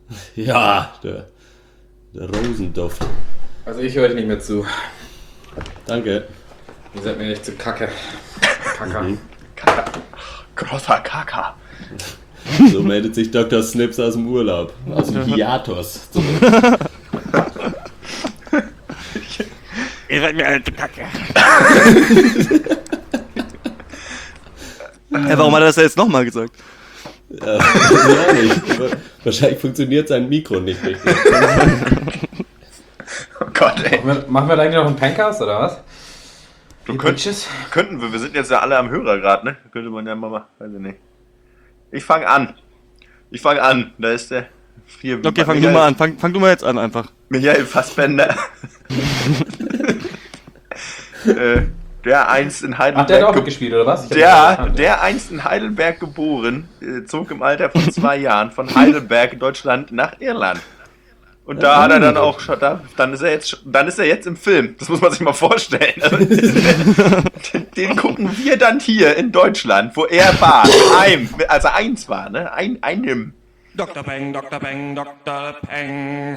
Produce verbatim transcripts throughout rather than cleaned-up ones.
Ja, der, der Rosenduft. Also ich höre euch nicht mehr zu. Danke. Ihr seid mir nicht zu kacke. Kacke. Mhm. Kaka. Großer Kaka. So meldet sich Doktor Snips aus dem Urlaub, aus dem Hiatus zurück. Ihr seid mir alle zu kacke. Ja, warum hat er das jetzt nochmal gesagt? Ja, ja nicht. Wahrscheinlich funktioniert sein Mikro nicht richtig. Oh Gott, ey. Machen wir, machen wir da eigentlich noch einen Pancast oder was? Du könntest, könnten wir, wir sind jetzt ja alle am Hörer gerade, ne? Könnte man ja mal, weiß ich nicht. Ich fange an. Ich fange an. Da ist der. Hier, Okay, fang du mal an. Fang, fang du mal jetzt an einfach. Michael Fassbender. äh, der einst in Heidelberg. Ach, der hat auch ge- mitgespielt, oder was? Ich hab Der, das der einst in Heidelberg geboren, äh, zog im Alter von zwei Jahren von Heidelberg, Deutschland, nach Irland. Und da hat er dann auch, schon- da, dann ist er jetzt, dann ist er jetzt im Film. Das muss man sich mal vorstellen. Also, den, den gucken wir dann hier in Deutschland, wo er war, mit einem, als er eins war, ne, ein, einem. Doktor Peng, Doktor Peng, Doktor Peng.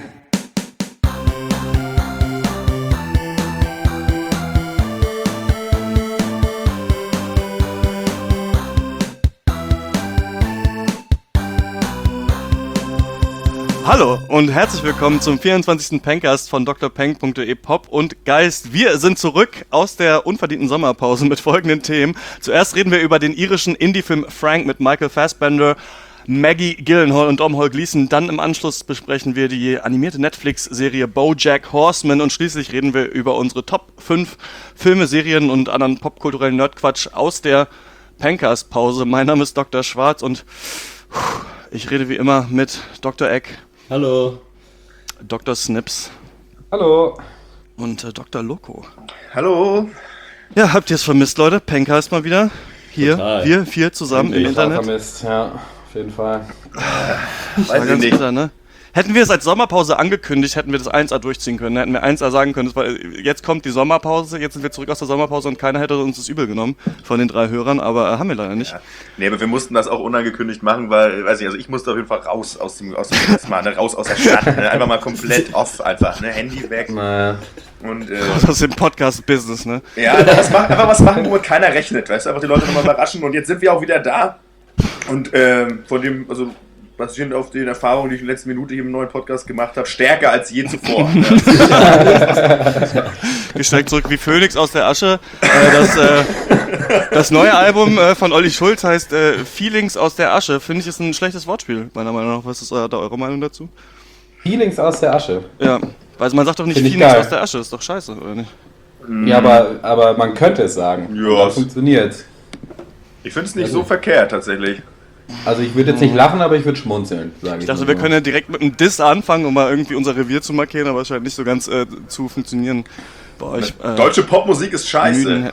Hallo und herzlich willkommen zum vierundzwanzigsten Pencast von drpeng punkt de Pop und Geist. Wir sind zurück aus der unverdienten Sommerpause mit folgenden Themen. Zuerst reden wir über den irischen Indie-Film Frank mit Michael Fassbender, Maggie Gyllenhaal und Domhnall Gleeson. Dann im Anschluss besprechen wir die animierte Netflix-Serie BoJack Horseman und schließlich reden wir über unsere Top fünf Filme, Serien und anderen popkulturellen Nerdquatsch aus der Pencast-Pause. Mein Name ist Doktor Schwarz und ich rede wie immer mit Doktor Eck, Hallo. Doktor Snips Hallo. und äh, Doktor Loco. Hallo. Ja, habt ihr es vermisst, Leute? Pencast mal wieder. Hier, Total. wir vier zusammen im Ich Internet. vermisst, ja, auf jeden Fall. Das war Weiß ich ganz nicht. bitter, ne? Hätten wir es als Sommerpause angekündigt, hätten wir das eins a durchziehen können. Hätten wir eins a sagen können, das war, jetzt kommt die Sommerpause, jetzt sind wir zurück aus der Sommerpause und keiner hätte uns das übel genommen von den drei Hörern, aber äh, haben wir leider nicht. Ja. Nee, aber wir mussten das auch unangekündigt machen, weil, weiß ich, also ich musste auf jeden Fall raus aus dem, aus dem mal, ne, raus aus der Stadt, ne, einfach mal komplett off, einfach, ne, Handy weg Naja. und, äh, Das ist im Podcast-Business, ne? ja, einfach was, machen, einfach was machen, womit keiner rechnet, weißt du, einfach die Leute nochmal überraschen und jetzt sind wir auch wieder da und, ähm, von dem, also, basierend auf den Erfahrungen, die ich in der letzten Minute hier im neuen Podcast gemacht habe, stärker als je zuvor. Ne? Wir steigen zurück wie Phönix aus der Asche. Äh, das, äh, das neue Album äh, von Olli Schulz heißt äh, Feelings aus der Asche. Finde ich, ist ein schlechtes Wortspiel, meiner Meinung nach. Was ist äh, da eure Meinung dazu? Feelings aus der Asche. Ja, weil man sagt doch nicht Find ich Feelings geil. aus der Asche, ist doch scheiße, oder nicht? Ja, aber, aber man könnte es sagen. Ja, Und das es- funktioniert. Ich finde es nicht so verkehrt, tatsächlich. Also ich würde jetzt nicht lachen, aber ich würde schmunzeln, sage ich. Ich dachte, mal wir so. können ja direkt mit einem Diss anfangen, um mal irgendwie unser Revier zu markieren, aber es scheint nicht so ganz äh, zu funktionieren bei euch. Äh, Deutsche Popmusik ist scheiße. müden-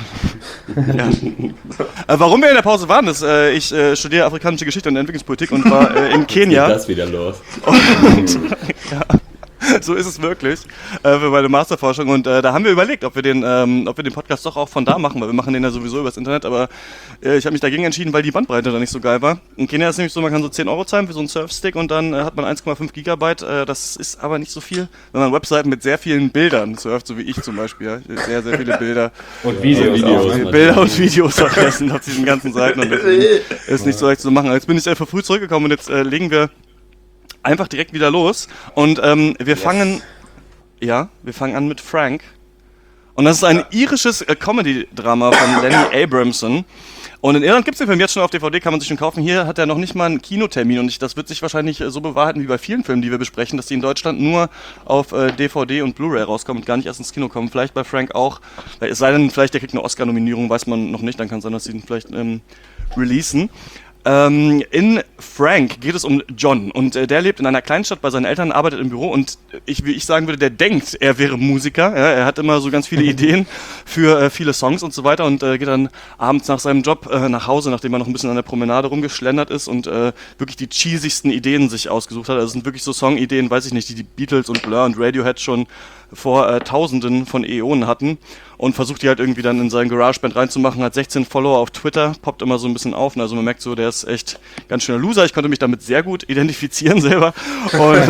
ja. äh, warum wir in der Pause waren, ist, äh, ich äh, studiere afrikanische Geschichte und Entwicklungspolitik und war äh, in Geht Kenia. das wieder los? Und, ja, so ist es wirklich äh, für meine Masterforschung und äh, da haben wir überlegt, ob wir den, ähm, ob wir den Podcast doch auch von da machen, weil wir machen den ja sowieso übers Internet, aber äh, ich habe mich dagegen entschieden, weil die Bandbreite da nicht so geil war. In Kenia ist es nämlich so, man kann so zehn Euro zahlen für so einen Surfstick und dann äh, hat man eins Komma fünf Gigabyte, äh, das ist aber nicht so viel, wenn man Webseiten mit sehr vielen Bildern surft, so wie ich zum Beispiel, ja. Sehr, sehr viele Bilder. Und Videos, Videos, auch. Mann. Ne? Bilder und Videos vergessen auf diesen ganzen Seiten und deswegen ist nicht so leicht zu machen. Jetzt bin ich einfach früh zurückgekommen und jetzt äh, legen wir einfach direkt wieder los und ähm, wir fangen, ja, wir fangen an mit Frank und das ist ein irisches äh, Comedy-Drama von Lenny Abramson und in Irland gibt es den Film jetzt schon auf D V D, kann man sich schon kaufen. Hier hat er noch nicht mal einen Kinotermin und ich, das wird sich wahrscheinlich äh, so bewahrheiten wie bei vielen Filmen, die wir besprechen, dass die in Deutschland nur auf äh, D V D und Blu-ray rauskommen und gar nicht erst ins Kino kommen. Vielleicht bei Frank auch, es sei denn, vielleicht der kriegt eine Oscar-Nominierung, weiß man noch nicht, dann kann es sein, dass sie ihn vielleicht ähm, releasen. Ähm, in Frank geht es um John und äh, der lebt in einer Kleinstadt bei seinen Eltern, arbeitet im Büro und ich, wie ich sagen würde, der denkt, er wäre Musiker. Ja, er hat immer so ganz viele Ideen für äh, viele Songs und so weiter und äh, geht dann abends nach seinem Job äh, nach Hause, nachdem er noch ein bisschen an der Promenade rumgeschlendert ist und äh, wirklich die cheesigsten Ideen sich ausgesucht hat. Also es sind wirklich so Songideen, weiß ich nicht, die die Beatles und Blur und Radiohead schon vor äh, Tausenden von Äonen hatten. und versucht die halt irgendwie dann in seinen GarageBand reinzumachen, hat sechzehn Follower auf Twitter, poppt immer so ein bisschen auf, also man merkt so, der ist echt ganz schöner Loser, ich konnte mich damit sehr gut identifizieren selber und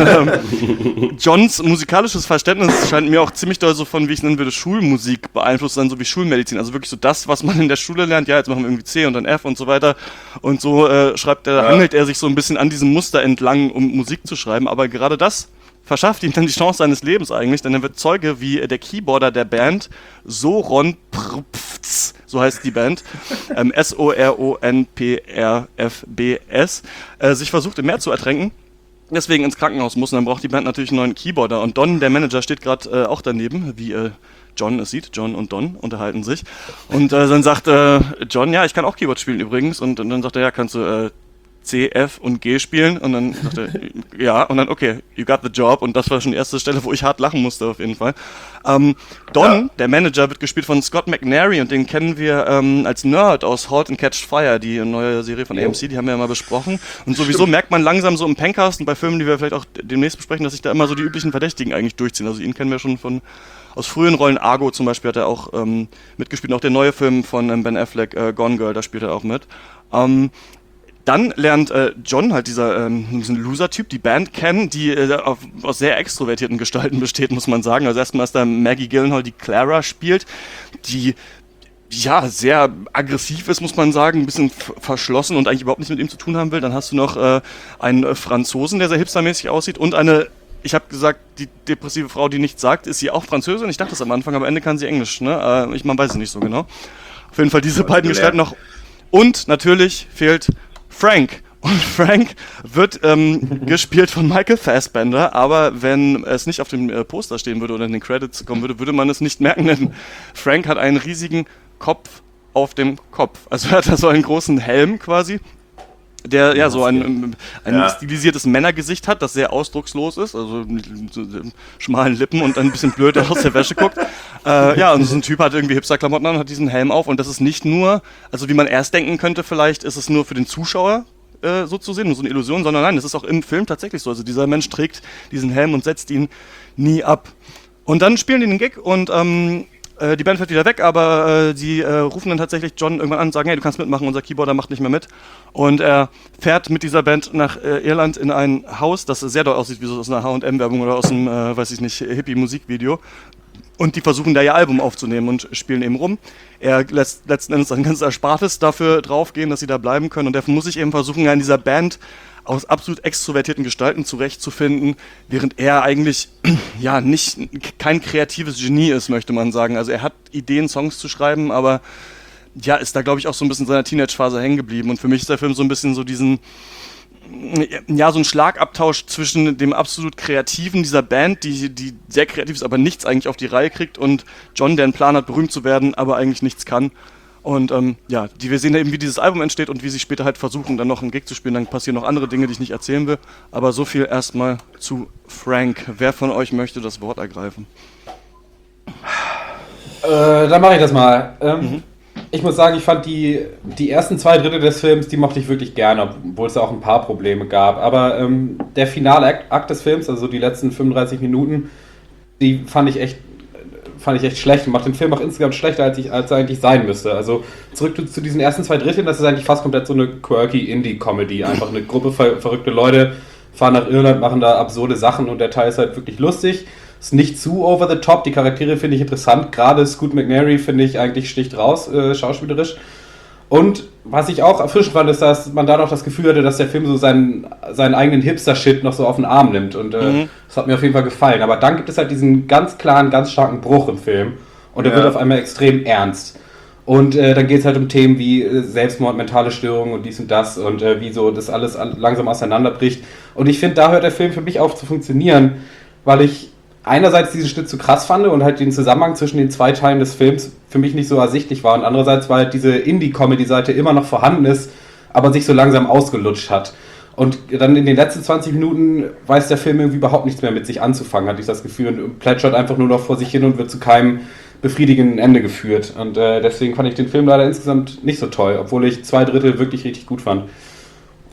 ähm, Johns musikalisches Verständnis scheint mir auch ziemlich doll so von, wie ich es nennen würde, Schulmusik beeinflusst sein, so wie Schulmedizin, also wirklich so das, was man in der Schule lernt, ja, jetzt machen wir irgendwie C und dann F und so weiter und so äh, schreibt er, ja. hangelt er sich so ein bisschen an diesem Muster entlang, um Musik zu schreiben, aber gerade das verschafft ihm dann die Chance seines Lebens eigentlich, denn er wird Zeuge, wie der Keyboarder der Band, Soron Prpfz, so heißt die Band, ähm, S O R O N P R F B S, äh, sich versucht im Meer zu ertränken, deswegen ins Krankenhaus muss und dann braucht die Band natürlich einen neuen Keyboarder und Don, der Manager, steht gerade äh, auch daneben, wie äh, John es sieht, John und Don unterhalten sich und äh, dann sagt äh, John, ja, ich kann auch Keyboard spielen übrigens und, und dann sagt er, ja, kannst du äh, C, F und G spielen und dann sagte er, ja, und dann, okay, you got the job und das war schon die erste Stelle, wo ich hart lachen musste auf jeden Fall. Ähm, Don, ja. der Manager, wird gespielt von Scott McNary und den kennen wir ähm, als Nerd aus Halt and Catch Fire, die neue Serie von A M C, die haben wir ja mal besprochen und sowieso Stimmt. merkt man langsam so im Pencast und bei Filmen, die wir vielleicht auch demnächst besprechen, dass sich da immer so die üblichen Verdächtigen eigentlich durchziehen, also ihn kennen wir schon von aus frühen Rollen, Argo zum Beispiel hat er auch ähm, mitgespielt, und auch der neue Film von ähm, Ben Affleck, äh, Gone Girl, da spielt er auch mit. Ähm, Dann lernt äh, John, halt dieser ähm, diesen Loser-Typ, die Band kennen, die äh, auf, aus sehr extrovertierten Gestalten besteht, muss man sagen. Also erstmal ist da Maggie Gyllenhaal, die Clara spielt, die ja sehr aggressiv ist, muss man sagen, ein bisschen f- verschlossen und eigentlich überhaupt nichts mit ihm zu tun haben will. Dann hast du noch äh, einen äh, Franzosen, der sehr hipstermäßig aussieht und eine, ich habe gesagt, die depressive Frau, die nichts sagt, ist sie auch Französin? Ich dachte das am Anfang, aber am Ende kann sie Englisch, ne? Äh, ich man weiß es nicht so genau. Auf jeden Fall diese beiden Gestalten noch. Und natürlich fehlt Frank. Und Frank wird ähm, gespielt von Michael Fassbender, aber wenn es nicht auf dem äh, Poster stehen würde oder in den Credits kommen würde, würde man es nicht merken, denn Frank hat einen riesigen Kopf auf dem Kopf. Also er hat da so einen großen Helm quasi, der ja so ein, ein ja. stilisiertes Männergesicht hat, das sehr ausdruckslos ist, also mit so schmalen Lippen und ein bisschen blöd aus der Wäsche guckt. Äh, ja, und so ein Typ hat irgendwie Hipster-Klamotten an und hat diesen Helm auf und das ist nicht nur, also wie man erst denken könnte vielleicht, ist es nur für den Zuschauer äh, so zu sehen, nur so eine Illusion, sondern nein, das ist auch im Film tatsächlich so. Also dieser Mensch trägt diesen Helm und setzt ihn nie ab. Und dann spielen die den Gig und ähm, die Band fährt wieder weg, aber äh, die äh, rufen dann tatsächlich John irgendwann an und sagen, hey, du kannst mitmachen, unser Keyboarder macht nicht mehr mit. Und er fährt mit dieser Band nach äh, Irland in ein Haus, das sehr doll aussieht wie so aus einer H und M-Werbung oder aus einem, äh, weiß ich nicht, Hippie-Musikvideo. Und die versuchen da ihr Album aufzunehmen und spielen eben rum. Er lässt letzten Endes ein ganzes Erspartes dafür draufgehen, dass sie da bleiben können. Und er muss sich eben versuchen, ja, in dieser Band aus absolut extrovertierten Gestalten zurechtzufinden, während er eigentlich ja nicht kein kreatives Genie ist, möchte man sagen. Also er hat Ideen, Songs zu schreiben, aber ja, ist da, glaube ich, auch so ein bisschen in seiner Teenage-Phase hängen geblieben. Und für mich ist der Film so ein bisschen so diesen, ja, so ein Schlagabtausch zwischen dem absolut Kreativen dieser Band, die, die sehr kreativ ist, aber nichts eigentlich auf die Reihe kriegt, und John, der einen Plan hat, berühmt zu werden, aber eigentlich nichts kann. Und ähm, ja, die, wir sehen ja eben, wie dieses Album entsteht und wie sie später halt versuchen, dann noch einen Gig zu spielen. Dann passieren noch andere Dinge, die ich nicht erzählen will. Aber so viel erstmal zu Frank. Wer von euch möchte das Wort ergreifen? Äh, dann mache ich das mal. Ähm, Mhm. Ich muss sagen, ich fand die, die ersten zwei Drittel des Films, die mochte ich wirklich gerne, obwohl es da auch ein paar Probleme gab. Aber ähm, der finale Akt, Akt des Films, also die letzten fünfunddreißig Minuten, die fand ich echt fand ich echt schlecht und macht den Film auch insgesamt schlechter, als, ich, als er eigentlich sein müsste. Also zurück zu, zu diesen ersten zwei Dritteln, das ist eigentlich fast komplett so eine quirky Indie-Comedy. Einfach eine Gruppe ver- verrückte Leute fahren nach Irland, machen da absurde Sachen und der Teil ist halt wirklich lustig. Ist nicht zu over the top, die Charaktere finde ich interessant. Gerade Scoot McNairy finde ich eigentlich sticht raus, äh, schauspielerisch. Und was ich auch erfrischend fand, ist, dass man da noch das Gefühl hatte, dass der Film so seinen, seinen eigenen Hipster-Shit noch so auf den Arm nimmt. Und äh, mhm. das hat mir auf jeden Fall gefallen. Aber dann gibt es halt diesen ganz klaren, ganz starken Bruch im Film. Und der ja. wird auf einmal extrem ernst. Und äh, dann geht es halt um Themen wie äh, Selbstmord, mentale Störungen und dies und das. Und äh, wie so das alles langsam auseinanderbricht. Und ich finde, da hört der Film für mich auf zu funktionieren, weil ich einerseits diesen Schnitt zu krass fand und halt den Zusammenhang zwischen den zwei Teilen des Films für mich nicht so ersichtlich war, und andererseits, weil halt diese Indie-Comedy-Seite immer noch vorhanden ist, aber sich so langsam ausgelutscht hat. Und dann in den letzten zwanzig Minuten weiß der Film irgendwie überhaupt nichts mehr mit sich anzufangen, hatte ich das Gefühl, und plätschert einfach nur noch vor sich hin und wird zu keinem befriedigenden Ende geführt. Und äh, deswegen fand ich den Film leider insgesamt nicht so toll, obwohl ich zwei Drittel wirklich richtig gut fand.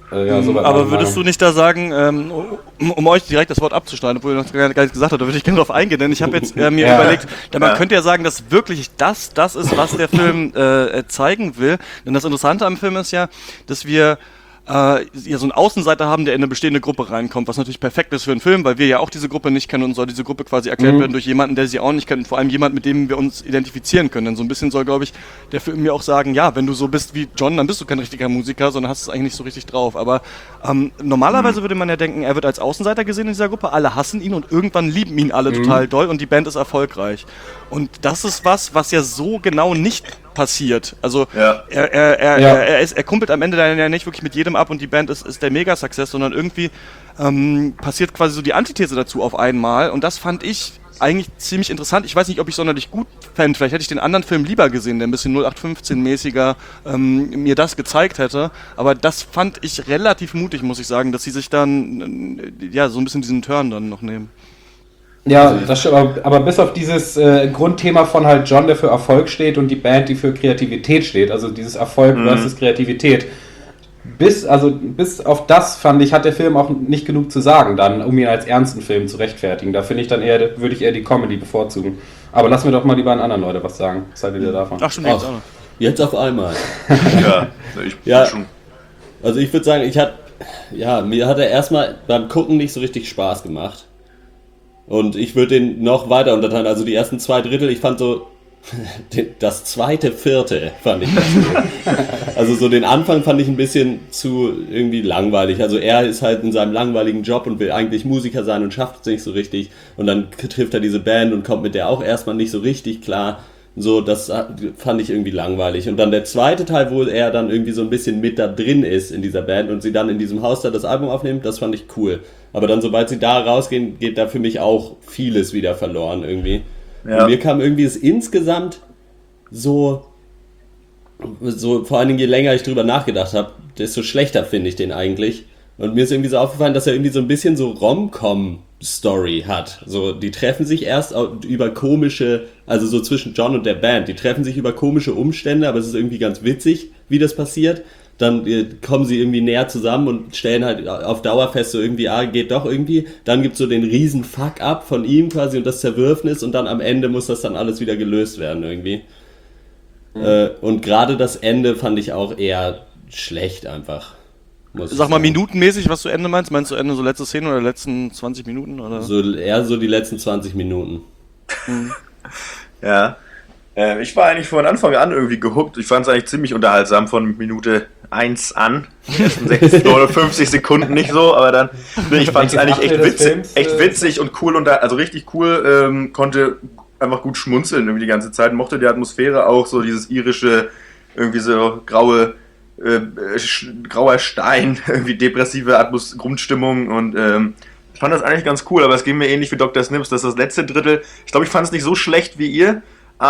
Äh, ja, soweit Aber meine würdest du Meinung. nicht da sagen, ähm, um, um euch direkt das Wort abzuschneiden, obwohl ihr noch gar gar nichts gesagt habt, da würde ich gerne drauf eingehen, denn ich habe jetzt äh, mir Ja. überlegt, da man Ja. könnte ja sagen, dass wirklich das das ist, was der Film äh, zeigen will. Denn das Interessante am Film ist ja, dass wir äh, ja so einen Außenseiter haben, der in eine bestehende Gruppe reinkommt, was natürlich perfekt ist für einen Film, weil wir ja auch diese Gruppe nicht kennen und soll diese Gruppe quasi erklärt Mhm. werden durch jemanden, der sie auch nicht kennt und vor allem jemand, mit dem wir uns identifizieren können. Denn so ein bisschen soll, glaube ich, der Film mir auch sagen, ja, wenn du so bist wie John, dann bist du kein richtiger Musiker, sondern hast es eigentlich nicht so richtig drauf. Aber ähm, normalerweise würde man ja denken, er wird als Außenseiter gesehen in dieser Gruppe, alle hassen ihn und irgendwann lieben ihn alle total doll und die Band ist erfolgreich. Und das ist was, was ja so genau nicht passiert. Also Ja. er, er, er, Ja. er, er, ist, er kumpelt am Ende dann ja nicht wirklich mit jedem ab und die Band ist, ist der Mega-Success, sondern irgendwie ähm, passiert quasi so die Antithese dazu auf einmal und das fand ich eigentlich ziemlich interessant. Ich weiß nicht, ob ich sonderlich gut fände. Vielleicht hätte ich den anderen Film lieber gesehen, der ein bisschen null acht fünfzehn-mäßiger ähm, mir das gezeigt hätte. Aber das fand ich relativ mutig, muss ich sagen, dass sie sich dann äh, ja so ein bisschen diesen Turn dann noch nehmen. Ja, das stimmt, aber, aber bis auf dieses äh, Grundthema von halt John, der für Erfolg steht und die Band, die für Kreativität steht, also dieses Erfolg versus Kreativität, bis, also bis auf das, fand ich, hat der Film auch nicht genug zu sagen dann, um ihn als ernsten Film zu rechtfertigen. Da finde ich dann eher, würde ich eher die Comedy bevorzugen. Aber lassen wir doch mal die beiden anderen Leute was sagen. Was haltet ihr davon? Ach, stimmt, jetzt Ach, auch noch. jetzt auf einmal. Ja, ich Ja. schon. Also ich würde sagen, ich hat, ja, mir hat er erstmal beim Gucken nicht so richtig Spaß gemacht. Und ich würde den noch weiter unterteilen. Also die ersten zwei Drittel, ich fand so, den- das zweite Viertel fand ich ganz gut. Also so den Anfang fand ich ein bisschen zu irgendwie langweilig. Also er ist halt in seinem langweiligen Job und will eigentlich Musiker sein und schafft es nicht so richtig. Und dann trifft er diese Band und kommt mit der auch erstmal nicht so richtig klar. So, das fand ich irgendwie langweilig. Und dann der zweite Teil, wo er dann irgendwie so ein bisschen mit da drin ist in dieser Band und sie dann in diesem Haus da das Album aufnimmt, das fand ich cool. Aber dann, sobald sie da rausgehen, geht da für mich auch vieles wieder verloren irgendwie. Ja. Und mir kam irgendwie es insgesamt so, so, vor allen Dingen je länger ich drüber nachgedacht habe, desto schlechter finde ich den eigentlich. Und mir ist irgendwie so aufgefallen, dass er irgendwie so ein bisschen so Rom-Com-Story hat. So, die treffen sich erst au- über komische, also so zwischen John und der Band, die treffen sich über komische Umstände, aber es ist irgendwie ganz witzig, wie das passiert. Dann äh, kommen sie irgendwie näher zusammen und stellen halt auf Dauer fest, so irgendwie, ah, geht doch irgendwie. Dann gibt's so den riesen Fuck-up von ihm quasi und das Zerwürfnis und dann am Ende muss das dann alles wieder gelöst werden irgendwie. Äh, und gerade das Ende fand ich auch eher schlecht einfach. muss ich Sag mal, sagen. minutenmäßig, was du Ende meinst? Meinst du Ende so letzte Szene oder letzten zwanzig Minuten? Oder? So, eher so die letzten zwanzig Minuten. Ja. Äh, ich war eigentlich von Anfang an irgendwie gehuckt. Ich fand es eigentlich ziemlich unterhaltsam von Minute eins an. Die ersten sechzig, neunundfünfzig Sekunden nicht so, aber dann, nee, ich fand es Welches eigentlich echt Achtel des witzig, Films, echt äh, witzig und cool, und da, also richtig cool, ähm, konnte einfach gut schmunzeln irgendwie die ganze Zeit, mochte die Atmosphäre auch, so dieses irische, irgendwie so graue, äh, sch, grauer Stein, irgendwie depressive Atmos Grundstimmung und ähm, ich fand das eigentlich ganz cool, aber es ging mir ähnlich wie Doktor Snips, dass das letzte Drittel, ich glaube, ich fand es nicht so schlecht wie ihr,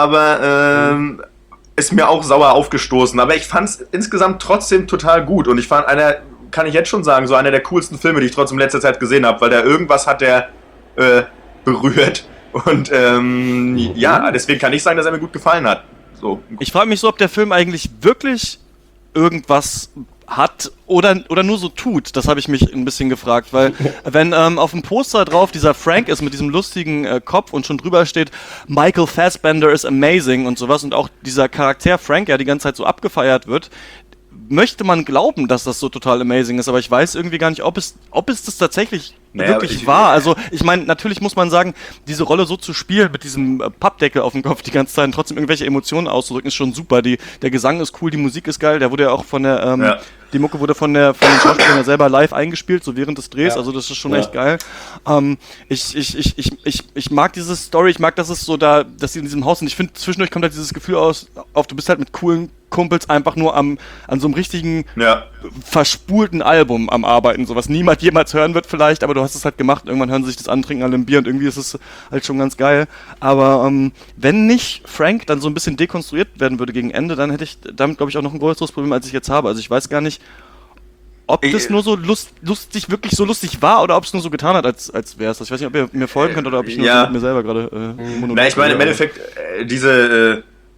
aber ähm, ist mir auch sauer aufgestoßen, aber ich fand es insgesamt trotzdem total gut und ich fand einer, kann ich jetzt schon sagen, so einer der coolsten Filme, die ich trotzdem in letzter Zeit gesehen habe, weil der irgendwas hat, der äh, berührt und ähm, ja, deswegen kann ich sagen, dass er mir gut gefallen hat. So. Ich frage mich so, ob der Film eigentlich wirklich irgendwas hat oder, oder nur so tut. Das habe ich mich ein bisschen gefragt, weil wenn ähm, auf dem Poster drauf dieser Frank ist mit diesem lustigen äh, Kopf und schon drüber steht, Michael Fassbender is amazing und sowas und auch dieser Charakter Frank ja die ganze Zeit so abgefeiert wird, möchte man glauben, dass das so total amazing ist, aber ich weiß irgendwie gar nicht, ob es, ob es das tatsächlich Naja, wirklich ich- war. Also ich meine, natürlich muss man sagen, diese Rolle so zu spielen, mit diesem äh, Pappdeckel auf dem Kopf die ganze Zeit und trotzdem irgendwelche Emotionen auszudrücken, ist schon super. Die, der Gesang ist cool, die Musik ist geil, der wurde ja auch von der, ähm, Ja. die Mucke wurde von der von den Schauspielern ja selber live eingespielt, so während des Drehs, Ja. also das ist schon Ja. echt geil. Ähm, ich, ich, ich, ich, ich, ich mag diese Story, ich mag, dass es so da, dass sie in diesem Haus sind. Ich finde, zwischendurch kommt halt dieses Gefühl aus, auf, du bist halt mit coolen Kumpels einfach nur am, an so einem richtigen Ja. verspulten Album am Arbeiten, so was niemand jemals hören wird vielleicht, aber du hast es halt gemacht, irgendwann hören sie sich das an, trinken alle ein Bier und irgendwie ist es halt schon ganz geil. Aber ähm, wenn nicht Frank dann so ein bisschen dekonstruiert werden würde gegen Ende, dann hätte ich damit, glaube ich, auch noch ein größeres Problem, als ich jetzt habe. Also ich weiß gar nicht, ob Ich- das nur so lust, lustig, wirklich so lustig war oder ob es nur so getan hat, als, als wäre es. Ich weiß nicht, ob ihr mir folgen könnt oder ob ich nur Ja. so mit mir selber gerade äh, monolog Na, ich meine, im rede, Endeffekt, äh, diese, äh,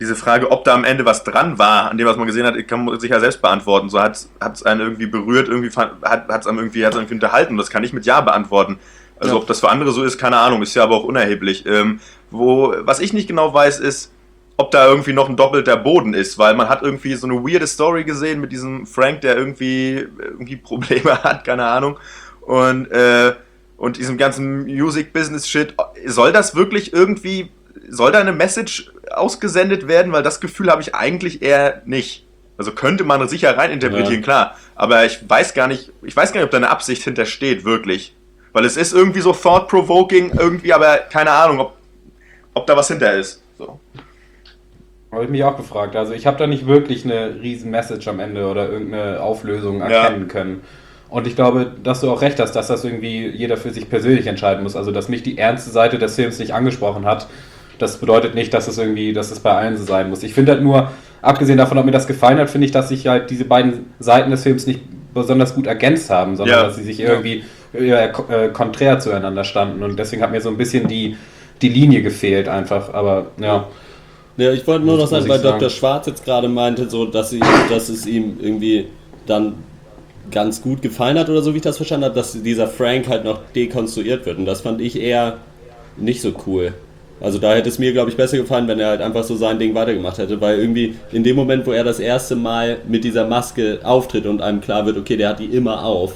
diese Frage, ob da am Ende was dran war, an dem, was man gesehen hat, kann man sich ja selbst beantworten. So hat es einen irgendwie berührt, irgendwie hat es einem irgendwie, hat's irgendwie unterhalten. Das kann ich mit Ja beantworten. Also ja. Ob das für andere so ist, keine Ahnung, ist ja aber auch unerheblich. Ähm, wo, was ich nicht genau weiß, ist, ob da irgendwie noch ein doppelter Boden ist, weil man hat irgendwie so eine weirde Story gesehen mit diesem Frank, der irgendwie, irgendwie Probleme hat, keine Ahnung. Und, äh, und diesem ganzen Music-Business-Shit. Soll das wirklich irgendwie, soll da eine Message ausgesendet werden? Weil das Gefühl habe ich eigentlich eher nicht. Also könnte man sicher reininterpretieren, ja. Klar. Aber ich weiß gar nicht, ich weiß gar nicht, ob da eine Absicht hintersteht, wirklich. Weil es ist irgendwie so thought-provoking, irgendwie, aber keine Ahnung, ob, ob da was hinter ist. So. Habe ich mich auch gefragt. Also ich habe da nicht wirklich eine riesen Message am Ende oder irgendeine Auflösung erkennen ja. können. Und ich glaube, dass du auch recht hast, dass das irgendwie jeder für sich persönlich entscheiden muss. Also dass mich die ernste Seite des Films nicht angesprochen hat, das bedeutet nicht, dass es irgendwie, dass es bei allen so sein muss. Ich finde halt nur, abgesehen davon, ob mir das gefallen hat, finde ich, dass sich halt diese beiden Seiten des Films nicht besonders gut ergänzt haben, sondern ja. dass sie sich irgendwie ja. äh, konträr zueinander standen. Und deswegen hat mir so ein bisschen die, die Linie gefehlt einfach. Aber ja. Ja, ich wollte nur noch sagen, weil Doktor Schwarz jetzt gerade meinte, so, dass, sie, dass es ihm irgendwie dann ganz gut gefallen hat oder so, wie ich das verstanden habe, dass dieser Frank halt noch dekonstruiert wird. Und das fand ich eher nicht so cool. Also da hätte es mir, glaube ich, besser gefallen, wenn er halt einfach so sein Ding weitergemacht hätte, weil irgendwie in dem Moment, wo er das erste Mal mit dieser Maske auftritt und einem klar wird, okay, der hat die immer auf,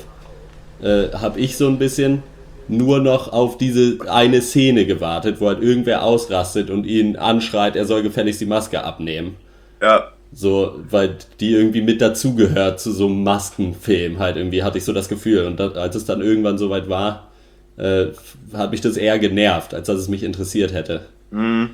äh, habe ich so ein bisschen nur noch auf diese eine Szene gewartet, wo halt irgendwer ausrastet und ihn anschreit, er soll gefälligst die Maske abnehmen. Ja. So, weil die irgendwie mit dazugehört zu so einem Maskenfilm halt irgendwie, hatte ich so das Gefühl. Und das, als es dann irgendwann soweit war, äh, hat mich das eher genervt, als dass es mich interessiert hätte. Mhm.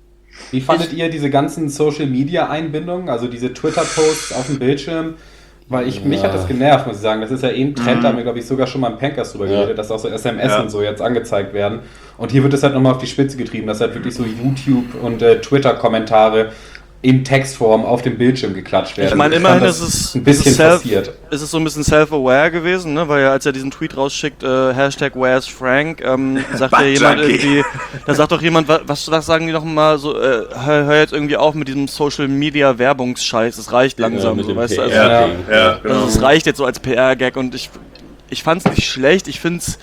Wie fandet ich, ihr diese ganzen Social-Media-Einbindungen, also diese Twitter-Posts auf dem Bildschirm? Weil ich, ja. mich hat das genervt, muss ich sagen. Das ist ja eh ein Trend, mhm. da haben wir, glaube ich, sogar schon mal im Pankers drüber geredet, ja. dass auch so S M S ja. und so jetzt angezeigt werden. Und hier wird es halt nochmal auf die Spitze getrieben, dass halt wirklich so YouTube- und äh, Twitter-Kommentare in Textform auf dem Bildschirm geklatscht werden. Ich meine, immerhin ist es ein bisschen ist es self, passiert. Ist es so ein bisschen self-aware gewesen, ne? Weil ja, als er diesen Tweet rausschickt, äh, Hashtag Where's Frank, ähm, sagt ja jemand irgendwie, da sagt doch jemand, was, was sagen die noch mal so, äh, hör, hör jetzt irgendwie auf mit diesem Social-Media-Werbungsscheiß, es reicht langsam, ja, so, weißt du, also, ja, ja, ja, genau. Also es reicht jetzt so als P R-Gag und ich, ich fand's nicht schlecht, ich find's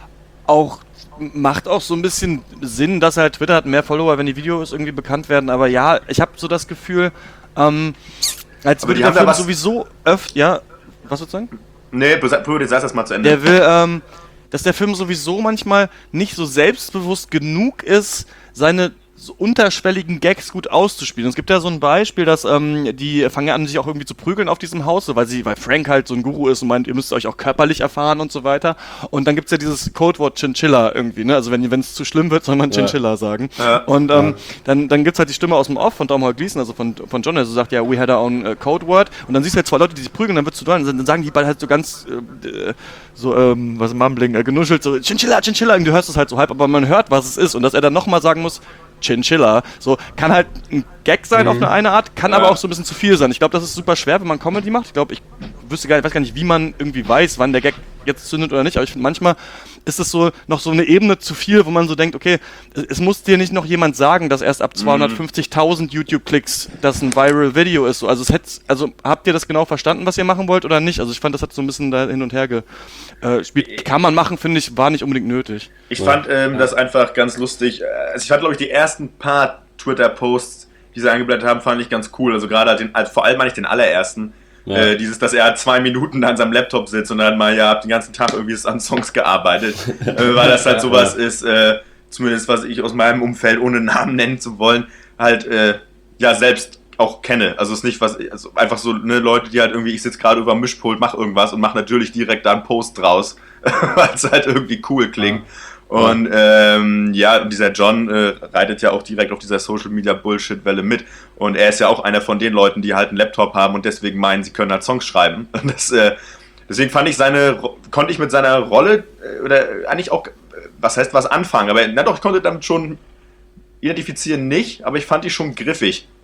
auch macht auch so ein bisschen Sinn, dass halt Twitter hat mehr Follower, wenn die Videos irgendwie bekannt werden, aber ja, ich habe so das Gefühl, ähm, als aber würde der Film sowieso öfter, ja, was würdest du sagen? Nee, du sagst das mal zu Ende. Der will, ähm, dass der Film sowieso manchmal nicht so selbstbewusst genug ist, seine so unterschwelligen Gags gut auszuspielen. Es gibt ja so ein Beispiel, dass ähm, die fangen an, sich auch irgendwie zu prügeln auf diesem Haus, so, weil sie, weil Frank halt so ein Guru ist und meint, ihr müsst euch auch körperlich erfahren und so weiter. Und dann gibt's ja dieses Codewort Chinchilla irgendwie, ne? Also wenn es zu schlimm wird, soll man Chinchilla ja. sagen. Ja. Und ähm, ja. dann, dann gibt's halt die Stimme aus dem Off von Domhnall Gleeson, also von, von John, der so sagt, ja, we had our own uh, Codeword. Und dann siehst du halt zwei Leute, die sich prügeln, dann wird's zu doll. Und dann sagen die beide halt so ganz äh, so, ähm, was Mumbling, äh, genuschelt, so Chinchilla, Chinchilla. Und du hörst es halt so halb, aber man hört, was es ist. Und dass er dann nochmal sagen muss, Chinchilla, so, kann halt ein Gag sein mhm. auf eine, eine Art, kann ja. aber auch so ein bisschen zu viel sein. Ich glaube, das ist super schwer, wenn man Comedy macht. Ich glaube, ich wüsste gar nicht, weiß gar nicht, wie man irgendwie weiß, wann der Gag jetzt zündet oder nicht, aber ich finde, manchmal ist es so noch so eine Ebene zu viel, wo man so denkt, okay, es muss dir nicht noch jemand sagen, dass erst ab zweihundertfünfzigtausend YouTube-Klicks das ein Viral-Video ist. Also, es hätte, also habt ihr das genau verstanden, was ihr machen wollt oder nicht? Also ich fand, das hat so ein bisschen da hin und her gespielt. Kann man machen, finde ich, war nicht unbedingt nötig. Ich fand ähm, ja. das einfach ganz lustig. Also ich fand, glaube ich, die ersten paar Twitter-Posts, die sie eingeblendet haben, fand ich ganz cool. Also gerade halt den, also vor allem meine ich den allerersten. Ja. Äh, dieses, dass er halt zwei Minuten an seinem Laptop sitzt und dann mal ja den ganzen Tag irgendwie an Songs gearbeitet, äh, weil das halt sowas ja. ist, äh, zumindest was ich aus meinem Umfeld, ohne Namen nennen zu wollen, halt äh, ja selbst auch kenne. Also es ist nicht was, also einfach so ne, Leute, die halt irgendwie, ich sitze gerade über dem Mischpult, mach irgendwas und mach natürlich direkt da einen Post draus, weil es halt irgendwie cool klingt. Ja. Und ähm, ja, und dieser John äh, reitet ja auch direkt auf dieser Social-Media-Bullshit-Welle mit. Und er ist ja auch einer von den Leuten, die halt einen Laptop haben und deswegen meinen, sie können halt Songs schreiben. Und das, äh, deswegen fand ich seine, konnte ich mit seiner Rolle, äh, oder eigentlich auch, was heißt was anfangen, aber na doch, ich konnte damit schon identifizieren nicht, aber ich fand die schon griffig.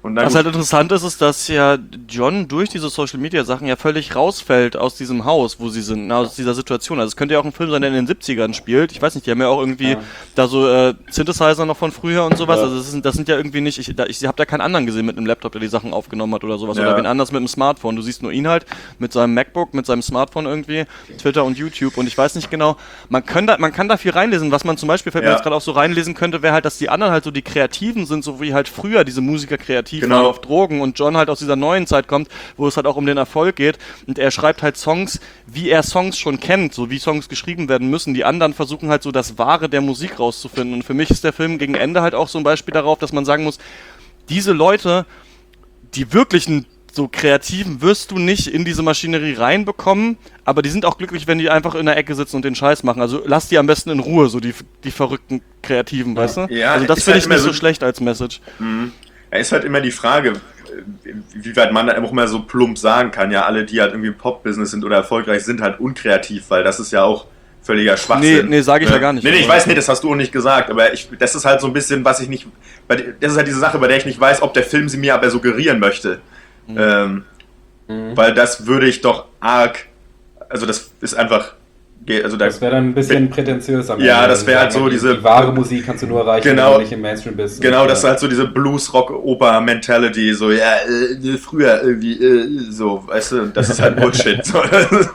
Und dann Was gut. halt interessant ist, ist, dass ja John durch diese Social-Media-Sachen ja völlig rausfällt aus diesem Haus, wo sie sind, aus dieser Situation. Also es könnte ja auch ein Film sein, der in den siebzigern spielt. Ich weiß nicht, die haben ja auch irgendwie Ja. da so äh, Synthesizer noch von früher und sowas. Ja. Also das sind, das sind ja irgendwie nicht, ich, da, ich habe da keinen anderen gesehen mit einem Laptop, der die Sachen aufgenommen hat oder sowas. Ja. Oder wen anders mit einem Smartphone. Du siehst nur ihn halt mit seinem MacBook, mit seinem Smartphone irgendwie, Twitter und YouTube. Und ich weiß nicht genau, man kann da, man kann da viel reinlesen. Was man zum Beispiel, fällt mir Ja. jetzt gerade auch so reinlesen könnte, wäre halt, dass die anderen halt so die Kreativen sind, so wie halt früher diese Musiker kreativ Genau. waren auf Drogen und John halt aus dieser neuen Zeit kommt, wo es halt auch um den Erfolg geht und er schreibt halt Songs, wie er Songs schon kennt, so wie Songs geschrieben werden müssen. Die anderen versuchen halt so das Wahre der Musik rauszufinden und für mich ist der Film gegen Ende halt auch so ein Beispiel darauf, dass man sagen muss, diese Leute, die wirklichen so Kreativen wirst du nicht in diese Maschinerie reinbekommen, aber die sind auch glücklich, wenn die einfach in der Ecke sitzen und den Scheiß machen. Also lass die am besten in Ruhe, so die, die verrückten Kreativen, weißt du? Ja, also das ist finde halt ich immer nicht so so- schlecht als Message. Ja, ist halt immer die Frage, wie weit man da auch immer so plump sagen kann. Ja, alle, die halt irgendwie im Pop-Business sind oder erfolgreich, sind halt unkreativ, weil das ist ja auch völliger Schwachsinn. Nee, nee, sag ich ja gar nicht. Nee, nee, ich Aber- weiß nicht, das hast du auch nicht gesagt, aber ich, das ist halt so ein bisschen, was ich nicht, bei, das ist halt diese Sache, bei der ich nicht weiß, ob der Film sie mir aber suggerieren möchte. Mhm. Ähm, Weil das würde ich doch arg, also das ist einfach, also da, Das wäre dann ein bisschen prätentiös am Ja, Ende. das wäre halt Sagen, so die, diese- Die wahre Musik kannst du nur erreichen, Genau. wenn du nicht im Mainstream bist. genau, Und, das ist ja. halt so diese Blues-Rock-Oper-Mentality, so, ja, äh, früher irgendwie, äh, so, weißt du, das ist halt Bullshit. So.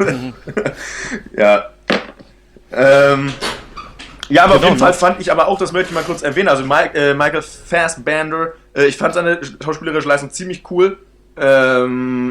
Ja. Ähm, ja, aber auf Genau, jeden Fall ne? fand ich aber auch, das möchte ich mal kurz erwähnen, also Mike, äh, Michael Fassbender, äh, ich fand seine schauspielerische Leistung ziemlich cool. Ähm,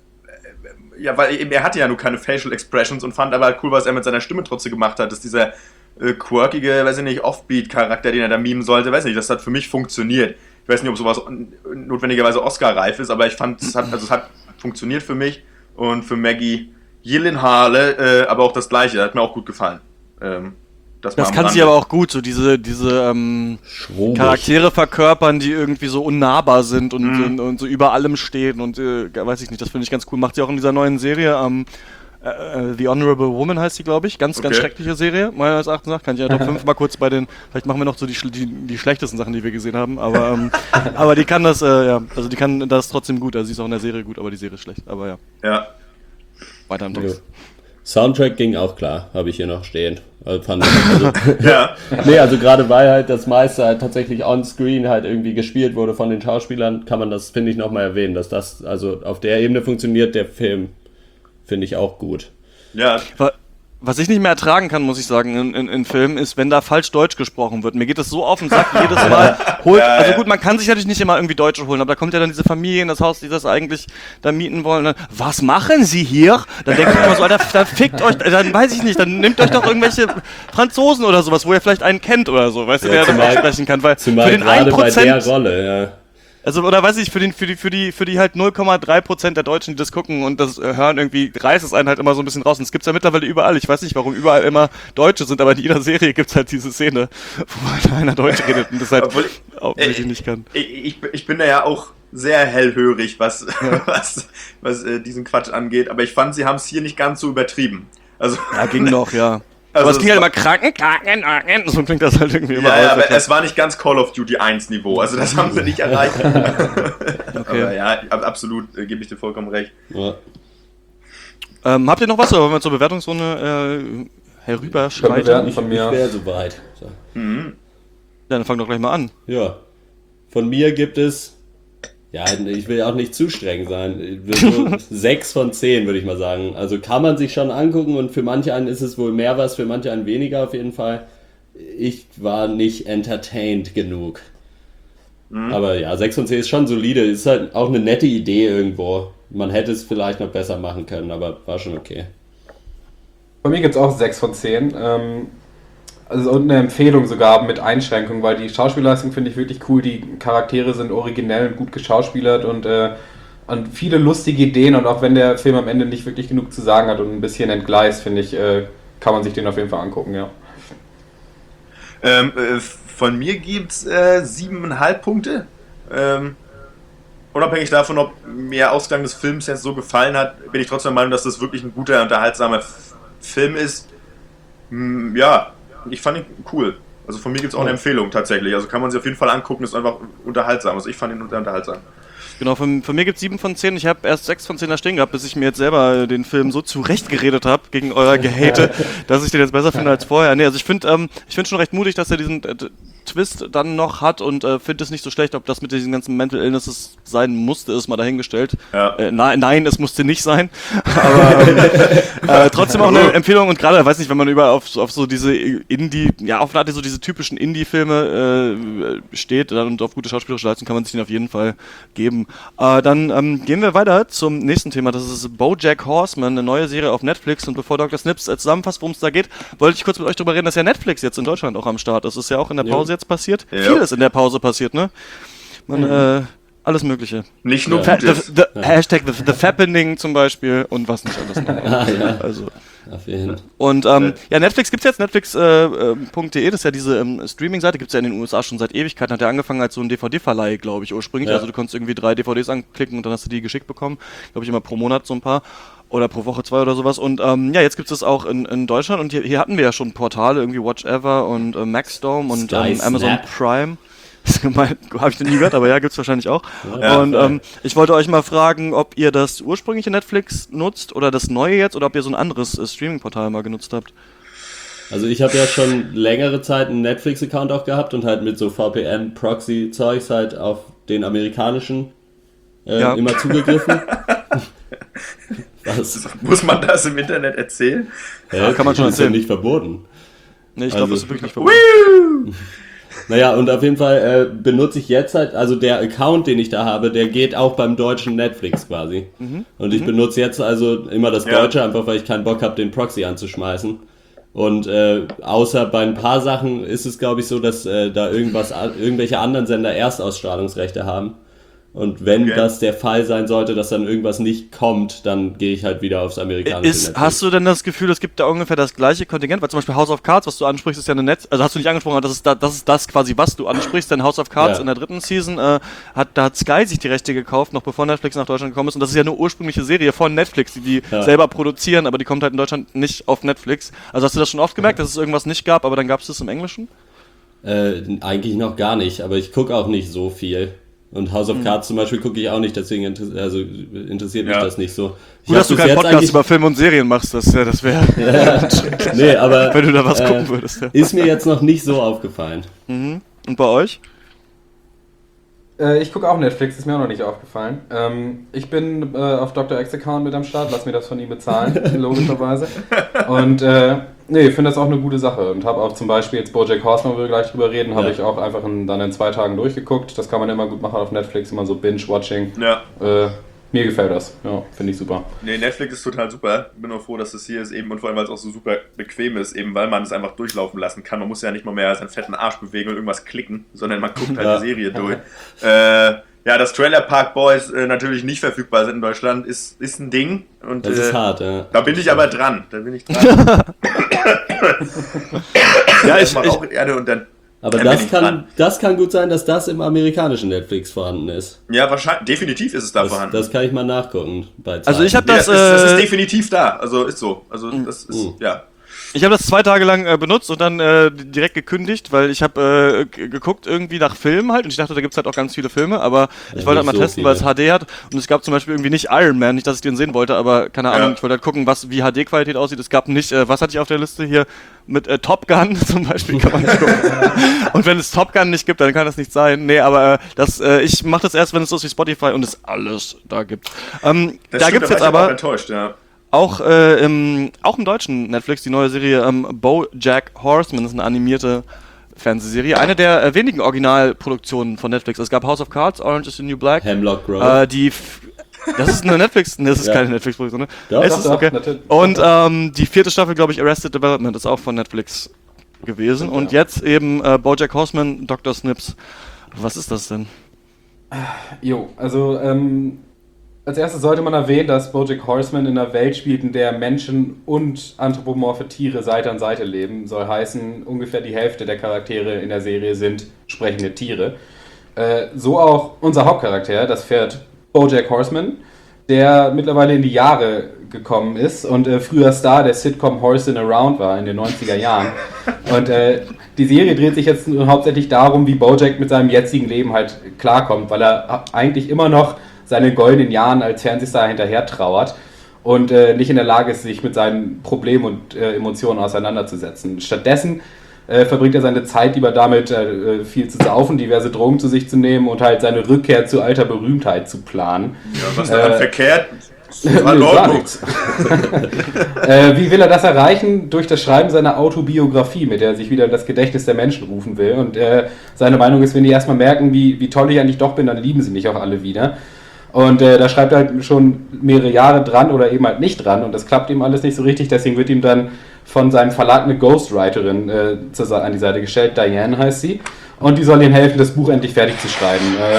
ja, weil eben, er hatte ja nur keine Facial Expressions und fand aber halt cool, was er mit seiner Stimme trotzdem gemacht hat, dass dieser äh, quirkige, weiß ich nicht, Offbeat-Charakter, den er da mimen sollte, weiß nicht, das hat für mich funktioniert. Ich weiß nicht, ob sowas notwendigerweise Oscar-reif ist, aber ich fand, es hat, also es hat funktioniert für mich und für Maggie Gyllenhaal, äh, aber auch das Gleiche, hat mir auch gut gefallen. Ähm, das Das mal am kann sie Rande. aber auch gut, so diese, diese ähm, Schrobig. Charaktere verkörpern, die irgendwie so unnahbar sind und, Mhm. und, und so über allem stehen und äh, weiß ich nicht, das finde ich ganz cool. Macht sie auch in dieser neuen Serie, ähm, äh, The Honorable Woman heißt sie, glaube ich. Ganz, ganz Okay. schreckliche Serie, meines Erachtens nach. Kann ich ja Top fünf mal kurz bei den, vielleicht machen wir noch so die, schl- die, die schlechtesten Sachen, die wir gesehen haben, aber, ähm, aber die kann das, äh, ja, also die kann das trotzdem gut. Also sie ist auch in der Serie gut, aber die Serie ist schlecht. Aber ja, Ja. weiter im Ja. Text. Soundtrack ging auch klar, habe ich hier noch stehen. Also, fand ich, also, Ja. nee, also gerade weil halt das meiste halt tatsächlich on-screen halt irgendwie gespielt wurde von den Schauspielern, kann man das, finde ich, nochmal erwähnen, dass das also auf der Ebene funktioniert, der Film, finde ich auch gut. Ja. Wa- Was ich nicht mehr ertragen kann, muss ich sagen, in, in, in Filmen, ist, wenn da falsch Deutsch gesprochen wird. Mir geht das so auf den Sack jedes Mal. Holt, Ja, also ja. gut, man kann sich natürlich nicht immer irgendwie Deutsche holen, aber da kommt ja dann diese Familie in das Haus, die das eigentlich da mieten wollen. Dann, was machen sie hier? Dann denke ich mir immer so, Alter, dann fickt euch, dann weiß ich nicht, dann nehmt euch doch irgendwelche Franzosen oder sowas, wo ihr vielleicht einen kennt oder so, weißt du, Ja, der dann zumal- auch sprechen kann, weil Zumal für den gerade einen bei der Prozent, Rolle, ja. also, oder weiß ich, für, den, für, die, für, die, für die halt null Komma drei Prozent der Deutschen, die das gucken und das äh, hören, irgendwie reißt es einen halt immer so ein bisschen raus. Und es gibt's ja mittlerweile überall. Ich weiß nicht, warum überall immer Deutsche sind, aber in jeder Serie gibt's halt diese Szene, wo halt einer Deutsch redet und das halt Obwohl ich- auch Äh, wirklich nicht kann. Ich, ich, ich bin da ja auch sehr hellhörig, was, was, was äh, diesen Quatsch angeht, aber ich fand, sie haben es hier nicht ganz so übertrieben. Also, Ja, ging noch, ja. Also aber es es ging halt war- immer kranken, kranken, kranken. So klingt das halt irgendwie immer ja, ja, aus, aber als- es war nicht ganz Call of Duty eins Niveau, also das haben sie nicht erreicht. Aber ja, ab- absolut, äh, gebe ich dir vollkommen recht. Ja. ähm, habt ihr noch was, oder wollen wir zur Bewertungsrunde äh, herüberschreiten? bewerten. Ich, Von ich mir. wäre soweit. So. Mhm. Dann fang doch gleich mal an. Ja. Von mir gibt es, ja, ich will auch nicht zu streng sein, so sechs von zehn würde ich mal sagen. Also kann man sich schon angucken und für manche einen ist es wohl mehr was, für manche einen weniger auf jeden Fall. Ich war nicht entertained genug. Aber ja, sechs von zehn ist schon solide, ist halt auch eine nette Idee irgendwo. Man hätte es vielleicht noch besser machen können, aber war schon okay. Bei mir gibt es auch sechs von zehn. Ähm, also und eine Empfehlung sogar mit Einschränkung, weil die Schauspielleistung finde ich wirklich cool. Die Charaktere sind originell und gut geschauspielert und, äh, und viele lustige Ideen. Und auch wenn der Film am Ende nicht wirklich genug zu sagen hat und ein bisschen entgleist, finde ich, äh, kann man sich den auf jeden Fall angucken, ja. Ähm, äh, von mir gibt's äh, siebeneinhalb Punkte. Ähm, unabhängig davon, ob mir Ausgang des Films jetzt so gefallen hat, bin ich trotzdem der Meinung, dass das wirklich ein guter, unterhaltsamer F- Film ist. Hm, ja, ich fand ihn cool. Also von mir gibt's auch eine Empfehlung tatsächlich. Also kann man sich auf jeden Fall angucken, ist einfach unterhaltsam. Also ich fand ihn unter- unterhaltsam. Genau, von, von mir gibt es sieben von zehn. Ich habe erst sechs von zehn da stehen gehabt, bis ich mir jetzt selber den Film so zurechtgeredet habe gegen euer Gehate, dass ich den jetzt besser finde als vorher. Nee, also ich finde ähm, ich finde schon recht mutig, dass er diesen äh, Twist dann noch hat und äh, finde es nicht so schlecht, ob das mit diesen ganzen Mental Illnesses sein musste, ist mal dahingestellt. Ja. Äh, nein, nein, es musste nicht sein. Aber ähm, äh, trotzdem auch eine Empfehlung und gerade, weiß nicht, wenn man über auf, auf so diese Indie, ja, auf eine Art so diese typischen Indie-Filme äh, steht dann und auf gute schauspielerische Leistung kann man sich den auf jeden Fall geben. Äh, dann ähm, gehen wir weiter zum nächsten Thema. Das ist BoJack Horseman, eine neue Serie auf Netflix. Und bevor Doktor Snips äh, zusammenfasst, worum es da geht, wollte ich kurz mit euch darüber reden, dass ja Netflix jetzt in Deutschland auch am Start ist. Das ist ja auch in der Pause Jo. jetzt passiert. Ja. Vieles in der Pause passiert, ne? Man, Mhm. äh, alles Mögliche. Nicht nur Fa the, Gutes. the, Hashtag the, the Fappening zum Beispiel und was nicht alles noch. Ah, ja. Also. Auf jeden Fall. Und ähm, ja, Netflix gibt's jetzt, netflix punkt de, das ist ja diese ähm, Streaming-Seite, gibt's ja in den U S A schon seit Ewigkeiten, hat ja angefangen als so ein D V D-Verleih, glaube ich, ursprünglich. Ja. Also du konntest irgendwie drei D V Ds anklicken und dann hast du die geschickt bekommen, glaube ich immer pro Monat so ein paar. Oder pro Woche zwei oder sowas. Und ähm, ja, jetzt gibt es das auch in, in Deutschland und hier, hier hatten wir ja schon Portale, irgendwie Watch Ever und äh, Maxdome und Sky ähm, Amazon Snap. Prime. Das habe ich noch nie gehört, aber ja, gibt's wahrscheinlich auch. Ja, und ähm, ich wollte euch mal fragen, ob ihr das ursprüngliche Netflix nutzt oder das neue jetzt oder ob ihr so ein anderes äh, Streaming-Portal mal genutzt habt. Also ich habe ja schon längere Zeit einen Netflix-Account auch gehabt und halt mit so V P N-Proxy-Zeugs halt auf den amerikanischen äh, Ja. immer zugegriffen. Was? Muss man das im Internet erzählen? Ja, kann man schon ist ja erzählen. nicht verboten. Nee, ich glaube, Also- das ist wirklich nicht verboten. Naja, und auf jeden Fall äh, benutze ich jetzt halt, also der Account, den ich da habe, der geht auch beim deutschen Netflix quasi. Und ich benutze jetzt also immer das Ja. Deutsche, einfach weil ich keinen Bock habe, den Proxy anzuschmeißen. Und äh, außer bei ein paar Sachen ist es, glaube ich, so, dass äh, da irgendwas, irgendwelche anderen Sender Erstausstrahlungsrechte haben. Und wenn Okay. das der Fall sein sollte, dass dann irgendwas nicht kommt, dann gehe ich halt wieder aufs amerikanische Ist, Netflix. hast du denn das Gefühl, es gibt da ungefähr das gleiche Kontingent? Weil zum Beispiel House of Cards, was du ansprichst, ist ja eine Netz... Also hast du nicht angesprochen, aber das ist, da, das ist das quasi, was du ansprichst. Denn House of Cards Ja. in der dritten Season, äh, hat, da hat Sky sich die Rechte gekauft, noch bevor Netflix nach Deutschland gekommen ist. Und das ist ja eine ursprüngliche Serie von Netflix, die die Ja. selber produzieren, aber die kommt halt in Deutschland nicht auf Netflix. Also hast du das schon oft gemerkt, dass es irgendwas nicht gab, aber dann gab es das im Englischen? Äh, eigentlich noch gar nicht, aber ich gucke auch nicht so viel. Und House Hm. of Cards zum Beispiel gucke ich auch nicht, deswegen inter also, interessiert mich Ja. das nicht so. Ich Gut, hab dass du bis keinen jetzt Podcast eigentlich- über Filme und Serien machst, das, ja, das wäre, Nee, aber wenn du da was äh, gucken würdest. Ja. ist mir jetzt noch nicht so aufgefallen. Und bei euch? Äh, ich gucke auch Netflix, ist mir auch noch nicht aufgefallen. Ähm, ich bin äh, auf Doktor X Account mit am Start, lass mir das von ihm bezahlen, logischerweise. Und äh, nee, ich finde das auch eine gute Sache und habe auch zum Beispiel jetzt BoJack Horseman, wo wir gleich drüber reden, habe Ja. ich auch einfach in, dann in zwei Tagen durchgeguckt. Das kann man immer gut machen auf Netflix, immer so Binge-Watching. Ja. Äh, mir gefällt das, ja, finde ich super. Nee, Netflix ist total super. Bin auch froh, dass das hier ist, eben und vor allem, weil es auch so super bequem ist, eben weil man es einfach durchlaufen lassen kann. Man muss ja nicht mal mehr seinen fetten Arsch bewegen und irgendwas klicken, sondern man guckt halt Ja. die Serie durch. äh, ja, dass Trailer Park Boys äh, natürlich nicht verfügbar sind in Deutschland, ist, ist ein Ding. Und, Das äh, ist hart, ja. Da bin ich aber dran. Da bin ich dran. Ja, ich, Erstmal ich, auch Erde und dann. Aber dann bin das ich kann, dran. das kann gut sein, dass das im amerikanischen Netflix vorhanden ist. Ja, wahrscheinlich. Definitiv ist es da Das, vorhanden. das kann ich mal nachgucken. Bei Also Zeiten. ich habe Nee, das, das, ist, das ist äh, definitiv da. Also ist so. Also das ist, Mhm. ja. Ich habe das zwei Tage lang äh, benutzt und dann äh, direkt gekündigt, weil ich habe äh, g- geguckt irgendwie nach Filmen halt und ich dachte, da gibt's halt auch ganz viele Filme, aber ich Ja, wollte halt nicht mal so testen, weil es viele. H D hat und es gab zum Beispiel irgendwie nicht Iron Man, nicht, dass ich den sehen wollte, aber keine Ahnung, Ja. ich wollte halt gucken, was wie H D-Qualität aussieht. Es gab nicht, äh, was hatte ich auf der Liste hier mit äh, Top Gun zum Beispiel, kann man nicht gucken. Und wenn es Top Gun nicht gibt, dann kann das nicht sein. Nee, aber äh, das, äh, ich mache das erst, wenn es so ist wie Spotify und es alles da gibt. Ähm, Das da stimmt, gibt's da jetzt war ich auch aber enttäuscht, ja. auch, äh, im, auch im deutschen Netflix die neue Serie ähm, BoJack Horseman, das ist eine animierte Fernsehserie. Eine der äh, wenigen Originalproduktionen von Netflix. Es gab House of Cards, Orange is the New Black. Hemlock Grove. Äh, die f- das ist eine Netflix, nee, das ist Ja. keine Netflix-Produktion, ne? Doch, es doch, ist, doch, okay. natürlich. Und ähm, die vierte Staffel, glaube ich, Arrested Development, ist auch von Netflix gewesen. Und Ja. jetzt eben äh, BoJack Horseman, Doktor Snips. Was ist das denn? Jo, also ähm, als erstes sollte man erwähnen, dass BoJack Horseman in einer Welt spielt, in der Menschen und anthropomorphe Tiere Seite an Seite leben. Soll heißen, ungefähr die Hälfte der Charaktere in der Serie sind sprechende Tiere. Äh, so auch unser Hauptcharakter, das Pferd BoJack Horseman, der mittlerweile in die Jahre gekommen ist und äh, früher Star der Sitcom Horse in Around war in den neunziger Jahren. Und äh, die Serie dreht sich jetzt hauptsächlich darum, wie Bojack mit seinem jetzigen Leben halt klarkommt, weil er eigentlich immer noch seinen goldenen Jahren als Fernsehstar hinterher trauert und äh, nicht in der Lage ist, sich mit seinen Problemen und äh, Emotionen auseinanderzusetzen. Stattdessen äh, verbringt er seine Zeit lieber damit, äh, viel zu saufen, diverse Drogen zu sich zu nehmen und halt seine Rückkehr zu alter Berühmtheit zu planen. Ja, was daran äh, verkehrt? Nee, gar nichts. äh, wie will er das erreichen? Durch das Schreiben seiner Autobiografie, mit der er sich wieder in das Gedächtnis der Menschen rufen will. Und äh, seine Meinung ist, wenn die erstmal merken, wie, wie toll ich eigentlich doch bin, dann lieben sie mich auch alle wieder. Und äh, da schreibt er halt schon mehrere Jahre dran oder eben halt nicht dran. Und das klappt ihm alles nicht so richtig. Deswegen wird ihm dann von seinem Verlag eine Ghostwriterin äh, zur, an die Seite gestellt. Diane heißt sie. Und die soll ihm helfen, das Buch endlich fertig zu schreiben. Äh,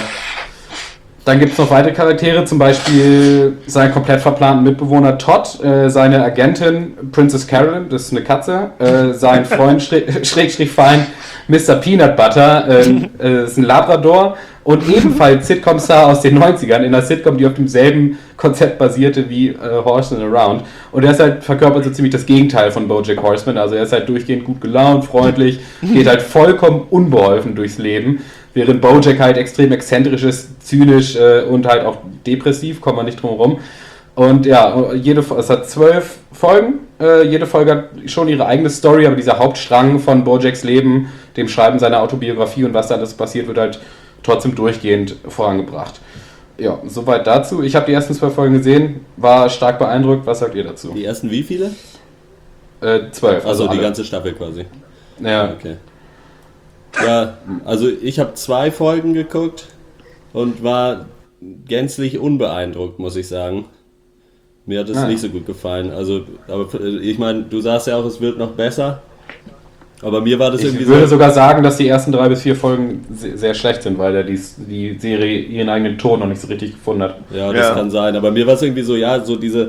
Dann gibt es noch weitere Charaktere, zum Beispiel seinen komplett verplanten Mitbewohner Todd, äh, seine Agentin Princess Carolyn, das ist eine Katze, äh, sein Freund Schräg, Schrägstrich Feind Mister Peanut Butter, äh, äh, ist ein Labrador und ebenfalls Sitcom-Star aus den neunzigern, in einer Sitcom, die auf demselben Konzept basierte wie äh, Horseman Around. Und er ist halt verkörpert so ziemlich das Gegenteil von BoJack Horseman, also er ist halt durchgehend gut gelaunt, freundlich, geht halt vollkommen unbeholfen durchs Leben. Während Bojack halt extrem exzentrisch ist, zynisch äh, und halt auch depressiv, kommt man nicht drum herum. Und ja, jede, es hat zwölf Folgen. Äh, jede Folge hat schon ihre eigene Story, aber dieser Hauptstrang von Bojacks Leben, dem Schreiben seiner Autobiografie und was da alles passiert, wird halt trotzdem durchgehend vorangebracht. Ja, soweit dazu. Ich habe die ersten zwölf Folgen gesehen, war stark beeindruckt. Was sagt ihr dazu? Die ersten wie viele? Äh, zwölf. Also, also die alle. ganze Staffel quasi. Ja. Okay. Ja, also ich habe zwei Folgen geguckt und war gänzlich unbeeindruckt, muss ich sagen. Mir hat es Ah. nicht so gut gefallen. Also, aber ich meine, du sagst ja auch, es wird noch besser. Aber mir war das Ich irgendwie würde so. sogar sagen, dass die ersten drei bis vier Folgen se- sehr schlecht sind, weil der die, die Serie ihren eigenen Ton noch nicht so richtig gefunden hat. Ja, das Ja. kann sein. Aber mir war es irgendwie so, ja, so diese.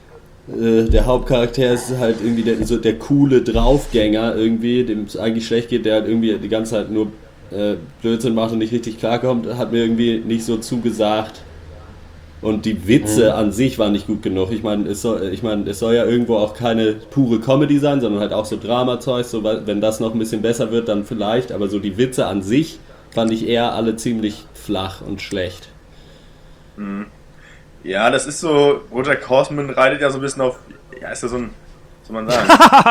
Äh, der Hauptcharakter ist halt irgendwie der, so der coole Draufgänger, irgendwie, dem es eigentlich schlecht geht, der halt irgendwie die ganze Zeit nur äh, Blödsinn macht und nicht richtig klarkommt, hat mir irgendwie nicht so zugesagt. Und die Witze Mhm. an sich waren nicht gut genug. Ich meine, es soll, ich meine, es soll ja irgendwo auch keine pure Comedy sein, sondern halt auch so Dramazeug. So, wenn das noch ein bisschen besser wird, dann vielleicht. Aber so die Witze an sich fand ich eher alle ziemlich flach und schlecht. Ja, das ist so, BoJack Horseman reitet ja so ein bisschen auf, ja, ist ja so ein, was soll man sagen?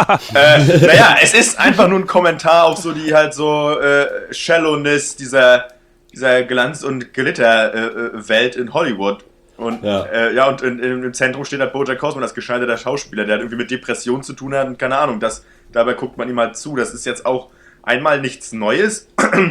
äh, naja, es ist einfach nur ein Kommentar auf so die halt so äh, Shallowness dieser, dieser Glanz- und Glitter-Welt in Hollywood. Und Ja. äh, ja, und in, in, im Zentrum steht halt BoJack Horseman, das gescheiterter Schauspieler, der halt irgendwie mit Depressionen zu tun hat und keine Ahnung, das, dabei guckt man ihm halt zu. Das ist jetzt auch einmal nichts Neues,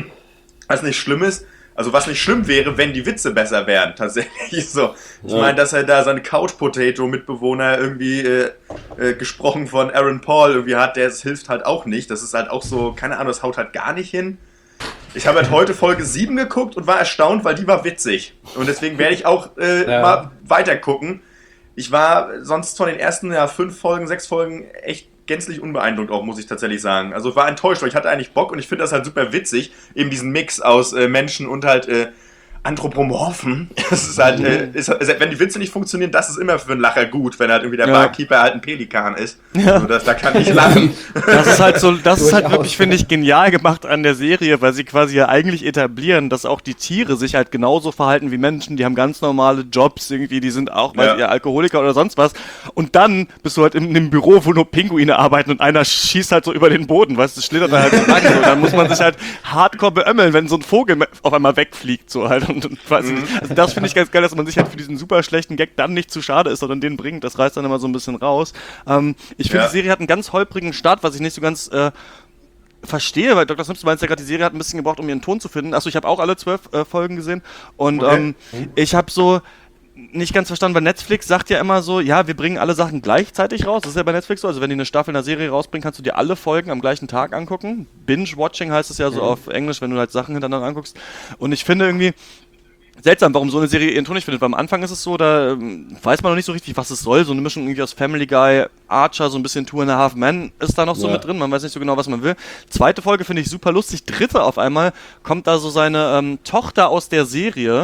was nicht schlimm ist. Also was nicht schlimm wäre, wenn die Witze besser wären, tatsächlich so. Ich Ja. meine, dass er da seine Couch-Potato-Mitbewohner irgendwie äh, äh, gesprochen von Aaron Paul irgendwie hat, der es hilft halt auch nicht. Das ist halt auch so, keine Ahnung, das haut halt gar nicht hin. Ich habe halt heute Folge sieben geguckt und war erstaunt, weil die war witzig. Und deswegen werde ich auch äh, Ja. mal weiter gucken. Ich war sonst von den ersten ja, fünf Folgen, sechs Folgen echt gänzlich unbeeindruckt auch, muss ich tatsächlich sagen. Also war enttäuscht, weil ich hatte eigentlich Bock und ich finde das halt super witzig, eben diesen Mix aus äh, Menschen und halt äh, Anthropomorphen. Das ist halt, äh, ist, ist, wenn die Witze nicht funktionieren, das ist immer für einen Lacher gut, wenn halt irgendwie der Ja. Barkeeper halt ein Pelikan ist. Also das, da kann ich lachen. Das ist halt so, das ist halt Durchaus. wirklich, finde ich, genial gemacht an der Serie, weil sie quasi ja eigentlich etablieren, dass auch die Tiere sich halt genauso verhalten wie Menschen, die haben ganz normale Jobs irgendwie, die sind auch, Ja. weiß ich, Alkoholiker oder sonst was. Und dann bist du halt in einem Büro, wo nur Pinguine arbeiten und einer schießt halt so über den Boden, weißt du, schlittert da halt so lang. So. Dann muss man sich halt hardcore beömmeln, wenn so ein Vogel auf einmal wegfliegt, so halt. Und, und weiß ich nicht. Also das finde ich ganz geil, dass man sich halt für diesen super schlechten Gag dann nicht zu schade ist, sondern den bringt. Das reißt dann immer so ein bisschen raus. Ähm, ich finde, Ja. die Serie hat einen ganz holprigen Start, was ich nicht so ganz äh, verstehe, weil Doktor Simpson meint ja gerade, die Serie hat ein bisschen gebraucht, um ihren Ton zu finden. Achso, ich habe auch alle zwölf äh, Folgen gesehen und Okay. ähm, ich habe so nicht ganz verstanden, weil Netflix sagt ja immer so, ja, wir bringen alle Sachen gleichzeitig raus. Das ist ja bei Netflix so. Also wenn die eine Staffel einer Serie rausbringen, kannst du dir alle Folgen am gleichen Tag angucken. Binge-Watching heißt es ja so auf Englisch, wenn du halt Sachen hintereinander anguckst. Und ich finde irgendwie seltsam, warum so eine Serie ihren Ton nicht findet. Weil am Anfang ist es so, da ähm, weiß man noch nicht so richtig, was es soll. So eine Mischung irgendwie aus Family Guy, Archer, so ein bisschen Two and a Half Men ist da noch so Ja. mit drin. Man weiß nicht so genau, was man will. Zweite Folge finde ich super lustig. Dritte auf einmal kommt da so seine ähm, Tochter aus der Serie,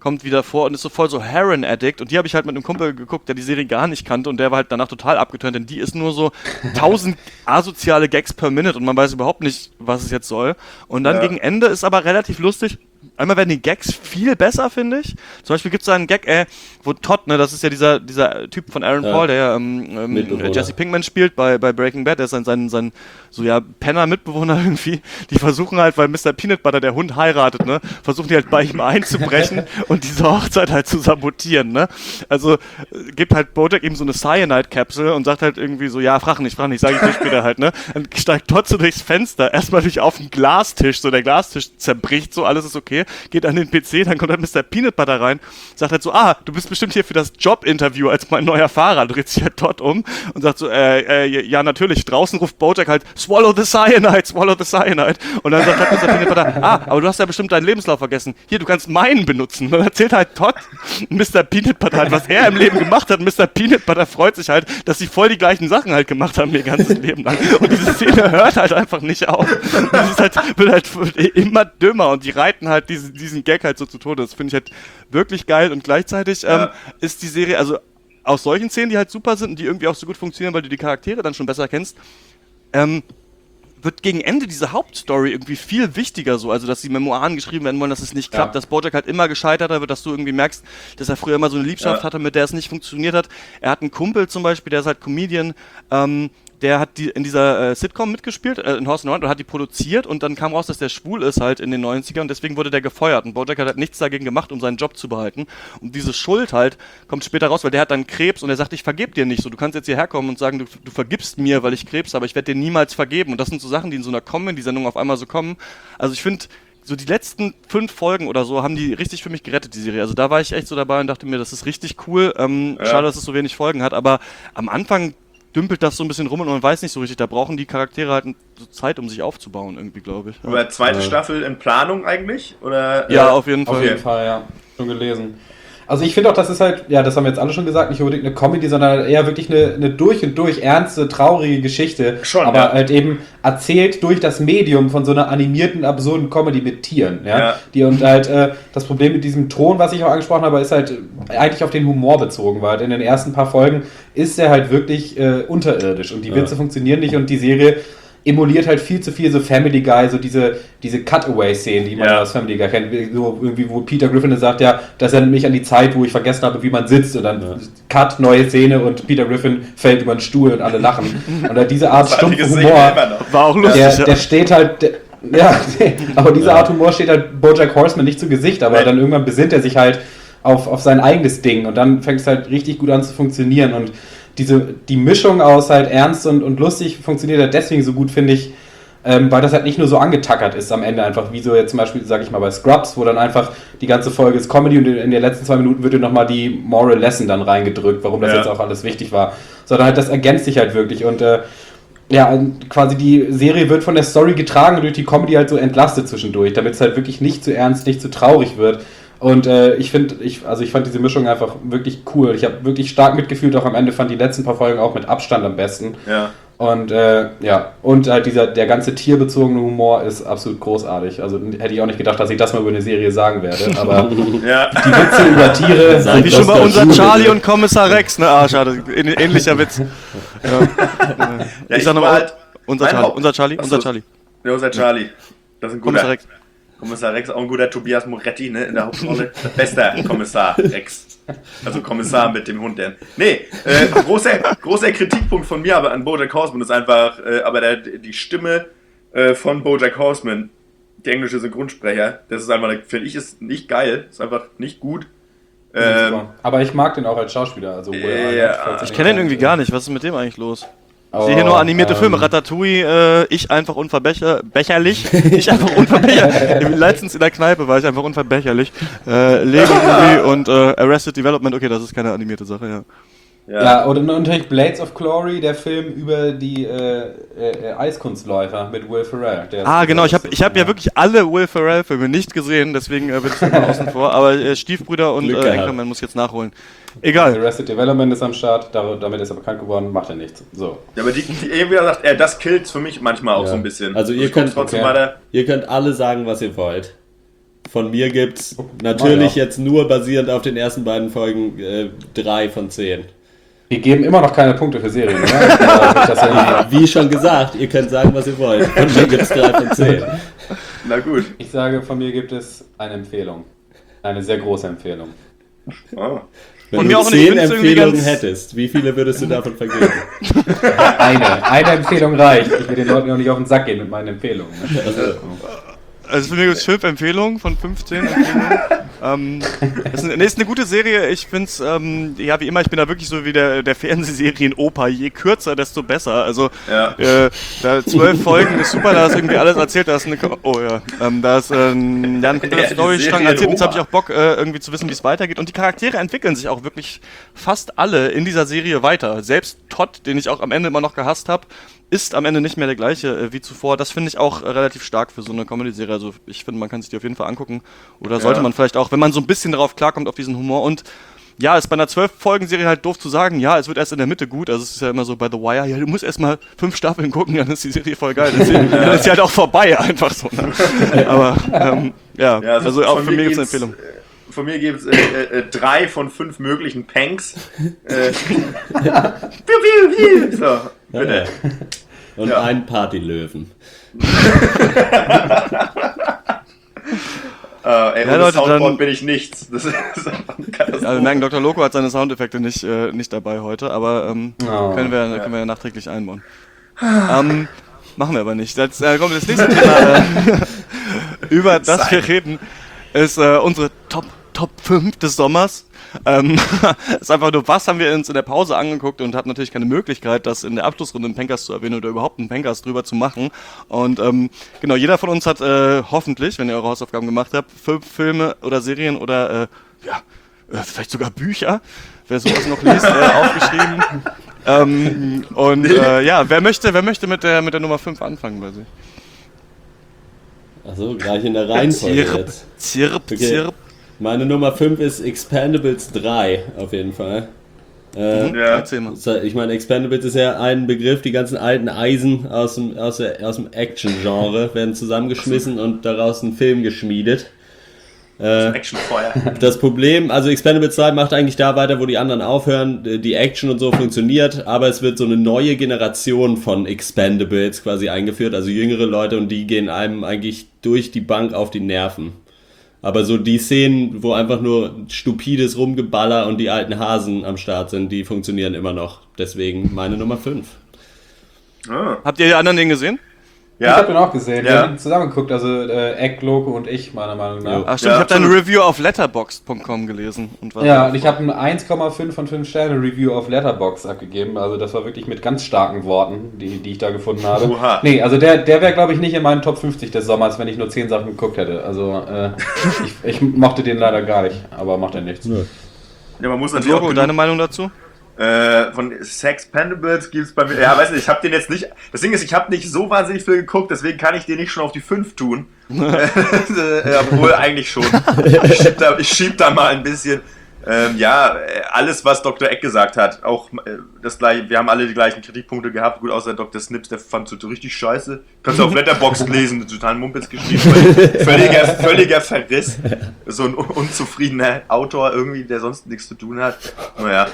kommt wieder vor und ist so voll so Heroin-Addict. Und die habe ich halt mit einem Kumpel geguckt, der die Serie gar nicht kannte und der war halt danach total abgeturnt, denn die ist nur so tausend asoziale Gags per Minute und man weiß überhaupt nicht, was es jetzt soll. Und dann Ja. gegen Ende ist aber relativ lustig. Einmal werden die Gags viel besser, finde ich. Zum Beispiel gibt es da einen Gag, äh, wo Todd, ne, das ist ja dieser, dieser Typ von Aaron Ja. Paul, der ja ähm, ähm, Mitbewohner. Jesse Pinkman spielt bei, bei Breaking Bad, der ist sein, sein, sein so ja, Penner-Mitbewohner irgendwie. Die versuchen halt, weil Mister Peanut Butter, der Hund, heiratet, ne, versuchen die halt bei ihm einzubrechen und diese Hochzeit halt zu sabotieren, ne. Also äh, gibt halt Bojack ihm so eine Cyanide-Capsule und sagt halt irgendwie so, ja, frag nicht, frag nicht, sag ich dir später halt, ne. Dann steigt Todd so durchs Fenster, erstmal durch auf den Glastisch, so der Glastisch zerbricht, so alles ist okay, geht an den P C, dann kommt halt Mister Peanut Butter rein, sagt halt so, ah, du bist bestimmt hier für das Jobinterview als mein neuer Fahrer, dreht sich halt Todd um und sagt so, äh, äh, ja natürlich, draußen ruft Bojack halt, swallow the cyanide, swallow the cyanide und dann sagt halt Mister Peanut Butter, ah, aber du hast ja bestimmt deinen Lebenslauf vergessen, hier, du kannst meinen benutzen und dann erzählt halt Todd Mister Peanut Butter halt, was er im Leben gemacht hat und Mister Peanut Butter freut sich halt, dass sie voll die gleichen Sachen halt gemacht haben ihr ganzes Leben lang und diese Szene hört halt einfach nicht auf und es ist halt, wird halt immer dümmer und die reiten halt diesen, diesen Gag halt so zu Tode. Das finde ich halt wirklich geil und gleichzeitig ähm, Ja. ist die Serie, also aus solchen Szenen, die halt super sind und die irgendwie auch so gut funktionieren, weil du die Charaktere dann schon besser kennst, ähm, wird gegen Ende diese Hauptstory irgendwie viel wichtiger so, also dass die Memoiren geschrieben werden wollen, dass es nicht klappt, Ja. dass Bojack halt immer gescheiterter wird, dass du irgendwie merkst, dass er früher immer so eine Liebschaft Ja. hatte, mit der es nicht funktioniert hat. Er hat einen Kumpel zum Beispiel, der ist halt Comedian, ähm, der hat die in dieser äh, Sitcom mitgespielt, äh, in Horse and Round, und hat die produziert und dann kam raus, dass der schwul ist halt in den neunzigern und deswegen wurde der gefeuert und Bojack hat halt nichts dagegen gemacht, um seinen Job zu behalten und diese Schuld halt kommt später raus, weil der hat dann Krebs und er sagt, ich vergeb dir nicht so, du kannst jetzt hierher kommen und sagen, du, du vergibst mir, weil ich Krebs habe, ich werde dir niemals vergeben und das sind so Sachen, die in so einer Comedy-Sendung auf einmal so kommen, also ich finde, so die letzten fünf Folgen oder so haben die richtig für mich gerettet, die Serie. Also da war ich echt so dabei und dachte mir, das ist richtig cool. Ähm, Ja. Schade, dass es so wenig Folgen hat, aber am Anfang dümpelt das so ein bisschen rum und man weiß nicht so richtig. Da brauchen die Charaktere halt so Zeit, um sich aufzubauen irgendwie, glaube ich. Ja, Aber zweite Ja. Staffel in Planung eigentlich? Oder, ja äh, auf jeden Fall. Auf jeden Fall, ja. Schon gelesen. Also ich finde auch, das ist halt, ja, das haben wir jetzt alle schon gesagt, nicht unbedingt eine Comedy, sondern eher wirklich eine, eine durch und durch ernste, traurige Geschichte. Schon, aber ja. halt eben erzählt durch das Medium von so einer animierten, absurden Comedy mit Tieren. Ja? Ja. Die und halt äh, das Problem mit diesem Ton, was ich auch angesprochen habe, ist halt eigentlich auf den Humor bezogen, weil in den ersten paar Folgen ist er halt wirklich äh, unterirdisch und die Witze funktionieren nicht und die Serie emuliert halt viel zu viel so Family Guy, so diese, diese Cutaway-Szenen, die man Ja. aus Family Guy kennt. Wie- So irgendwie, wo Peter Griffin sagt, ja, das erinnert mich an die Zeit, wo ich vergessen habe, wie man sitzt und dann Cut, neue Szene und Peter Griffin fällt über den Stuhl und alle lachen. Und halt diese Art stumpfe Großartige Szene Humor, immer noch. War auch lustig, der, ja. der steht halt, der, ja, aber diese Art Humor steht halt Bojack Horseman nicht zu Gesicht, aber Nein. dann irgendwann besinnt er sich halt auf, auf sein eigenes Ding und dann fängt es halt richtig gut an zu funktionieren und diese, die Mischung aus halt ernst und, und lustig funktioniert halt deswegen so gut, finde ich, ähm, weil das halt nicht nur so angetackert ist am Ende einfach, wie so jetzt zum Beispiel, sag ich mal, bei Scrubs, wo dann einfach die ganze Folge ist Comedy und in den letzten zwei Minuten wird dir nochmal die Moral Lesson dann reingedrückt, warum das Ja. jetzt auch alles wichtig war, sondern halt das ergänzt sich halt wirklich und äh, ja, quasi die Serie wird von der Story getragen und durch die Comedy halt so entlastet zwischendurch, damit es halt wirklich nicht zu ernst, nicht zu traurig wird. Und äh, ich finde, ich, also ich fand diese Mischung einfach wirklich cool. Ich habe wirklich stark mitgefühlt, auch am Ende fand die letzten paar Folgen auch mit Abstand am besten. Ja. Und äh, ja, und halt dieser, der ganze tierbezogene Humor ist absolut großartig. Also hätte ich auch nicht gedacht, dass ich das mal über eine Serie sagen werde, aber Ja. die Witze über Tiere sind Wie schon bei das unser Schule. Charlie und Kommissar Rex, ne? Ah, schade. Ähn- Ähnlicher Witz. Ja. Ja, Ich sag war nochmal, halt- unser mein Charlie, Haupt- unser Charlie, Achso, unser Charlie. Ja, unser Charlie. Das ist ein guter. Kommissar Rex. Kommissar Rex, auch ein guter Tobias Moretti, ne, in der Hauptrolle. Bester Kommissar Rex. Also Kommissar mit dem Hund, denn. Nee, äh, großer, großer Kritikpunkt von mir aber an Bojack Horseman ist einfach, äh, aber der, die Stimme äh, von Bojack Horseman, der englische Synchronsprecher, das ist einfach, finde ich, ist nicht geil, ist einfach nicht gut. Ähm, Aber ich mag den auch als Schauspieler. Also, wo er Ja, halt- Ich kenne den irgendwie gar nicht. Was ist mit dem eigentlich los? Ich Oh, sehe hier nur animierte ähm, Filme. Ratatouille, äh, ich einfach unverbecherlich. Ich einfach unverbecherlich. Letztens in der Kneipe war ich einfach unverbecherlich. Äh, Lego Movie und äh, Arrested Development. Okay, das ist keine animierte Sache, ja. ja. Ja, oder natürlich Blades of Glory, der Film über die äh, äh, Eiskunstläufer mit Will Ferrell. Der ist Ah, genau. Ich habe lustig, ich hab ja wirklich alle Will Ferrell-Filme nicht gesehen, deswegen äh, bin ich immer außen vor. Aber äh, Stiefbrüder und Glück äh, gehabt. Anchorman muss ich jetzt nachholen. Egal. Arrested Development ist am Start, dar- damit ist er bekannt geworden, macht er nichts. So. Ja, aber die, die irgendwie sagt, er, das killt für mich manchmal auch Ja. so ein bisschen. Also ihr ich guck's könnt- trotzdem okay. weiter. Ihr könnt alle sagen, was ihr wollt. von mir gibt's natürlich ja. jetzt nur basierend auf den ersten beiden Folgen äh, drei von zehn. Wir geben immer noch keine Punkte für Serien, oder? das ja Wie schon gesagt, ihr könnt sagen, was ihr wollt. Von mir gibt's drei von zehn. Na gut. ich sage, von mir gibt es eine Empfehlung. Eine sehr große Empfehlung. Oh. Wenn Und du mir auch eine- zehn ich find's irgendwie Empfehlungen ganz- hättest, wie viele würdest du davon vergeben? Eine. Eine Empfehlung reicht. Ich will den Leuten auch nicht auf den Sack gehen mit meinen Empfehlungen. Also, Also für mich gibt es fünf Empfehlungen von fünfzehn Empfehlungen. ähm, das ist, eine, nee, ist eine gute Serie. Ich finde es, ähm, ja wie immer, ich bin da wirklich so wie der, der Fernsehserien-Opa. Je kürzer, desto besser. Also Ja. äh, da zwölf Folgen ist super, da ist irgendwie alles erzählt. Da ist eine, oh ja, ähm, da ist ähm, ja, ein kompletter Ja, Storystrang erzählt. Jetzt habe ich Serien-Opa. auch Bock, äh, irgendwie zu wissen, wie es weitergeht. Und die Charaktere entwickeln sich auch wirklich fast alle in dieser Serie weiter. Selbst Todd, den ich auch am Ende immer noch gehasst habe, ist am Ende nicht mehr der gleiche äh, wie zuvor. Das finde ich auch äh, relativ stark für so eine Comedy-Serie. Also ich finde, man kann sich die auf jeden Fall angucken. Oder sollte Ja. man vielleicht auch, wenn man so ein bisschen darauf klarkommt, auf diesen Humor. Und ja, ist bei einer zwölf-Folgen-Serie halt doof zu sagen, ja, es wird erst in der Mitte gut. Also es ist ja immer so bei The Wire, ja, du musst erst mal fünf Staffeln gucken, dann ist die Serie voll geil. Dann ist sie, dann ist sie halt auch vorbei, einfach so. Ne? Aber ähm, ja, Ja, also auch von für mich gibt es eine geht's, Empfehlung. äh, Von mir gibt es äh, äh, äh, drei von fünf möglichen Panks. Äh, piu, piu, piu. So, bitte. und Ja. ein Partylöwen. Äh, ey, Ja, ohne Leute, Soundboard dann- bin ich nichts. Das ist einfach eine Katastrophe. Ja, wir merken, Doktor Loco hat seine Soundeffekte nicht, äh, nicht dabei heute, aber ähm, Oh, können, wir, können wir ja nachträglich einbauen. ähm, machen wir aber nicht. Das, äh, kommt das nächste Thema, äh, über das wir reden, ist äh, unsere Top, Top fünf des Sommers. Ähm, ist einfach nur, was haben wir uns in der Pause angeguckt und hatten natürlich keine Möglichkeit, das in der Abschlussrunde im Pencast zu erwähnen oder überhaupt einen Pencast drüber zu machen. Und ähm, genau, jeder von uns hat äh, hoffentlich, wenn ihr eure Hausaufgaben gemacht habt, fünf Filme oder Serien oder äh, ja, äh, vielleicht sogar Bücher, wer sowas noch liest, äh, aufgeschrieben. Ähm, und äh, ja, wer möchte, wer möchte mit der mit der Nummer fünf anfangen bei sich? Achso, gleich in der Reihenfolge Zirp, jetzt. zirp, Okay. zirp. Meine Nummer fünf ist Expendables drei, auf jeden Fall. Äh, Ja. Erzähl mal. Ich meine, Expendables ist ja ein Begriff, die ganzen alten Eisen aus dem, aus der, aus dem Action-Genre werden zusammengeschmissen und daraus ein Film geschmiedet. Äh, Actionfeuer. das Problem, also Expendables drei macht eigentlich da weiter, wo die anderen aufhören. Die Action und so funktioniert, aber es wird so eine neue Generation von Expendables quasi eingeführt, also jüngere Leute, und die gehen einem eigentlich durch die Bank auf die Nerven. Aber so die Szenen, wo einfach nur stupides Rumgeballer und die alten Hasen am Start sind, die funktionieren immer noch. Deswegen meine Nummer fünf. Ah. Habt ihr die anderen den gesehen? Ich habe den Ja, auch gesehen. Wir Ja. haben zusammen geguckt, also äh, Eck, Loco und ich, meiner Meinung nach. Jo. Ach stimmt, Ja, ich habe deine absolut. Review auf letterboxd punkt com gelesen. Und war Ja, und ich habe ein eins Komma fünf von fünf Sterne Review auf Letterboxd abgegeben. Also das war wirklich mit ganz starken Worten, die, die ich da gefunden habe. Oha. Nee, also der, der wäre, glaube ich, nicht in meinen Top fünfzig des Sommers, wenn ich nur zehn Sachen geguckt hätte. Also äh, ich, ich mochte den leider gar nicht, aber macht ja nichts. ja, man muss natürlich auch Logo, genug, deine Meinung dazu? äh, von Sexpendables gibt's bei mir. Ja, weiß nicht, ich habe den jetzt nicht. Das Ding ist, ich habe nicht so wahnsinnig viel geguckt, deswegen kann ich den nicht schon auf die fünf tun. äh, obwohl eigentlich schon. Ich schieb da, ich schieb da mal ein bisschen. Ähm, ja, äh, alles, was Doktor Eck gesagt hat, auch äh, das gleiche, wir haben alle die gleichen Kritikpunkte gehabt, gut, außer Doktor Snips, der fand es so richtig scheiße. Kannst du auf Letterboxd lesen, total Mumpitz geschrieben, völliger, völliger Verriss. So ein un- unzufriedener Autor irgendwie, der sonst nichts zu tun hat. Naja.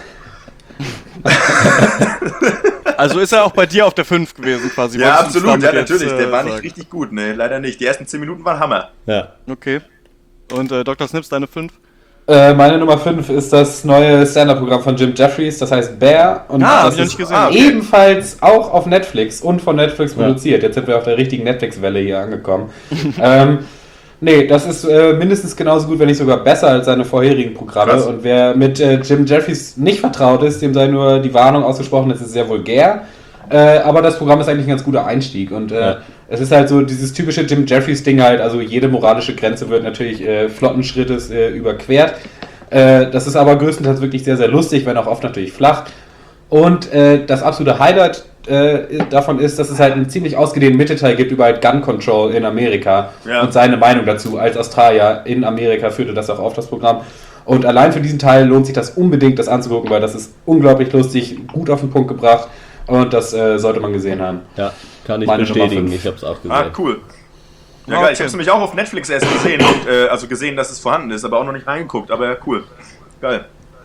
Also ist er auch bei dir auf der fünf gewesen quasi? Ja, Wolltest du uns absolut, ja, damit natürlich, jetzt, der äh, war nicht sagen? richtig gut, ne, leider nicht. Die ersten zehn Minuten waren Hammer. Ja. Okay. Und äh, Doktor Snips, deine fünf? Äh, meine Nummer fünf ist das neue Stand-Up-Programm von Jim Jeffries, das heißt Bear. Und Ah, hab das ich noch ist nicht gesehen. Ah, okay. ebenfalls auch auf Netflix und von Netflix Ja. produziert. Jetzt sind wir auf der richtigen Netflix-Welle hier angekommen. ähm, nee, das ist äh, mindestens genauso gut, wenn nicht sogar besser als seine vorherigen Programme. Krass. Und wer mit äh, Jim Jeffries nicht vertraut ist, dem sei nur die Warnung ausgesprochen, es ist sehr vulgär. Äh, aber das Programm ist eigentlich ein ganz guter Einstieg. Und äh, Ja. es ist halt so dieses typische Jim Jeffries-Ding halt, also jede moralische Grenze wird natürlich äh, flotten Schrittes äh, überquert. Äh, das ist aber größtenteils wirklich sehr, sehr lustig, wenn auch oft natürlich flach. Und äh, das absolute Highlight äh, davon ist, dass es halt einen ziemlich ausgedehnten Mittelteil gibt über halt Gun Control in Amerika Ja. und seine Meinung dazu. Als Australier in Amerika führte das auch auf das Programm. Und allein für diesen Teil lohnt sich das unbedingt, das anzugucken, weil das ist unglaublich lustig, gut auf den Punkt gebracht und das äh, sollte man gesehen haben. Ja, kann ich Meine Nummer bestätigen. fünf. Ich hab's auch gesehen. Ah, cool. Ja, geil. Ich hab's nämlich auch auf Netflix erst gesehen, und, äh, also gesehen, dass es vorhanden ist, aber auch noch nicht reingeguckt, aber cool. Geil.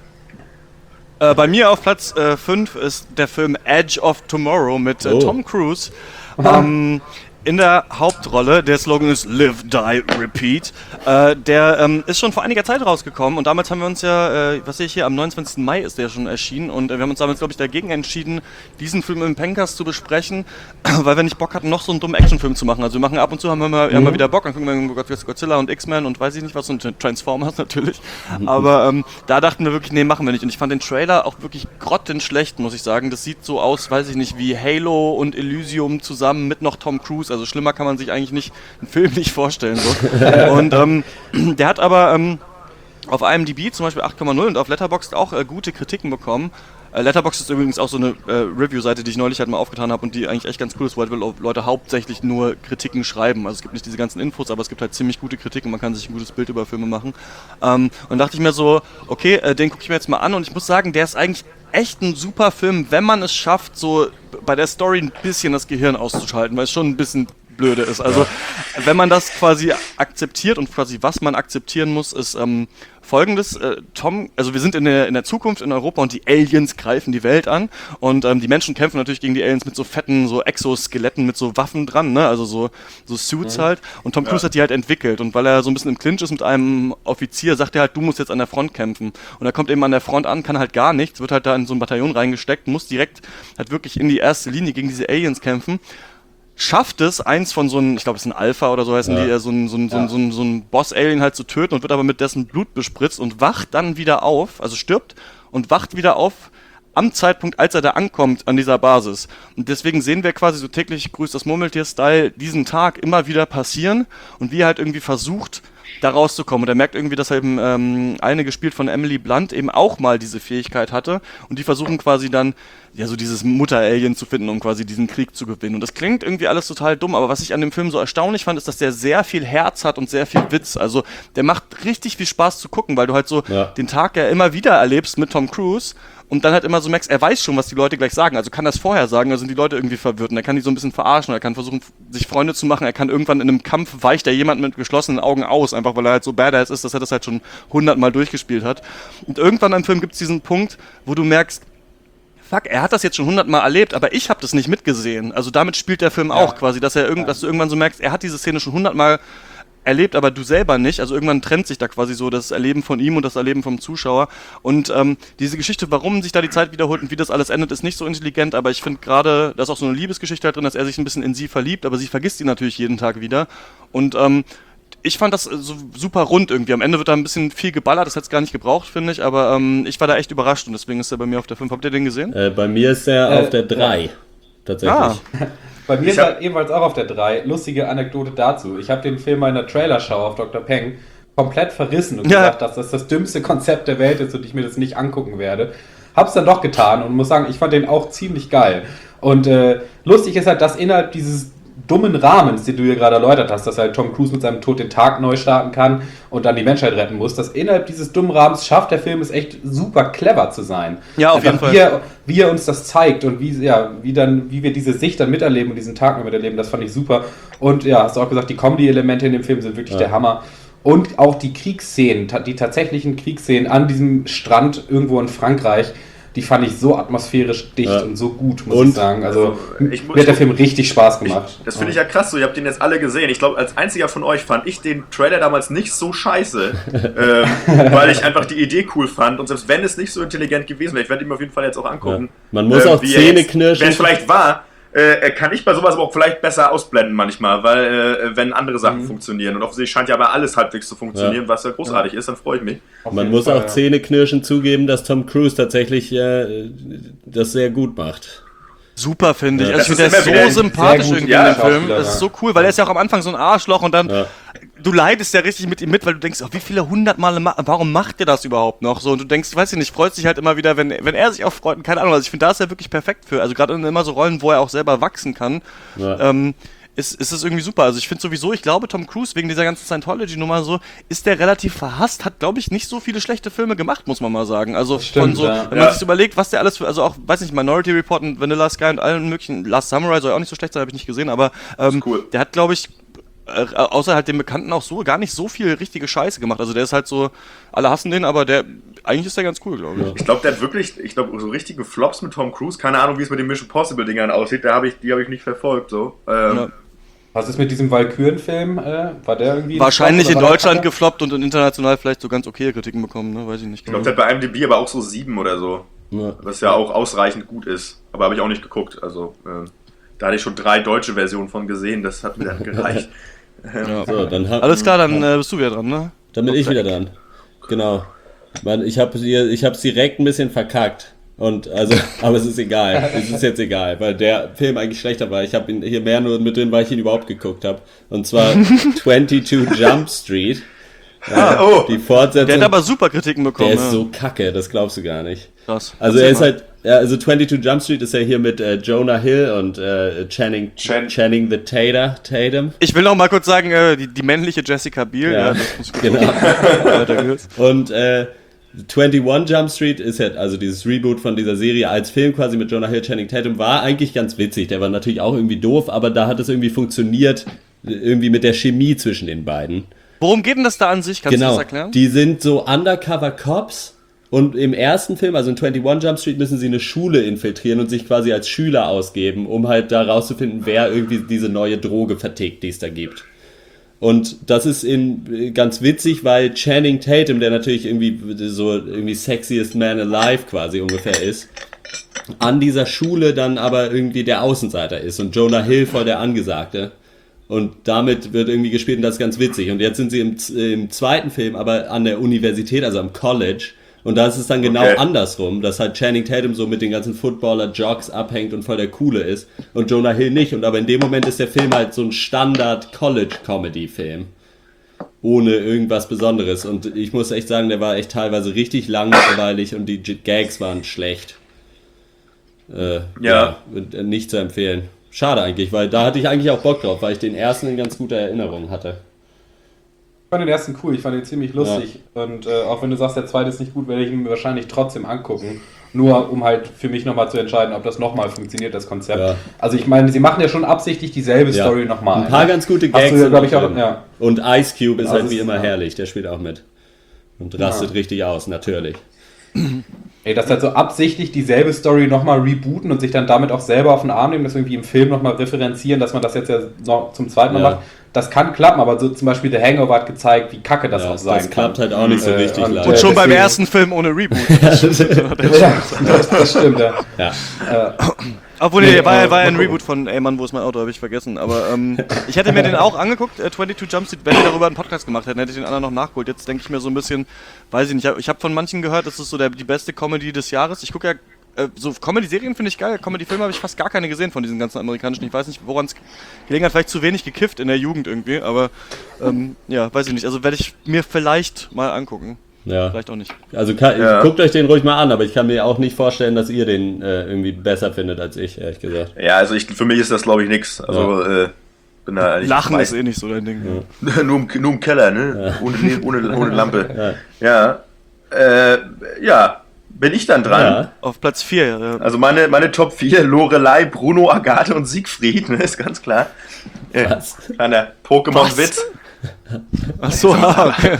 Äh, bei mir auf Platz fünf äh, ist der Film Edge of Tomorrow mit äh, Oh. Tom Cruise. Ähm, in der Hauptrolle, der Slogan ist Live, Die, Repeat. Äh, der ähm, ist schon vor einiger Zeit rausgekommen und damals haben wir uns ja, äh, was sehe ich hier, am neunundzwanzigsten Mai ist der schon erschienen und äh, wir haben uns damals, glaube ich, dagegen entschieden, diesen Film im Pencast zu besprechen, weil wir nicht Bock hatten, noch so einen dummen Actionfilm zu machen. Also wir machen ab und zu, haben wir mal, mhm. haben wir wieder Bock, dann gucken wir Godzilla und X-Men und weiß ich nicht was und Transformers natürlich. Mhm. Aber ähm, da dachten wir wirklich, nee, machen wir nicht. Und ich fand den Trailer auch wirklich grottenschlecht, muss ich sagen. Das sieht so aus, weiß ich nicht, wie Halo und Elysium zusammen mit noch Tom Cruise. Also schlimmer kann man sich eigentlich nicht, einen Film nicht vorstellen. So. Und ähm, der hat aber ähm, auf I M D B zum Beispiel acht Komma null und auf Letterboxd auch äh, gute Kritiken bekommen. Äh, Letterboxd ist übrigens auch so eine äh, Review-Seite, die ich neulich halt mal aufgetan habe und die eigentlich echt ganz cool ist, weil Leute hauptsächlich nur Kritiken schreiben. Also es gibt nicht diese ganzen Infos, aber es gibt halt ziemlich gute Kritiken, man kann sich ein gutes Bild über Filme machen. Ähm, und dachte ich mir so, okay, äh, den gucke ich mir jetzt mal an und ich muss sagen, der ist eigentlich echt ein super Film, wenn man es schafft, so bei der Story ein bisschen das Gehirn auszuschalten, weil es schon ein bisschen blöde ist. Also ja. Wenn man das quasi akzeptiert und quasi was man akzeptieren muss, ist ähm, folgendes, äh, Tom, also wir sind in der, in der Zukunft in Europa und die Aliens greifen die Welt an und ähm, die Menschen kämpfen natürlich gegen die Aliens mit so fetten, so Exoskeletten mit so Waffen dran, ne, also so, so Suits mhm. halt und Tom Cruise ja. hat die halt entwickelt und weil er so ein bisschen im Clinch ist mit einem Offizier, sagt er halt, du musst jetzt an der Front kämpfen und er kommt eben an der Front an, kann halt gar nichts, wird halt da in so ein Bataillon reingesteckt, muss direkt halt wirklich in die erste Linie gegen diese Aliens kämpfen. Schafft es, eins von so einem, ich glaube, es ist ein Alpha oder so heißen ja. die, so ein, so ein, so ein, so ein, so ein Boss-Alien halt zu töten und wird aber mit dessen Blut bespritzt und wacht dann wieder auf, also stirbt und wacht wieder auf am Zeitpunkt, als er da ankommt an dieser Basis. Und deswegen sehen wir quasi so täglich grüßt das Murmeltier-Style diesen Tag immer wieder passieren und wie er halt irgendwie versucht, da rauszukommen. Und er merkt irgendwie, dass er eben ähm, eine gespielt von Emily Blunt eben auch mal diese Fähigkeit hatte und die versuchen quasi dann ja so dieses Mutter-Alien zu finden, um quasi diesen Krieg zu gewinnen. Und das klingt irgendwie alles total dumm, aber was ich an dem Film so erstaunlich fand, ist, dass der sehr viel Herz hat und sehr viel Witz. Also der macht richtig viel Spaß zu gucken, weil du halt so ja. den Tag ja immer wieder erlebst mit Tom Cruise und dann halt immer so merkst, er weiß schon, was die Leute gleich sagen. Also kann das vorher sagen, da sind die Leute irgendwie verwirrt und er kann die so ein bisschen verarschen, er kann versuchen, sich Freunde zu machen, er kann irgendwann in einem Kampf weicht er jemand mit geschlossenen Augen aus, einfach weil er halt so badass ist, dass er das halt schon hundertmal durchgespielt hat. Und irgendwann im Film gibt es diesen Punkt, wo du merkst, fuck, er hat das jetzt schon hundertmal erlebt, aber ich habe das nicht mitgesehen. Also damit spielt der Film ja. auch quasi, dass er irgend, dass du irgendwann so merkst, er hat diese Szene schon hundertmal erlebt, aber du selber nicht. Also irgendwann trennt sich da quasi so das Erleben von ihm und das Erleben vom Zuschauer. Und ähm, diese Geschichte, warum sich da die Zeit wiederholt und wie das alles endet, ist nicht so intelligent, aber ich finde gerade, da ist auch so eine Liebesgeschichte halt drin, dass er sich ein bisschen in sie verliebt, aber sie vergisst ihn natürlich jeden Tag wieder. Und ähm, ich fand das so super rund irgendwie. Am Ende wird da ein bisschen viel geballert, das hätte es gar nicht gebraucht, finde ich, aber ähm, ich war da echt überrascht und deswegen ist er bei mir auf der fünf. Habt ihr den gesehen? Äh, bei mir ist er äh, auf der drei. Ja. Tatsächlich. Ah. Bei mir ist er ebenfalls auch auf der drei. Lustige Anekdote dazu. Ich habe den Film mal in der Trailerschau auf Doktor Peng komplett verrissen und ja. gesagt, dass das das dümmste Konzept der Welt ist und ich mir das nicht angucken werde. Hab's dann doch getan und muss sagen, ich fand den auch ziemlich geil. Und äh, lustig ist halt, dass innerhalb dieses dummen Rahmens, den du hier gerade erläutert hast, dass halt Tom Cruise mit seinem Tod den Tag neu starten kann und dann die Menschheit retten muss, dass innerhalb dieses dummen Rahmens schafft der Film es echt super clever zu sein. Ja, auf Einfach jeden Fall. Wie er, wie er uns das zeigt und wie, ja, wie, dann, wie wir diese Sicht dann miterleben und diesen Tag neu miterleben, das fand ich super. Und ja, hast du auch gesagt, die Comedy-Elemente in dem Film sind wirklich ja. der Hammer. Und auch die Kriegsszenen, die tatsächlichen Kriegsszenen an diesem Strand irgendwo in Frankreich, die fand ich so atmosphärisch dicht ja. und so gut, muss und, ich sagen. Also, also ich, mir hat der Film richtig Spaß gemacht. Ich, das finde ich ja krass so, ihr habt den jetzt alle gesehen. Ich glaube, als einziger von euch fand ich den Trailer damals nicht so scheiße, ähm, weil ich einfach die Idee cool fand. Und selbst wenn es nicht so intelligent gewesen wäre, ich werde ihn mir auf jeden Fall jetzt auch angucken. Ja. Man muss äh, auch Zähne knirschen. Wenn es vielleicht war, äh, kann ich bei sowas aber auch vielleicht besser ausblenden manchmal, weil äh, wenn andere Sachen mhm. funktionieren und offensichtlich scheint ja bei alles halbwegs zu funktionieren, ja. was ja großartig ja. ist, dann freue ich mich. Auf Man muss Fall, auch ja. Zähneknirschen zugeben, dass Tom Cruise tatsächlich äh, das sehr gut macht. Super, finde ich. Ja. Also ich finde, der ist so sympathisch irgendwie ja, in dem Film. Das ist so cool, weil er ist ja auch am Anfang so ein Arschloch und dann ja. du leidest ja richtig mit ihm mit, weil du denkst, oh, wie viele hundert Male, ma- warum macht der das überhaupt noch? So, und du denkst, weiß ich nicht, freust dich halt immer wieder, wenn, wenn er sich auch freut, keine Ahnung, also ich finde, da ist er wirklich perfekt für, also gerade in immer so Rollen, wo er auch selber wachsen kann, ja. ähm, ist, ist es irgendwie super. Also ich finde sowieso, ich glaube, Tom Cruise, wegen dieser ganzen Scientology-Nummer so, ist der relativ verhasst, hat, glaube ich, nicht so viele schlechte Filme gemacht, muss man mal sagen. Also stimmt, von so, ja. wenn man ja. sich überlegt, was der alles für, also auch, weiß nicht, Minority Report und Vanilla Sky und allen möglichen, Last Samurai soll auch nicht so schlecht sein, habe ich nicht gesehen, aber ähm, cool. der hat, glaube ich, äh, außer halt dem Bekannten auch so gar nicht so viel richtige Scheiße gemacht. Also der ist halt so, alle hassen den, aber der, eigentlich ist der ganz cool, glaube ich. Ich glaube, der hat wirklich, ich glaube, so richtige Flops mit Tom Cruise. Keine Ahnung, wie es mit den Mission Possible Dingern aussieht. Da habe ich, die habe ich nicht verfolgt, so. Ähm, Ja. Was ist mit diesem Valkyren-Film? Äh, war der irgendwie... ein Wahrscheinlich Flop in oder war der Deutschland Kacke? gefloppt und international vielleicht so ganz okay Kritiken bekommen, ne? Weiß ich nicht. Ich glaube, der hat bei IMDb aber auch so sieben oder so. Ja. Was ja auch ausreichend gut ist. Aber habe ich auch nicht geguckt. Also, äh, da hatte ich schon drei deutsche Versionen von gesehen. Das hat mir dann gereicht. Ja. So, dann hab, Alles klar, dann äh, bist du wieder dran, ne? Dann bin ich wieder dran. Genau. Man, ich habe ich hab's direkt ein bisschen verkackt. Und also, aber es ist egal. Es ist jetzt egal, weil der Film eigentlich schlechter war. Ich habe ihn hier mehr nur mit drin, weil ich ihn überhaupt geguckt habe. Und zwar zweiundzwanzig Jump Street. Ah, oh. Die Fortsetzung. Der hat aber super Kritiken bekommen. der ist ja. so kacke, das glaubst du gar nicht. Krass. Also Erzähl er ist mal. halt, ja, also zweiundzwanzig Jump Street ist ja hier mit äh, Jonah Hill und äh, Channing, Chan- Channing the Tater, Tatum. Ich will noch mal kurz sagen, äh, die, die männliche Jessica Biel, ja, Ja, das muss ich genau. weiter geht's. Und äh, einundzwanzig Jump Street ist ja, also dieses Reboot von dieser Serie als Film quasi mit Jonah Hill, Channing Tatum, war eigentlich ganz witzig. Der war natürlich auch irgendwie doof, aber da hat es irgendwie funktioniert, irgendwie mit der Chemie zwischen den beiden. Worum geht denn das da an sich? Kannst du Genau, das erklären? die sind so Undercover Cops und im ersten Film, also in einundzwanzig Jump Street, müssen sie eine Schule infiltrieren und sich quasi als Schüler ausgeben, um halt da rauszufinden, wer irgendwie diese neue Droge vertickt, die es da gibt. Und das ist in, ganz witzig, weil Channing Tatum, der natürlich irgendwie so irgendwie sexiest man alive quasi ungefähr ist, an dieser Schule dann aber irgendwie der Außenseiter ist und Jonah Hill voll der Angesagte. Und damit wird irgendwie gespielt und das ist ganz witzig. Und jetzt sind sie im, im zweiten Film aber an der Universität, also am College. Und da ist es dann genau Okay. andersrum, dass halt Channing Tatum so mit den ganzen Footballer-Jocks abhängt und voll der Coole ist und Jonah Hill nicht. Und aber in dem Moment ist der Film halt so ein Standard-College-Comedy-Film. Ohne irgendwas Besonderes. Und ich muss echt sagen, der war echt teilweise richtig langweilig und die J- Gags waren schlecht. Äh, Ja. ja. Nicht zu empfehlen. Schade eigentlich, weil da hatte ich eigentlich auch Bock drauf, weil ich den ersten in ganz guter Erinnerung hatte. Ich fand den ersten cool, ich fand den ziemlich lustig. Und äh, auch wenn du sagst, der zweite ist nicht gut, werde ich ihn mir wahrscheinlich trotzdem angucken. Nur um halt für mich nochmal zu entscheiden, ob das nochmal funktioniert, das Konzept. Ja. Also ich meine, sie machen ja schon absichtlich dieselbe Ja. Story nochmal. Ein paar ganz gute Hast Gags. du ja, sind glaube ich, noch auch. drin. Ja. Und Ice Cube ist Also halt wie es- immer ja. herrlich, der spielt auch mit. Und rastet Ja. richtig aus, natürlich. Ey, das halt so absichtlich dieselbe Story nochmal rebooten und sich dann damit auch selber auf den Arm nehmen, das irgendwie im Film nochmal referenzieren, dass man das jetzt ja noch zum zweiten Mal Ja. macht. Das kann klappen, aber so zum Beispiel The Hangover hat gezeigt, wie kacke das Ja, auch sein das klappt kann. halt auch nicht so Äh, richtig und- leider. Und schon Äh, beim deswegen- ersten Film ohne Reboot. Ja, das, das stimmt, ja. Ja. Äh, Obwohl, nee, Nee, war, äh, war ja ein mal gucken. Reboot von Ey Mann, wo ist mein Auto, habe ich vergessen. Aber ähm, ich hätte mir den auch angeguckt, äh, zweiundzwanzig Jump Street, wenn wir darüber einen Podcast gemacht hätten, hätte ich den anderen noch nachgeholt. Jetzt denke ich mir so ein bisschen, weiß ich nicht, ich habe von manchen gehört, das ist so der, die beste Comedy des Jahres. Ich gucke ja, äh, so Comedy-Serien finde ich geil, Comedy-Filme habe ich fast gar keine gesehen von diesen ganzen amerikanischen. Ich weiß nicht, woran es gelegen hat, vielleicht zu wenig gekifft in der Jugend irgendwie, aber ähm, ja, weiß ich nicht. Also werde ich mir vielleicht mal angucken. Ja. Vielleicht auch nicht. Also kann, Ja. guckt euch den ruhig mal an, aber ich kann mir auch nicht vorstellen, dass ihr den äh, irgendwie besser findet als ich, ehrlich gesagt. Ja, also ich, für mich ist das, glaube ich, nix. Also, äh, bin da eigentlich Lachen weiß- ist eh nicht so dein Ding. Ja. nur, im, nur im Keller, ne? Ohne, ohne, ohne Lampe. Ja. Äh, ja. Bin ich dann dran? Ja. Auf Platz vier, ja. Also meine, meine Top vier, Lorelei, Bruno, Agathe und Siegfried, ne, ist ganz klar. Äh, Was? Kleiner Pokémon-Witz. Ach so, ah, okay.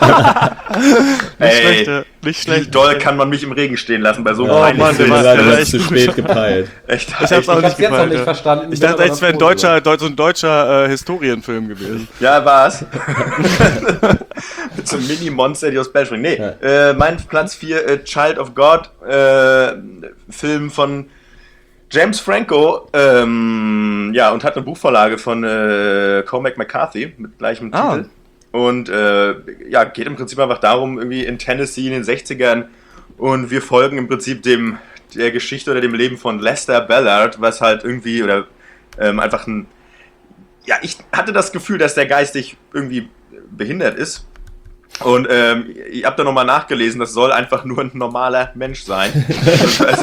Nicht Ey, schlecht, ja. Nicht Wie schlecht. doll kann man mich im Regen stehen lassen bei so einem Oh peinlichen Mann, der Film? war- Leider der war ist echt zu gut. spät gepeilt. Echt, Ich hab's echt. auch ich nicht hab's jetzt noch gefallen, nicht ja. verstanden. Ich bin dachte, aber es wäre ein froh drüber. deutscher, deut- so ein deutscher äh, Historienfilm gewesen. Ja, war's. Mit so einem Mini-Monster, die aus Bell springen. Nee, Ja. äh, mein Platz vier, äh, Child of God, äh, Film von James Franco, ähm, ja, und hat eine Buchvorlage von äh, Cormac McCarthy mit gleichem Ah. Titel. Und äh, ja, geht im Prinzip einfach darum, irgendwie in Tennessee in den sechzigern, und wir folgen im Prinzip dem der Geschichte oder dem Leben von Lester Ballard, was halt irgendwie, oder ähm, einfach ein, ja, ich hatte das Gefühl, dass der geistig irgendwie behindert ist. Und ähm, ich habe da nochmal nachgelesen, das soll einfach nur ein normaler Mensch sein. also, also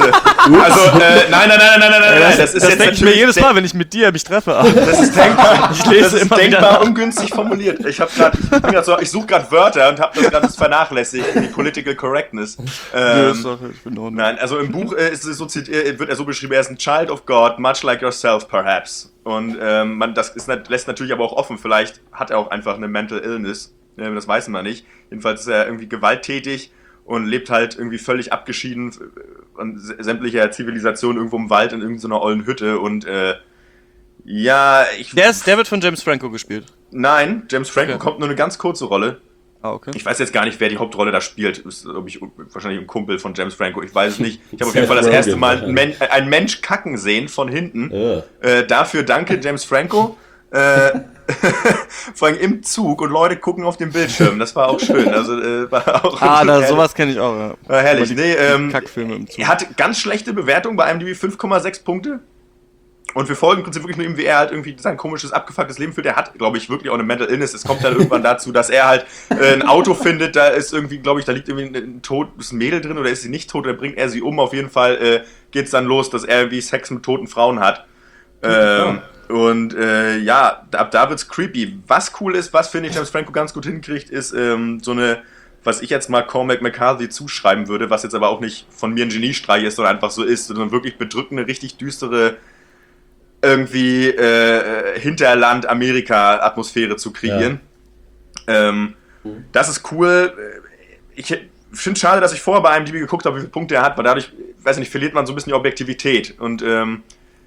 äh, nein, nein, nein, nein, nein, nein, nein, das, das ist das jetzt denke ich mir jedes Mal, wenn ich mit dir mich treffe. Das ist denkbar, ich lese das ist immer denkbar ungünstig formuliert. Ich habe gerade, ich, bin grad so, ich suche gerade Wörter und habe das gerade vernachlässigt, die Political Correctness. Ähm, ist doch, ich bin doch nein, also im Buch äh, ist es so, äh, wird er so beschrieben, er ist ein Child of God, much like yourself perhaps. Und ähm, man, das ist, lässt natürlich aber auch offen, vielleicht hat er auch einfach eine Mental Illness. Das weiß man nicht. Jedenfalls ist er irgendwie gewalttätig und lebt halt irgendwie völlig abgeschieden von sämtlicher Zivilisation irgendwo im Wald in irgendeiner ollen Hütte und äh, ja, ich... Der, ist, der wird von James Franco gespielt. Nein, James Franco Okay. kommt nur eine ganz kurze Rolle. Ah, okay. Ich weiß jetzt gar nicht, wer die Hauptrolle da spielt. Ist, ob ich, wahrscheinlich ein Kumpel von James Franco, ich weiß es nicht. Ich habe auf jeden Fall das erste Mal einen, Men äh, einen Mensch kacken sehen von hinten. Ja. Äh, dafür danke James Franco. Äh, vor allem im Zug und Leute gucken auf den Bildschirm. Das war auch schön. Also, äh, war auch Ah, da, herrlich. sowas kenne ich auch. Ja. War herrlich. Aber die Nee, ähm, Kackfilme im Zug. er hat ganz schlechte Bewertung bei IMDb, fünf Komma sechs Punkte. Und wir folgen im Prinzip wirklich nur ihm, wie er halt irgendwie sein komisches, abgefucktes Leben führt. Er hat, glaube ich, wirklich auch eine Mental Illness. Es kommt dann irgendwann dazu, dass er halt äh, ein Auto findet, da ist irgendwie, glaube ich, da liegt irgendwie ein, ein totes Mädel drin oder ist sie nicht tot oder bringt er sie um. Auf jeden Fall äh, geht's dann los, dass er irgendwie Sex mit toten Frauen hat. Ähm, und äh, ja, ab da wird's creepy. Was cool ist, was finde ich James Franco ganz gut hinkriegt, ist ähm, so eine, was ich jetzt mal Cormac McCarthy zuschreiben würde, was jetzt aber auch nicht von mir ein Geniestreich ist, sondern einfach so ist, sondern wirklich bedrückende, richtig düstere irgendwie äh, Hinterland-Amerika-Atmosphäre zu kreieren. Ja. Ähm, das ist cool. Ich finde es schade, dass ich vorher bei IMDb geguckt habe, wie viele Punkte er hat, weil dadurch, weiß ich nicht, verliert man so ein bisschen die Objektivität. Und ähm,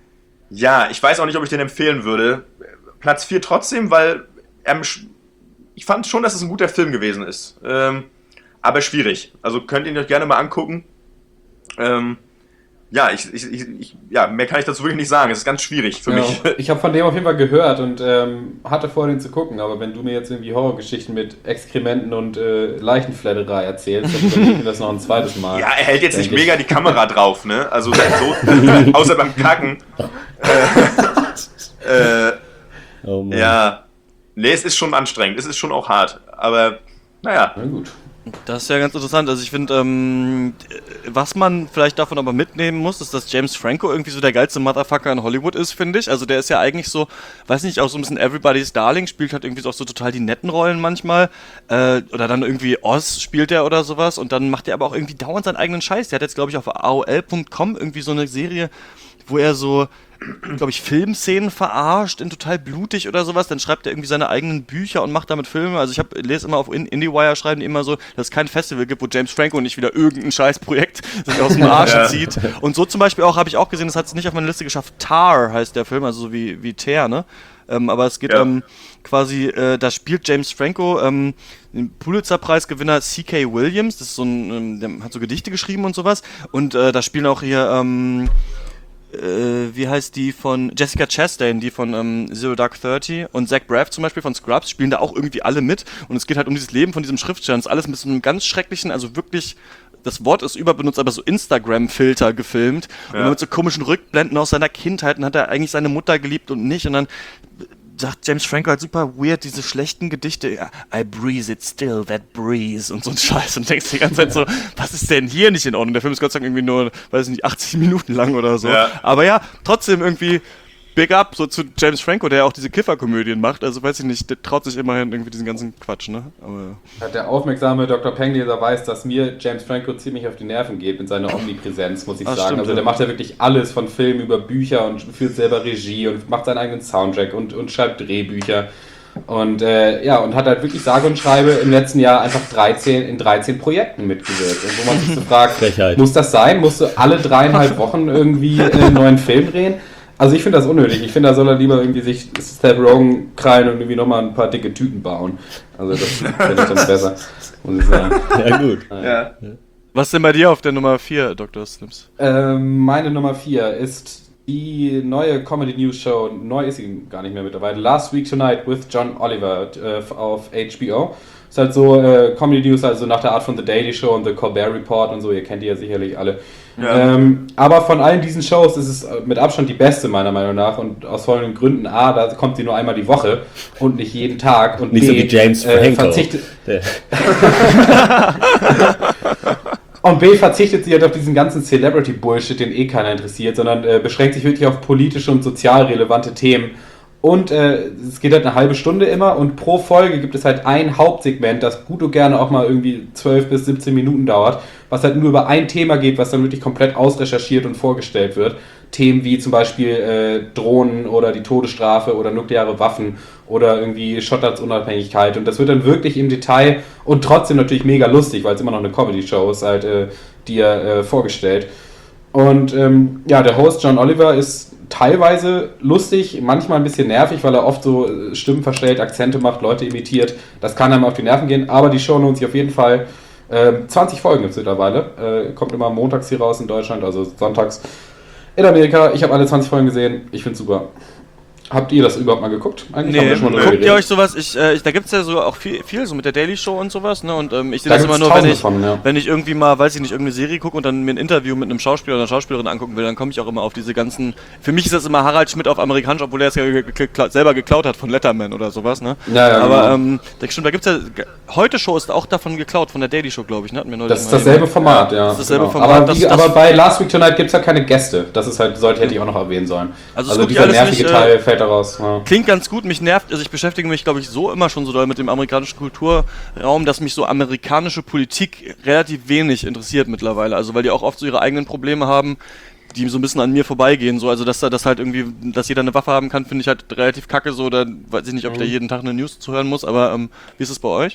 ja, ich weiß auch nicht, ob ich den empfehlen würde. Platz vier trotzdem, weil er, ich fand schon, dass es ein guter Film gewesen ist. Ähm, aber schwierig. Also könnt ihr ihn euch gerne mal angucken. Ähm, Ja, ich, ich, ich, ja, mehr kann ich dazu wirklich nicht sagen. Es ist ganz schwierig für ja, mich. Ich habe von dem auf jeden Fall gehört und ähm, hatte vor, den zu gucken. Aber wenn du mir jetzt irgendwie Horrorgeschichten mit Exkrementen und äh, Leichenfledderei erzählst, dann überlege ich mir das noch ein zweites Mal. Ja, er hält jetzt nicht ich. mega die Kamera drauf, ne? Also so, außer beim Kacken. Äh, äh, Oh Mann. ja, nee, es ist schon anstrengend. Es ist schon auch hart. Aber, naja. Na gut. Das ist ja ganz interessant. Also ich finde, ähm, was man vielleicht davon aber mitnehmen muss, ist, dass James Franco irgendwie so der geilste Motherfucker in Hollywood ist, finde ich. Also der ist ja eigentlich so, weiß nicht, auch so ein bisschen Everybody's Darling, spielt halt irgendwie so auch so total die netten Rollen manchmal. Äh, oder dann irgendwie Oz spielt er oder sowas. Und dann macht er aber auch irgendwie dauernd seinen eigenen Scheiß. Der hat jetzt, glaube ich, auf A O L Punkt com irgendwie so eine Serie, wo er so, glaube ich, Filmszenen verarscht, in total blutig oder sowas, dann schreibt er irgendwie seine eigenen Bücher und macht damit Filme. Also ich hab, lese immer auf IndieWire, schreiben die immer so, dass es kein Festival gibt, wo James Franco nicht wieder irgendein Scheißprojekt sich aus dem Arsch Ja. zieht. Und so zum Beispiel auch, habe ich auch gesehen, das hat es nicht auf meine Liste geschafft, Tar heißt der Film, also so wie, wie Teer, ne? Ähm, aber es geht Ja. ähm, quasi, äh, da spielt James Franco ähm, den Pulitzer-Preisgewinner C K. Williams, das ist so ein, ähm, der hat so Gedichte geschrieben und sowas. Und äh, da spielen auch hier, ähm, Äh, wie heißt die von Jessica Chastain, die von ähm, Zero Dark Thirty und Zach Braff zum Beispiel von Scrubs, spielen da auch irgendwie alle mit und es geht halt um dieses Leben von diesem Schriftsteller. Das ist alles mit so einem ganz schrecklichen, also wirklich, das Wort ist überbenutzt, aber so Instagram-Filter gefilmt Ja. und mit so komischen Rückblenden aus seiner Kindheit und hat er eigentlich seine Mutter geliebt und nicht und dann sagt James Franco halt super weird, diese schlechten Gedichte, ja, I breeze it still, that breeze und so ein Scheiß und denkst die ganze Zeit so, was ist denn hier nicht in Ordnung? Der Film ist Gott sei Dank irgendwie nur, weiß ich nicht, achtzig Minuten lang oder so. Ja. Aber ja, trotzdem irgendwie Big Up so zu James Franco, der auch diese Kifferkomödien macht, also weiß ich nicht, der traut sich immerhin irgendwie diesen ganzen Quatsch, ne? Aber Der aufmerksame Doktor Pengleser weiß, dass mir James Franco ziemlich auf die Nerven geht mit seiner Omnipräsenz, muss ich Ah, sagen. stimmt, also der ja. macht ja wirklich alles von Film über Bücher und führt selber Regie und macht seinen eigenen Soundtrack und, und schreibt Drehbücher. Und äh, ja, und hat halt wirklich sage und schreibe im letzten Jahr einfach dreizehn in dreizehn Projekten mitgewirkt. Und wo man sich so fragt, Frechheit. muss das sein? Musst du alle dreieinhalb Wochen irgendwie äh, einen neuen Film drehen? Also ich finde das unnötig. Ich finde, da soll er lieber irgendwie sich Steve Rogen krallen und irgendwie nochmal ein paar dicke Tüten bauen. Also das finde ich dann besser, muss ich sagen. Ja, gut. Ja. was ist denn bei dir auf der Nummer vier, Doktor Snips? Ähm, meine Nummer vier ist die neue Comedy-News-Show, neu ist sie gar nicht mehr mittlerweile, Last Week Tonight with John Oliver äh, auf H B O. Ist halt so äh, Comedy-News, also nach der Art von The Daily Show und The Colbert Report und so, ihr kennt die ja sicherlich alle. Ja. Ähm, aber von allen diesen Shows ist es mit Abstand die beste, meiner Meinung nach, und aus folgenden Gründen: A, da kommt sie nur einmal die Woche und nicht jeden Tag, und nicht B, so wie James äh, Franco. verzichtet und B, verzichtet sie halt auf diesen ganzen Celebrity-Bullshit, den eh keiner interessiert, sondern äh, beschränkt sich wirklich auf politische und sozial relevante Themen. Und äh, es geht halt eine halbe Stunde immer, und pro Folge gibt es halt ein Hauptsegment, das gut und gerne auch mal irgendwie zwölf bis siebzehn Minuten dauert, was halt nur über ein Thema geht, was dann wirklich komplett ausrecherchiert und vorgestellt wird. Themen wie zum Beispiel äh, Drohnen oder die Todesstrafe oder nukleare Waffen oder irgendwie Schottlands Unabhängigkeit, und das wird dann wirklich im Detail und trotzdem natürlich mega lustig, weil es immer noch eine Comedy-Show ist, halt äh, dir äh, vorgestellt. Und ähm, ja, der Host John Oliver ist teilweise lustig, manchmal ein bisschen nervig, weil er oft so Stimmen verstellt, Akzente macht, Leute imitiert. Das kann einem auf die Nerven gehen, aber die Show lohnt sich auf jeden Fall. Ähm, zwanzig Folgen gibt es mittlerweile. Äh, kommt immer montags hier raus in Deutschland, also sonntags in Amerika. Ich habe alle zwanzig Folgen gesehen. Ich finde es super. Habt ihr das überhaupt mal geguckt? Eigentlich haben Nee, wir schon mal drüber guckt ihr geredet. euch sowas, ich, äh, ich, da gibt's ja so auch viel, viel so mit der Daily Show und sowas, ne, und ähm, ich sehe Da das immer gibt's nur, wenn tausende ich, von, ja. wenn ich irgendwie mal, weiß ich nicht, irgendeine Serie gucke und dann mir ein Interview mit einem Schauspieler oder einer Schauspielerin angucken will, dann komme ich auch immer auf diese ganzen, für mich ist das immer Harald Schmidt auf amerikanisch, obwohl er es ja ge- ge- ge- selber geklaut hat von Letterman oder sowas, ne. Ja, ja, aber, genau. ähm, da, stimmt, da gibt's ja, heute Show ist auch davon geklaut, von der Daily Show, glaube ich, ne, hatten wir neulich Das ist mal dasselbe eben. Format, ja. Das ist dasselbe genau. Format, Aber, das- wie, das- aber bei Last Week Tonight gibt es ja keine Gäste. Das ist halt, sollte hätte ich auch noch erwähnen sollen. Also Also, es guckt dieser alles nervige nicht, äh, Teil fällt da raus. Ja. Klingt ganz gut, mich nervt, also ich beschäftige mich, glaube ich, so immer schon so doll mit dem amerikanischen Kulturraum, dass mich so amerikanische Politik relativ wenig interessiert mittlerweile. Also weil die auch oft so ihre eigenen Probleme haben, die so ein bisschen an mir vorbeigehen. So, also dass da das halt irgendwie, dass jeder eine Waffe haben kann, finde ich halt relativ kacke. So, da weiß ich nicht, ob ich da jeden Tag eine News zuhören muss, aber ähm, wie ist es bei euch?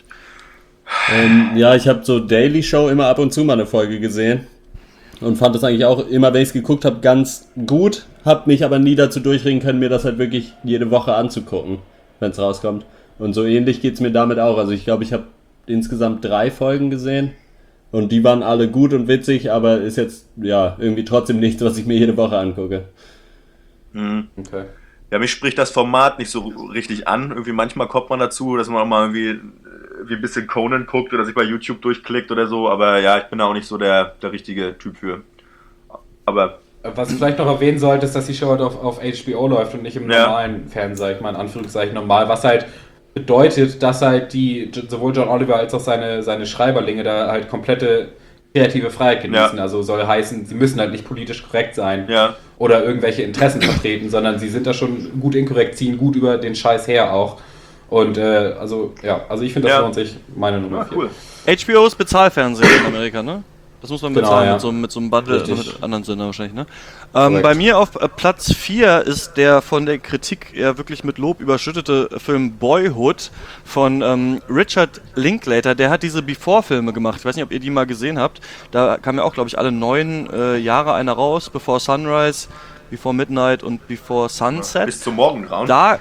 Ähm, ja, ich habe so Daily Show immer ab und zu mal eine Folge gesehen und fand das eigentlich auch immer, wenn ich es geguckt habe, ganz gut. Hab mich aber nie dazu durchringen können, mir das halt wirklich jede Woche anzugucken, wenn es rauskommt. Und so ähnlich geht's mir damit auch. Also ich glaube, ich habe insgesamt drei Folgen gesehen und die waren alle gut und witzig, aber ist jetzt ja irgendwie trotzdem nichts, was ich mir jede Woche angucke. Mhm. Okay. Ja, mich spricht das Format nicht so richtig an. Irgendwie manchmal kommt man dazu, dass man auch mal irgendwie, äh, wie ein bisschen Conan guckt oder sich bei YouTube durchklickt oder so. Aber ja, ich bin da auch nicht so der, der richtige Typ für. Aber Was ich vielleicht noch erwähnen sollte, ist, dass die Show halt auf, auf H B O läuft und nicht im Ja. normalen Fernsehen, sag ich mal, in Anführungszeichen normal. Was halt bedeutet, dass halt die, sowohl John Oliver als auch seine, seine Schreiberlinge da halt komplette kreative Freiheit genießen. Ja. Also soll heißen, sie müssen halt nicht politisch korrekt sein ja, oder irgendwelche Interessen vertreten, sondern sie sind da schon gut inkorrekt, ziehen gut über den Scheiß her auch. Und äh, also, ja, also ich finde, das Ja. lohnt sich, meine Nummer ah, vier. cool. H B O ist Bezahlfernsehen in Amerika, ne? Das muss man Genau, bezahlen ja. mit, so, mit so einem Bundle, Richtig. mit anderen Sender wahrscheinlich, ne? Ähm, Korrekt. bei mir auf äh, Platz vier ist der von der Kritik ja wirklich mit Lob überschüttete Film Boyhood von ähm, Richard Linklater. Der hat diese Before-Filme gemacht. Ich weiß nicht, ob ihr die mal gesehen habt. Da kamen ja auch, glaube ich, alle neun äh, Jahre einer raus. Before Sunrise, Before Midnight und Before Sunset. Bis zum Morgengrauen. Da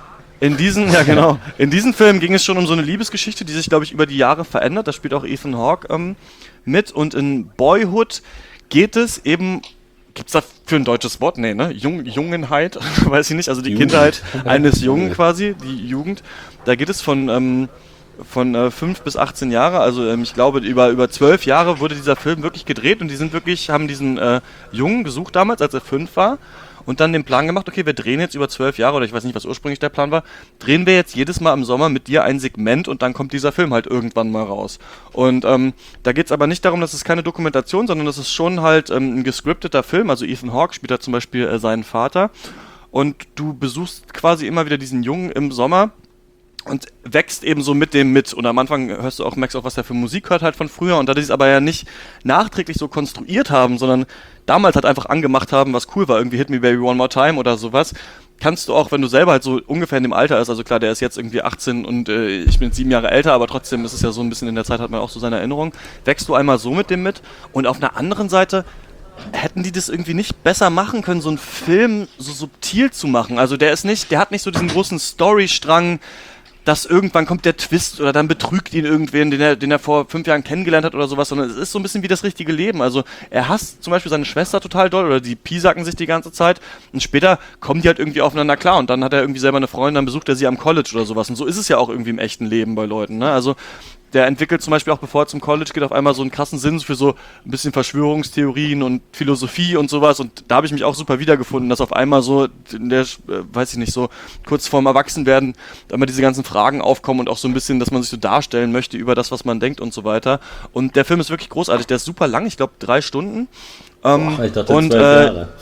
in diesen, ja genau, in diesem Film ging es schon um so eine Liebesgeschichte, die sich, glaube ich, über die Jahre verändert. Da spielt auch Ethan Hawke ähm, mit. Und in Boyhood geht es eben, gibt's da für ein deutsches Wort? Nee, ne? Jung, Jungenheit, weiß ich nicht, also die Jugend. Kindheit eines Jungen quasi, die Jugend. Da geht es von, ähm, von äh, fünf bis achtzehn Jahre, also ähm, ich glaube über über zwölf Jahre wurde dieser Film wirklich gedreht und die sind wirklich, haben diesen äh, Jungen gesucht damals, als er fünf war. Und dann den Plan gemacht, okay, wir drehen jetzt über zwölf Jahre, oder ich weiß nicht, was ursprünglich der Plan war, drehen wir jetzt jedes Mal im Sommer mit dir ein Segment und dann kommt dieser Film halt irgendwann mal raus. Und ähm, da geht es aber nicht darum, dass es keine Dokumentation, sondern das ist schon halt ähm, ein gescripteter Film. Also Ethan Hawke spielt da zum Beispiel äh, seinen Vater. Und du besuchst quasi immer wieder diesen Jungen im Sommer und wächst eben so mit dem mit. Und am Anfang hörst du auch, merkst auch, was der für Musik hört halt von früher. Und da die es aber ja nicht nachträglich so konstruiert haben, sondern damals halt einfach angemacht haben, was cool war, irgendwie Hit Me Baby One More Time oder sowas, kannst du auch, wenn du selber halt so ungefähr in dem Alter ist, also klar, der ist jetzt irgendwie achtzehn und äh, ich bin sieben Jahre älter, aber trotzdem ist es ja so ein bisschen in der Zeit, hat man auch so seine Erinnerungen, wächst du einmal so mit dem mit. Und auf einer anderen Seite hätten die das irgendwie nicht besser machen können, so einen Film so subtil zu machen. Also der ist nicht, der hat nicht so diesen großen Storystrang, dass irgendwann kommt der Twist oder dann betrügt ihn irgendwen, den er, den er vor fünf Jahren kennengelernt hat oder sowas, sondern es ist so ein bisschen wie das richtige Leben. Also er hasst zum Beispiel seine Schwester total doll oder die piesacken sich die ganze Zeit und später kommen die halt irgendwie aufeinander klar und dann hat er irgendwie selber eine Freundin, dann besucht er sie am College oder sowas und so ist es ja auch irgendwie im echten Leben bei Leuten, ne? Also der entwickelt zum Beispiel auch, bevor er zum College geht, auf einmal so einen krassen Sinn für so ein bisschen Verschwörungstheorien und Philosophie und sowas. Und da habe ich mich auch super wiedergefunden, dass auf einmal so, in der, äh, weiß ich nicht, so kurz vorm Erwachsenwerden, da immer diese ganzen Fragen aufkommen und auch so ein bisschen, dass man sich so darstellen möchte über das, was man denkt und so weiter. Und der Film ist wirklich großartig. Der ist super lang, ich glaube drei Stunden. Ähm, Boah, ich dachte und, zwölf äh, Jahre.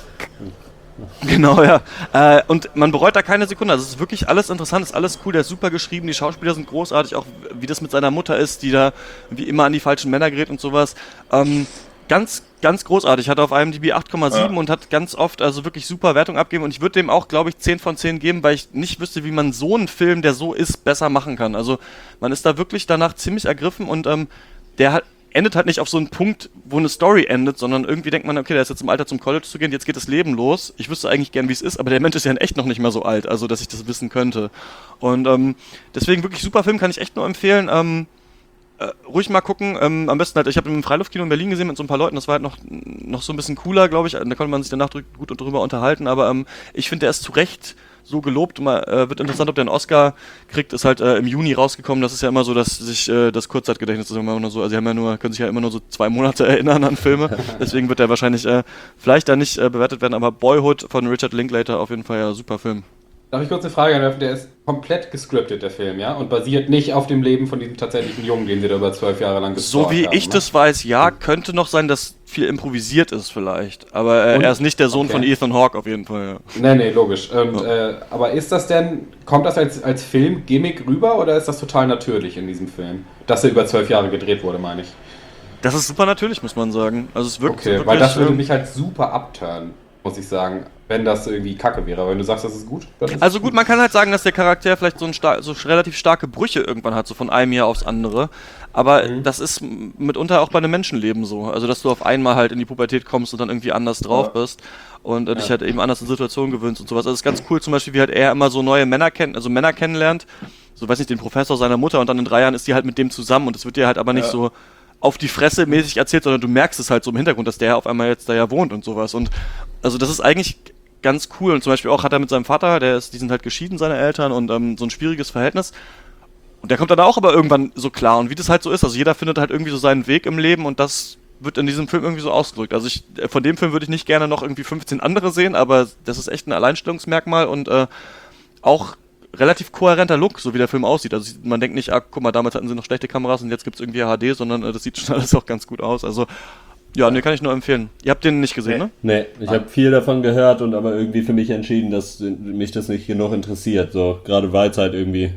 Genau, ja. Äh, und man bereut da keine Sekunde. Also es ist wirklich alles interessant, ist alles cool, der ist super geschrieben, die Schauspieler sind großartig, auch wie das mit seiner Mutter ist, die da wie immer an die falschen Männer gerät und sowas. Ähm, ganz, ganz großartig. Hat auf I M D B acht Komma sieben ja. und hat ganz oft also wirklich super Wertung abgegeben. Und ich würde dem auch, glaube ich, zehn von zehn geben, weil ich nicht wüsste, wie man so einen Film, der so ist, besser machen kann. Also man ist da wirklich danach ziemlich ergriffen und ähm, der hat endet halt nicht auf so einen Punkt, wo eine Story endet, sondern irgendwie denkt man, okay, der ist jetzt im Alter zum College zu gehen, jetzt geht das Leben los. Ich wüsste eigentlich gern, wie es ist, aber der Mensch ist ja in echt noch nicht mehr so alt, also dass ich das wissen könnte. Und ähm, deswegen wirklich super Film, kann ich echt nur empfehlen. Ähm, äh, ruhig mal gucken. Ähm, am besten halt, ich habe ihn im Freiluftkino in Berlin gesehen mit so ein paar Leuten, das war halt noch, noch so ein bisschen cooler, glaube ich. Da konnte man sich danach gut drüber unterhalten, aber ähm, ich finde, der ist zu Recht so gelobt. Mal, äh, wird interessant, ob der einen Oscar kriegt, ist halt äh, im Juni rausgekommen. Das ist ja immer so, dass sich äh, das Kurzzeitgedächtnis ist immer nur so, also sie haben ja nur, können sich ja immer nur so zwei Monate erinnern an Filme. Deswegen wird der wahrscheinlich äh, vielleicht da nicht äh, bewertet werden, aber Boyhood von Richard Linklater auf jeden Fall ja super Film. Darf ich kurz eine Frage anwerfen? Der ist komplett gescriptet, der Film, ja? Und basiert nicht auf dem Leben von diesem tatsächlichen Jungen, den sie da über zwölf Jahre lang gestalkt haben. So wie ich ne? das weiß, ja, könnte noch sein, dass viel improvisiert ist vielleicht. Aber äh, Und? er ist nicht der Sohn Okay. von Ethan Hawke auf jeden Fall, ja. Nee, nee, logisch. Und, Ja. äh, aber ist das denn, kommt das als, als Film-Gimmick rüber oder ist das total natürlich in diesem Film? Dass er über zwölf Jahre gedreht wurde, meine ich. Das ist super natürlich, muss man sagen. Also es wirkt Okay, wirklich, weil das würde ähm, mich halt super abturnen, muss ich sagen, wenn das irgendwie kacke wäre. Aber wenn du sagst, das ist gut, dann ist Also es gut, man kann halt sagen, dass der Charakter vielleicht so, ein star- so relativ starke Brüche irgendwann hat, so von einem Jahr aufs andere. Aber Mhm. das ist m- mitunter auch bei einem Menschenleben so. Also dass du auf einmal halt in die Pubertät kommst und dann irgendwie anders drauf Ja. bist und äh, dich Ja. halt eben anders in Situationen gewöhnst und sowas. Also es ist ganz cool zum Beispiel, wie halt er immer so neue Männer kennt, also Männer kennenlernt. So, weiß nicht, den Professor seiner Mutter und dann in drei Jahren ist die halt mit dem zusammen und es wird dir halt aber nicht Ja. so auf die Fresse mäßig erzählt, sondern du merkst es halt so im Hintergrund, dass der auf einmal jetzt da ja wohnt und sowas. Und also das ist eigentlich ganz cool. Und zum Beispiel auch hat er mit seinem Vater, der ist, die sind halt geschieden, seine Eltern, und ähm, so ein schwieriges Verhältnis. Und der kommt dann auch aber irgendwann so klar. Und wie das halt so ist, also jeder findet halt irgendwie so seinen Weg im Leben und das wird in diesem Film irgendwie so ausgedrückt. Also ich, äh, von dem Film würde ich nicht gerne noch irgendwie fünfzehn andere sehen, aber das ist echt ein Alleinstellungsmerkmal und äh, auch relativ kohärenter Look, so wie der Film aussieht. Also man denkt nicht, ah, guck mal, damals hatten sie noch schlechte Kameras und jetzt gibt's irgendwie H D, sondern äh, das sieht schon alles auch ganz gut aus. Also ja, ne, kann ich nur empfehlen. Ihr habt den nicht gesehen, ne? Nee, ich habe viel davon gehört und aber irgendwie für mich entschieden, dass mich das nicht genug interessiert. So, gerade weil es halt irgendwie,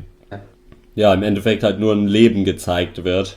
ja, im Endeffekt halt nur ein Leben gezeigt wird.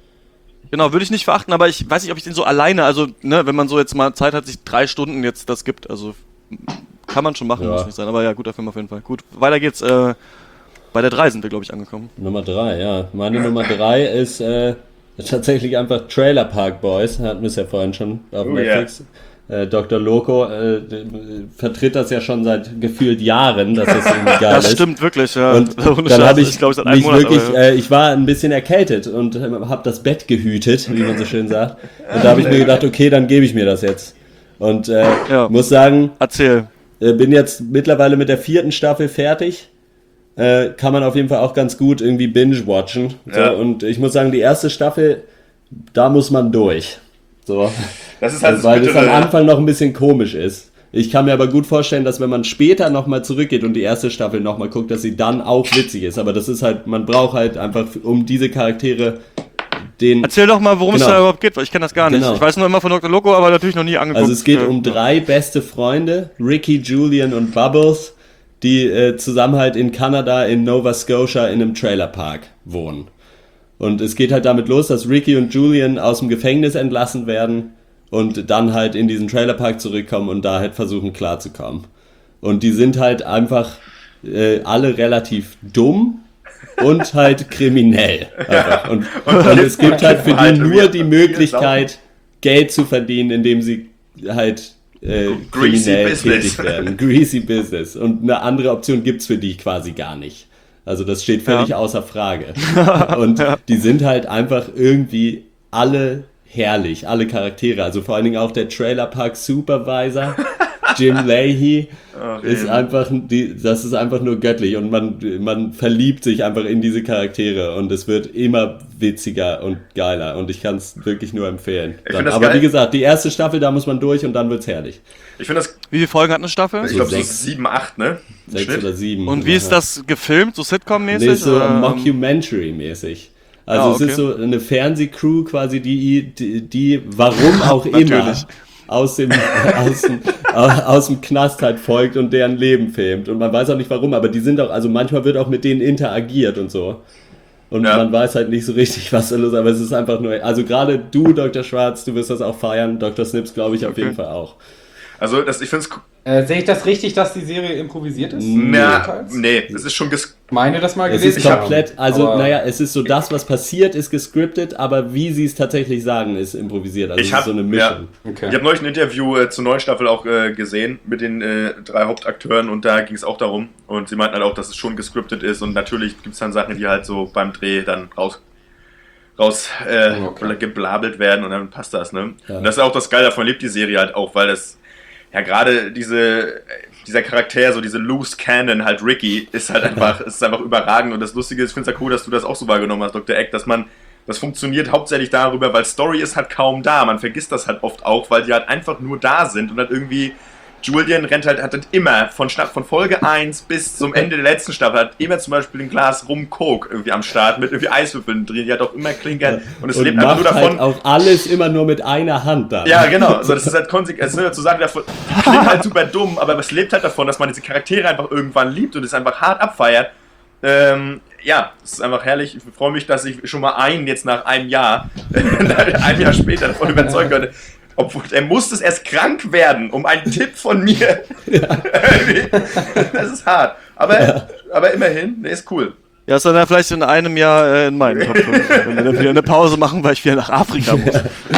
Genau, würde ich nicht verachten, aber ich weiß nicht, ob ich den so alleine, also, ne, wenn man so jetzt mal Zeit hat, sich drei Stunden jetzt das gibt, also kann man schon machen, Ja. muss nicht sein, aber ja, guter Film auf jeden Fall. Gut, weiter geht's, äh, bei der drei sind wir, glaube ich, angekommen. Nummer drei, ja. Meine Nummer drei ist äh, tatsächlich einfach Trailer Park Boys, hatten wir es ja vorhin schon auf Oh, Netflix. Äh, Doktor Loco äh, d- vertritt das ja schon seit gefühlt Jahren, dass das irgendwie geil Das ist. stimmt wirklich, ja. Und Ohne dann Scheiß, habe ich, glaub, seit einem mich Monat, wirklich, aber, ja. äh, ich war ein bisschen erkältet und äh, habe das Bett gehütet, wie man so schön sagt. Und da habe ich mir gedacht, okay, dann gebe ich mir das jetzt. Und äh, Ja. muss sagen, Erzähl. äh, bin jetzt mittlerweile mit der vierten Staffel fertig. Äh, kann man auf jeden Fall auch ganz gut irgendwie binge-watchen. So, Ja. und ich muss sagen, die erste Staffel, da muss man durch. So. Das ist halt Äh, weil das es am Bittere. Anfang noch ein bisschen komisch ist. Ich kann mir aber gut vorstellen, dass wenn man später nochmal zurückgeht und die erste Staffel nochmal guckt, dass sie dann auch witzig ist. Aber das ist halt, man braucht halt einfach, um diese Charaktere den... Erzähl doch mal, worum es Genau. da überhaupt geht, weil ich kenne das gar nicht. Genau. Ich weiß nur immer von Doktor Loco, aber natürlich noch nie angeguckt. Also es geht Ja. um drei beste Freunde, Ricky, Julian und Bubbles, die äh, zusammen halt in Kanada, in Nova Scotia, in einem Trailerpark wohnen. Und es geht halt damit los, dass Ricky und Julian aus dem Gefängnis entlassen werden und dann halt in diesen Trailerpark zurückkommen und da halt versuchen klarzukommen. Und die sind halt einfach äh, alle relativ dumm und halt kriminell. Einfach. Und, und es gibt halt für die nur die Möglichkeit, Geld zu verdienen, indem sie halt äh, Greasy kriminell Business. tätig werden. Greasy Business. Und eine andere Option gibt's für die quasi gar nicht. Also das steht völlig Ja. außer Frage. Und die sind halt einfach irgendwie alle herrlich, alle Charaktere. Also vor allen Dingen auch der Trailer Park Supervisor, Jim Leahy, Ach, ist eben. einfach, die, das ist einfach nur göttlich und man, man verliebt sich einfach in diese Charaktere und es wird immer witziger und geiler und ich kann es wirklich nur empfehlen. Ich Dann, find das aber geil. wie gesagt, die erste Staffel, da muss man durch und dann wird's herrlich. Ich finde das, Wie viele Folgen hat eine Staffel? ich glaube so sechs. sieben, acht, ne? Im Sechs Schnitt. oder sieben. Und wie ist das gefilmt? So Sitcom-mäßig? Nee, so oder? Mockumentary-mäßig. Also Ah, es ist okay. so eine Fernsehcrew quasi, die, die, die warum auch immer, Natürlich. aus dem, aus, dem, aus dem Knast halt folgt und deren Leben filmt. Und man weiß auch nicht warum, aber die sind auch, also manchmal wird auch mit denen interagiert und so. Und Ja. man weiß halt nicht so richtig, was da los ist, aber es ist einfach nur, also gerade du, Doktor Schwarz, du wirst das auch feiern, Doktor Snips glaube ich auf Okay. jeden Fall auch. Also das, ich finde es, Äh, sehe ich das richtig, dass die Serie improvisiert ist? na, Teils? nee, es ist schon ges Ich meine das mal Es gelesen. ist zu haben. komplett, also Aber- naja, es ist so, das, was passiert, ist gescriptet, aber wie sie es tatsächlich sagen, ist improvisiert. Also Ich es hab- ist so eine ja. Mischung. Okay. Ich habe neulich ein Interview äh, zur neuen Staffel auch äh, gesehen mit den äh, drei Hauptakteuren und da ging es auch darum und sie meinten halt auch, dass es schon gescriptet ist und natürlich gibt es dann Sachen, die halt so beim Dreh dann raus raus äh, Okay. geblabelt werden und dann passt das, ne? Ja. Und das ist auch das Geile, davon lebt die Serie halt auch, weil das ja gerade diese dieser Charakter, so diese Loose Cannon, halt Ricky, ist halt einfach, ist einfach überragend und das Lustige ist, ich finde es ja cool, dass du das auch so wahrgenommen hast, Doktor Eck, dass man, das funktioniert hauptsächlich darüber, weil Story ist halt kaum da, man vergisst das halt oft auch, weil die halt einfach nur da sind und halt irgendwie, Julian rennt halt, hat halt immer von, Sta- von Folge eins bis zum Ende der letzten Staffel, hat immer zum Beispiel ein Glas Rum Coke irgendwie am Start mit irgendwie Eiswürfeln drin, die hat auch immer klinkern und es Und lebt einfach macht nur davon, halt auch alles immer nur mit einer Hand dann. ja, genau. Also das ist halt konsequent. Also zu sagen, davon klingt halt super dumm, aber es lebt halt davon, dass man diese Charaktere einfach irgendwann liebt und es einfach hart abfeiert. Ähm, ja, es ist einfach herrlich. Ich freue mich, dass ich schon mal einen jetzt nach einem Jahr, einem Jahr später davon überzeugen konnte. Obwohl, er musste es erst krank werden, um einen Tipp von mir. Das ist hart. Aber, aber immerhin, der ist cool. Ja, ist dann ja vielleicht in einem Jahr äh, in meinen Top fünf. Wenn wir dann wieder eine Pause machen, weil ich wieder nach Afrika muss.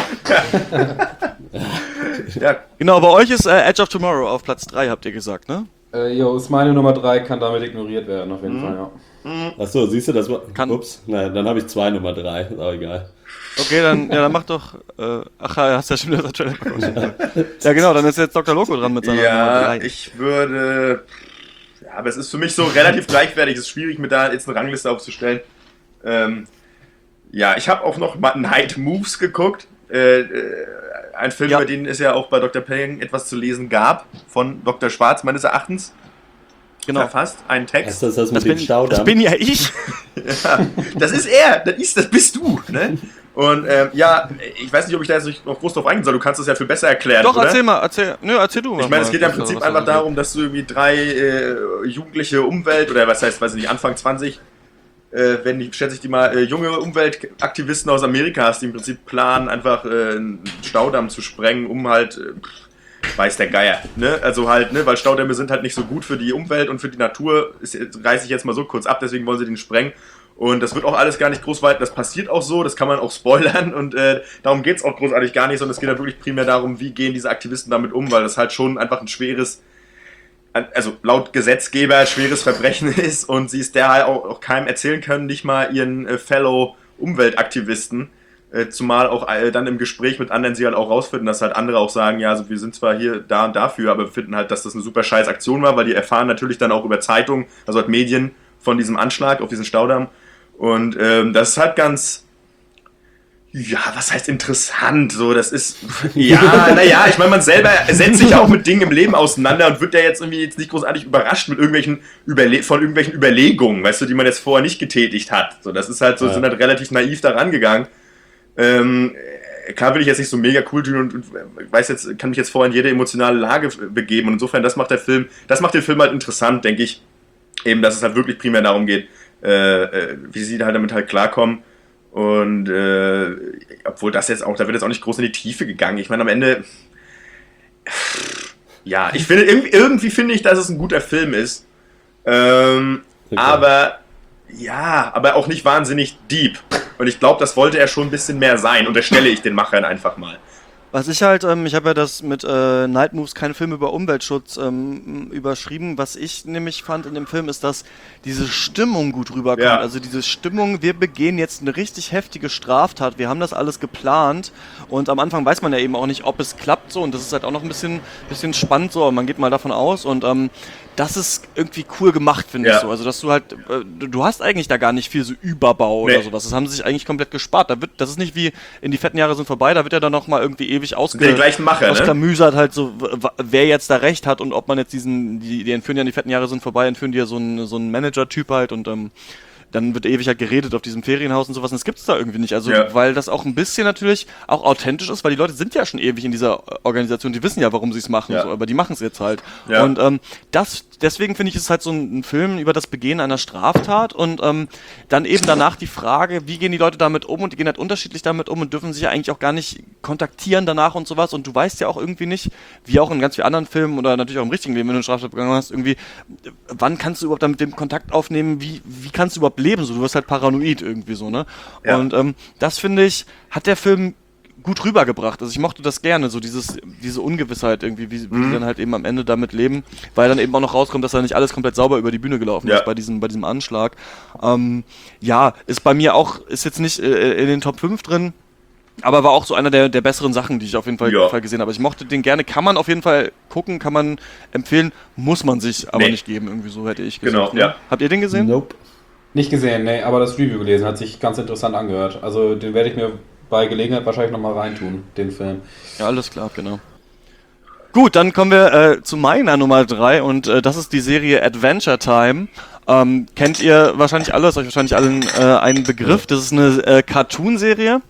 Ja, Genau, bei euch ist äh, Edge of Tomorrow auf Platz drei, habt ihr gesagt, ne? Äh, jo, ist meine Nummer drei, kann damit ignoriert werden, auf jeden Mhm. Fall, ja. Achso, siehst du, das war. Kann- Ups, naja, dann habe ich zwei Nummer drei, ist auch egal. Okay, dann, ja, dann mach doch. Äh, ach, ja, hast ja schon wieder das Trailer verkauft. Ja, genau, dann ist jetzt Doktor Loco dran mit seiner Nummer ja drei. ich würde. Ja, aber es ist für mich so relativ gleichwertig. Es ist schwierig, mit da jetzt eine Rangliste aufzustellen. Ähm, ja, ich habe auch noch mal Night Moves geguckt. Äh, äh, ein Film, Ja. über den es ja auch bei Doktor Peng etwas zu lesen gab, von Doktor Schwarz, meines Erachtens. Genau. Verfasst, einen Ist Text. das das mit Das dem bin, Staudamm? das bin ja ich. Ja, das ist er, das, ist, das bist du. Ne? Und ähm, ja, ich weiß nicht, ob ich da jetzt nicht noch groß drauf eingehen soll. Du kannst das ja viel besser erklären, Doch, oder? erzähl mal, erzähl. Nö, erzähl du mal. Ich meine, es geht ja im was- Prinzip was- einfach was- darum, dass du irgendwie drei äh, jugendliche Umwelt, oder was heißt, weiß ich nicht, Anfang zwanzig, äh, wenn die, schätze ich die mal, äh, junge Umweltaktivisten aus Amerika hast, die im Prinzip planen, einfach äh, einen Staudamm zu sprengen, um halt, äh, weiß der Geier, ne? Also halt, ne, weil Staudämme sind halt nicht so gut für die Umwelt und für die Natur, ist, reiße ich jetzt mal so kurz ab, deswegen wollen sie den sprengen. Und das wird auch alles gar nicht groß weit, das passiert auch so, das kann man auch spoilern und äh, darum geht's auch großartig gar nicht, sondern es geht halt wirklich primär darum, wie gehen diese Aktivisten damit um, weil das halt schon einfach ein schweres, also laut Gesetzgeber schweres Verbrechen ist und sie es der halt auch, auch keinem erzählen können, nicht mal ihren äh, Fellow Umweltaktivisten, äh, zumal auch äh, dann im Gespräch mit anderen sie halt auch rausfinden, dass halt andere auch sagen, ja, also wir sind zwar hier da und dafür, aber wir finden halt, dass das eine super scheiß Aktion war, weil die erfahren natürlich dann auch über Zeitungen, also halt Medien von diesem Anschlag auf diesen Staudamm. Und ähm, das ist halt ganz, ja, was heißt interessant? So, das ist, ja, naja, ich meine, man selber setzt sich ja auch mit Dingen im Leben auseinander und wird ja jetzt irgendwie jetzt nicht großartig überrascht mit irgendwelchen Überle von irgendwelchen Überlegungen, weißt du, die man jetzt vorher nicht getätigt hat. So, das ist halt so, Ja. sind halt relativ naiv da rangegangen. Ähm, klar will ich jetzt nicht so mega cool tun und, und weiß jetzt, kann mich jetzt vorher in jede emotionale Lage begeben und insofern, das macht der Film, das macht den Film halt interessant, denke ich. Eben, dass es halt wirklich primär darum geht, äh, äh, wie sie halt damit halt klarkommen. Und äh, obwohl das jetzt auch, da wird jetzt auch nicht groß in die Tiefe gegangen. Ich meine, am Ende, ja, ich finde, irgendwie, irgendwie finde ich, dass es ein guter Film ist. Ähm, Okay. Aber, ja, aber auch nicht wahnsinnig deep. Und ich glaube, das wollte er schon ein bisschen mehr sein, unterstelle ich den Machern einfach mal. Was ich halt, ähm, ich habe ja das mit äh, Night Moves, kein Film über Umweltschutz, ähm, überschrieben. Was ich nämlich fand in dem Film ist, dass diese Stimmung gut rüberkommt. Ja. Also diese Stimmung, wir begehen jetzt eine richtig heftige Straftat, wir haben das alles geplant und am Anfang weiß man ja eben auch nicht, ob es klappt so und das ist halt auch noch ein bisschen, bisschen spannend so, aber man geht mal davon aus und ähm, das ist irgendwie cool gemacht, finde Ja. ich so. Also, dass du halt, äh, du du hast eigentlich da gar nicht viel so Überbau oder Nee. sowas. Das haben sie sich eigentlich komplett gespart. Da wird, das ist nicht wie in die fetten Jahre sind vorbei, da wird ja dann nochmal irgendwie ewig ausge Der gleichen Macher, ne? ausklamüsert halt so, w- w- wer jetzt da recht hat und ob man jetzt diesen, die, die entführen ja die fetten Jahre sind vorbei, entführen die ja so einen, so einen Manager-Typ halt und ähm, dann wird ewig halt geredet auf diesem Ferienhaus und sowas und das gibt's da irgendwie nicht. Also, Ja. weil das auch ein bisschen natürlich auch authentisch ist, weil die Leute sind ja schon ewig in dieser Organisation, die wissen ja, warum sie es machen, Ja. so, aber die machen es jetzt halt. Ja. Und ähm, das, deswegen finde ich es halt so ein, ein Film über das Begehen einer Straftat und ähm, dann eben danach die Frage, wie gehen die Leute damit um und die gehen halt unterschiedlich damit um und dürfen sich ja eigentlich auch gar nicht kontaktieren danach und sowas und du weißt ja auch irgendwie nicht, wie auch in ganz vielen anderen Filmen oder natürlich auch im richtigen Leben, wenn du eine Straftat begangen hast, irgendwie, wann kannst du überhaupt damit dem Kontakt aufnehmen, wie, wie kannst du überhaupt leben, so, du wirst halt paranoid irgendwie so, ne? Ja. Und ähm, das finde ich, hat der Film gut rübergebracht. Also ich mochte das gerne, so dieses, diese Ungewissheit irgendwie, wie, wie Mhm. die dann halt eben am Ende damit leben, weil dann eben auch noch rauskommt, dass da nicht alles komplett sauber über die Bühne gelaufen Ja. ist bei diesem, bei diesem Anschlag. Ähm, ja, ist bei mir auch, ist jetzt nicht äh, in den Top fünf drin, aber war auch so einer der, der besseren Sachen, die ich auf jeden Fall, Ja. Fall gesehen habe. Ich mochte den gerne, kann man auf jeden Fall gucken, kann man empfehlen, muss man sich aber Nee. nicht geben, irgendwie so hätte ich Genau, gesagt. ne? ja. Habt ihr den gesehen? Nope. Nicht gesehen, nee, aber das Review gelesen, hat sich ganz interessant angehört. Also den werde ich mir bei Gelegenheit wahrscheinlich nochmal reintun, den Film. Ja, alles klar, genau. Gut, dann kommen wir äh, zu meiner Nummer drei und äh, das ist die Serie Adventure Time. Ähm, kennt ihr wahrscheinlich alle, ist euch wahrscheinlich allen äh, ein Begriff. Das ist eine äh, Cartoon-Serie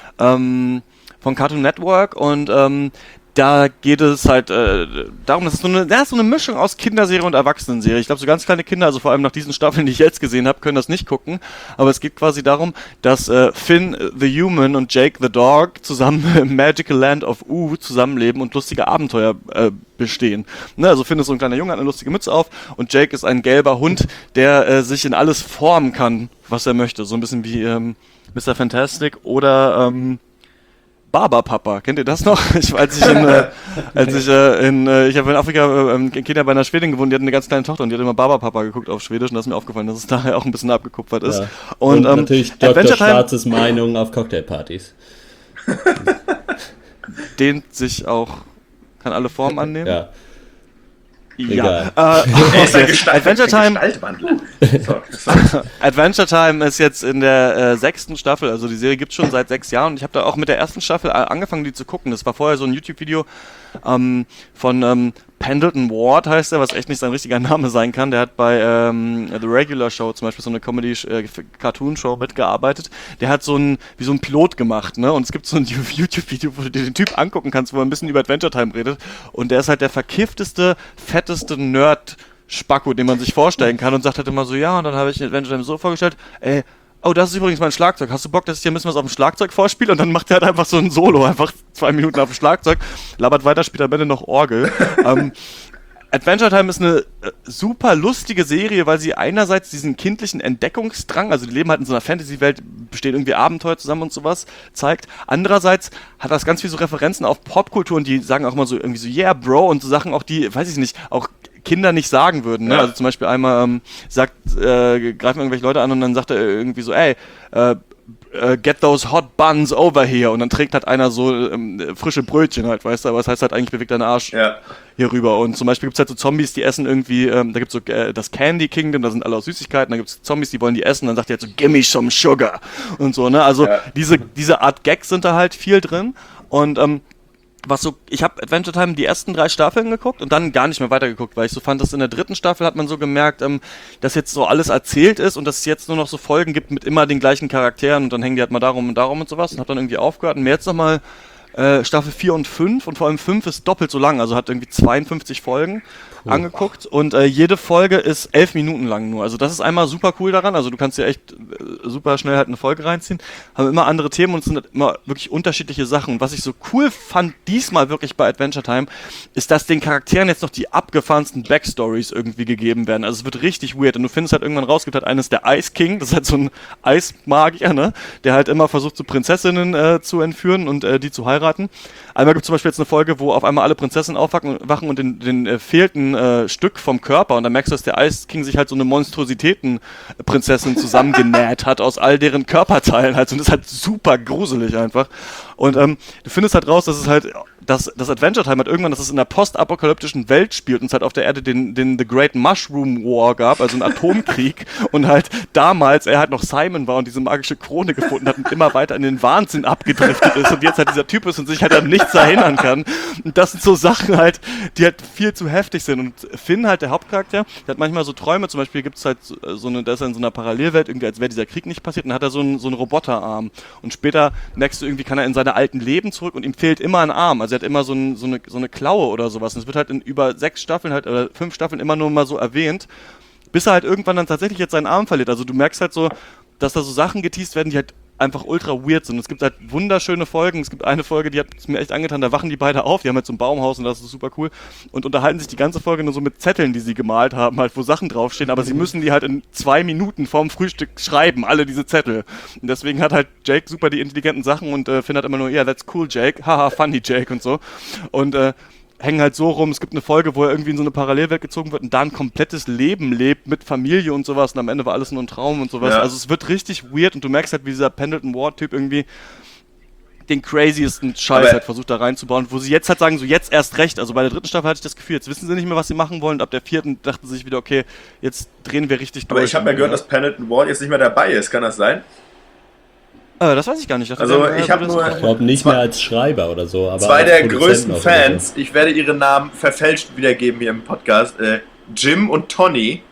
ähm, von Cartoon Network und ähm, da geht es halt äh, darum, dass es so eine, das ist so eine Mischung aus Kinderserie und Erwachsenenserie. Ich glaube, so ganz kleine Kinder, also vor allem nach diesen Staffeln, die ich jetzt gesehen habe, können das nicht gucken. Aber es geht quasi darum, dass äh, Finn the Human und Jake the Dog zusammen im Magical Land of Ooo zusammenleben und lustige Abenteuer äh, bestehen. Ne, also Finn ist so ein kleiner Junge, hat eine lustige Mütze auf und Jake ist ein gelber Hund, der äh, sich in alles formen kann, was er möchte. So ein bisschen wie ähm, Mister Fantastic oder ähm, Barbapapa, kennt ihr das noch? Ich, als ich in, äh, als ich äh, in, äh, ich habe in Afrika äh, in Kenia bei einer Schwedin gewohnt, die hat eine ganz kleine Tochter und die hat immer Barbapapa geguckt auf Schwedisch und das ist mir aufgefallen, dass es daher auch ein bisschen abgekupfert ist. Ja. Und, Und, ähm, natürlich Doktor Adventure Time Schwarzes Meinung auf Cocktailpartys. dehnt sich auch, kann alle Formen annehmen. Ja. Ja. Egal. Äh, Er ist ein Gestalt, Adventure ein Time. Gestaltwandler. So, so. Adventure Time ist jetzt in der äh, sechsten Staffel, also die Serie gibt's schon seit sechs Jahren und ich habe da auch mit der ersten Staffel äh, angefangen, die zu gucken. Das war vorher so ein YouTube-Video ähm, von ähm, Pendleton Ward, heißt er, was echt nicht sein richtiger Name sein kann. Der hat bei ähm, The Regular Show zum Beispiel so eine Comedy-Cartoon-Show mitgearbeitet. Der hat so ein, wie so ein Pilot gemacht, ne? Und es gibt so ein YouTube-Video, wo du dir den Typ angucken kannst, wo er ein bisschen über Adventure Time redet. Und der ist halt der verkiffteste, fetteste Nerd- Spacko, den man sich vorstellen kann und sagt halt immer so, ja, und dann habe ich Adventure Time so vorgestellt, ey, oh, das ist übrigens mein Schlagzeug, hast du Bock, dass ich dir ein bisschen was auf dem Schlagzeug vorspiele? Und dann macht er halt einfach so ein Solo, einfach zwei Minuten auf dem Schlagzeug, labert weiter, spielt am Ende noch Orgel. ähm, Adventure Time ist eine äh, super lustige Serie, weil sie einerseits diesen kindlichen Entdeckungsdrang, also die leben halt in so einer Fantasy-Welt, bestehen irgendwie Abenteuer zusammen und sowas, zeigt. Andererseits hat das ganz viel so Referenzen auf Popkultur und die sagen auch immer so irgendwie so, yeah, Bro, und so Sachen auch, die, weiß ich nicht, auch Kinder nicht sagen würden, ne? Ja. Also zum Beispiel einmal ähm, sagt, äh, greifen irgendwelche Leute an und dann sagt er irgendwie so, ey, äh, äh, get those hot buns over here und dann trägt halt einer so ähm, frische Brötchen halt, weißt du, aber es heißt halt eigentlich, bewegt deinen Arsch Ja. hier rüber und zum Beispiel gibt's halt so Zombies, die essen irgendwie, ähm, da gibt's so äh, das Candy Kingdom, da sind alle aus Süßigkeiten, da gibt's Zombies, die wollen die essen, dann sagt er halt so, gimme some sugar und so, ne, also Ja. diese, diese Art Gags sind da halt viel drin und ähm, was so, ich habe Adventure Time die ersten drei Staffeln geguckt und dann gar nicht mehr weitergeguckt, weil ich so fand, dass in der dritten Staffel hat man so gemerkt, ähm, dass jetzt so alles erzählt ist und dass es jetzt nur noch so Folgen gibt mit immer den gleichen Charakteren und dann hängen die halt mal darum und darum und sowas und hab dann irgendwie aufgehört und mir jetzt nochmal äh, Staffel vier und fünf und vor allem fünf ist doppelt so lang, also hat irgendwie zweiundfünfzig Folgen angeguckt und äh, jede Folge ist elf Minuten lang nur. Also das ist einmal super cool daran. Also du kannst dir echt äh, super schnell halt eine Folge reinziehen. Haben immer andere Themen und es sind halt immer wirklich unterschiedliche Sachen. Und was ich so cool fand diesmal wirklich bei Adventure Time, ist, dass den Charakteren jetzt noch die abgefahrensten Backstories irgendwie gegeben werden. Also es wird richtig weird. Und du findest halt irgendwann raus, gibt halt eines der Ice King, das ist halt so ein Eismagier, ne? Der halt immer versucht, so Prinzessinnen äh, zu entführen und äh, die zu heiraten. Einmal gibt es zum Beispiel jetzt eine Folge, wo auf einmal alle Prinzessinnen aufwachen wachen und den, den äh, fehlten äh, Stück vom Körper und dann merkst du, dass der Ice King sich halt so eine Monstrositäten-Prinzessin zusammengenäht hat aus all deren Körperteilen halt und das ist halt super gruselig einfach. Und ähm, du findest halt raus, dass es halt, dass das Adventure Time hat irgendwann, dass es in einer postapokalyptischen Welt spielt und es halt auf der Erde den, den The Great Mushroom War gab, also einen Atomkrieg und halt damals er halt noch Simon war und diese magische Krone gefunden hat und immer weiter in den Wahnsinn abgedriftet ist und jetzt halt dieser Typ ist und sich halt an nichts erinnern kann. Und das sind so Sachen halt, die halt viel zu heftig sind. Und Finn halt, der Hauptcharakter, der hat manchmal so Träume, zum Beispiel gibt es halt so eine, der ist in so einer Parallelwelt, irgendwie als wäre dieser Krieg nicht passiert und dann hat er so einen, so einen Roboterarm. Und später merkst du irgendwie, kann er in seine alten Leben zurück und ihm fehlt immer ein Arm. Also er hat immer so, ein, so, eine, so eine Klaue oder sowas. Und es wird halt in über sechs Staffeln halt, oder fünf Staffeln immer nur mal so erwähnt, bis er halt irgendwann dann tatsächlich jetzt seinen Arm verliert. Also du merkst halt so, dass da so Sachen geteased werden, die halt einfach ultra weird sind. Es gibt halt wunderschöne Folgen. Es gibt eine Folge, die hat es mir echt angetan, da wachen die beide auf, die haben halt so ein Baumhaus und das ist super cool und unterhalten sich die ganze Folge nur so mit Zetteln, die sie gemalt haben, halt wo Sachen draufstehen, aber sie müssen die halt in zwei Minuten vorm Frühstück schreiben, alle diese Zettel. Und deswegen hat halt Jake super die intelligenten Sachen und äh, Finn hat immer nur, ja, yeah, that's cool, Jake, haha, funny, Jake und so. Und äh, hängen halt so rum, es gibt eine Folge, wo er irgendwie in so eine Parallelwelt gezogen wird und da ein komplettes Leben lebt mit Familie und sowas und am Ende war alles nur ein Traum und sowas. Ja. Also es wird richtig weird und du merkst halt, wie dieser Pendleton Ward-Typ irgendwie den craziesten Scheiß aber halt versucht da reinzubauen, wo sie jetzt halt sagen, so jetzt erst recht, also bei der dritten Staffel hatte ich das Gefühl, jetzt wissen sie nicht mehr, was sie machen wollen und ab der vierten dachten sie sich wieder, okay, jetzt drehen wir richtig durch. Aber ich habe ja gehört, dass Pendleton Ward jetzt nicht mehr dabei ist, kann das sein? Äh, das weiß ich gar nicht. Das also der, ich habe nur... Ich glaube nicht mehr als Schreiber oder so. Aber zwei der größten Fans, so. Ich werde ihre Namen verfälscht wiedergeben hier im Podcast, äh, Jim und Tony.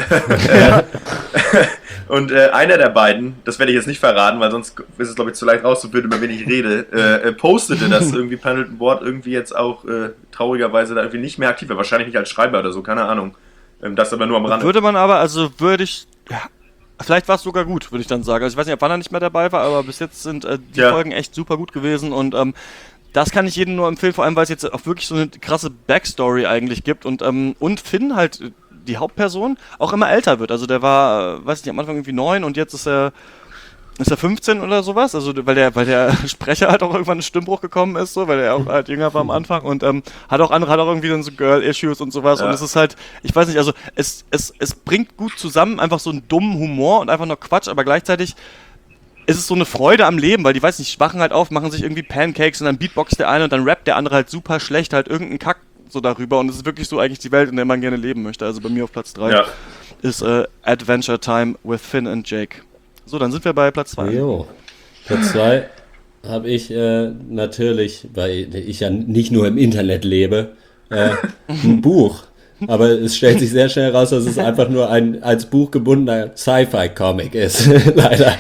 Und äh, einer der beiden, das werde ich jetzt nicht verraten, weil sonst ist es, glaube ich, zu leicht rauszufinden, über wen ich rede, äh, postete, dass irgendwie Pendleton Ward irgendwie jetzt auch äh, traurigerweise da irgendwie nicht mehr aktiv war. Wahrscheinlich nicht als Schreiber oder so, keine Ahnung. Ähm, das aber nur am Rande. Würde man aber, also würde ich... Ja. Vielleicht war es sogar gut, würde ich dann sagen. Also ich weiß nicht, ab wann er nicht mehr dabei war, aber bis jetzt sind äh, die ja. Folgen echt super gut gewesen und ähm, das kann ich jedem nur empfehlen, vor allem weil es jetzt auch wirklich so eine krasse Backstory eigentlich gibt und ähm, und Finn halt, die Hauptperson, auch immer älter wird. Also der war, äh, weiß nicht, am Anfang irgendwie neun und jetzt ist er ist er fünfzehn oder sowas, also weil der weil der Sprecher halt auch irgendwann in Stimmbruch gekommen ist, so, weil er auch halt jünger war am Anfang und ähm, hat auch andere, hat auch irgendwie dann so Girl-Issues und sowas ja. Und es ist halt, ich weiß nicht, also es, es, es bringt gut zusammen, einfach so einen dummen Humor und einfach nur Quatsch, aber gleichzeitig ist es so eine Freude am Leben, weil die, weiß nicht, wachen halt auf, machen sich irgendwie Pancakes und dann beatboxt der eine und dann rappt der andere halt super schlecht halt irgendeinen Kack so darüber und es ist wirklich so eigentlich die Welt, in der man gerne leben möchte, also bei mir auf Platz drei ja. ist äh, Adventure Time with Finn and Jake. So, dann sind wir bei Platz zwei. Jo. Platz zwei habe ich äh, natürlich, weil ich ja nicht nur im Internet lebe, äh, ein Buch. Aber es stellt sich sehr schnell raus, dass es einfach nur ein als Buch gebundener Sci-Fi-Comic ist. Leider.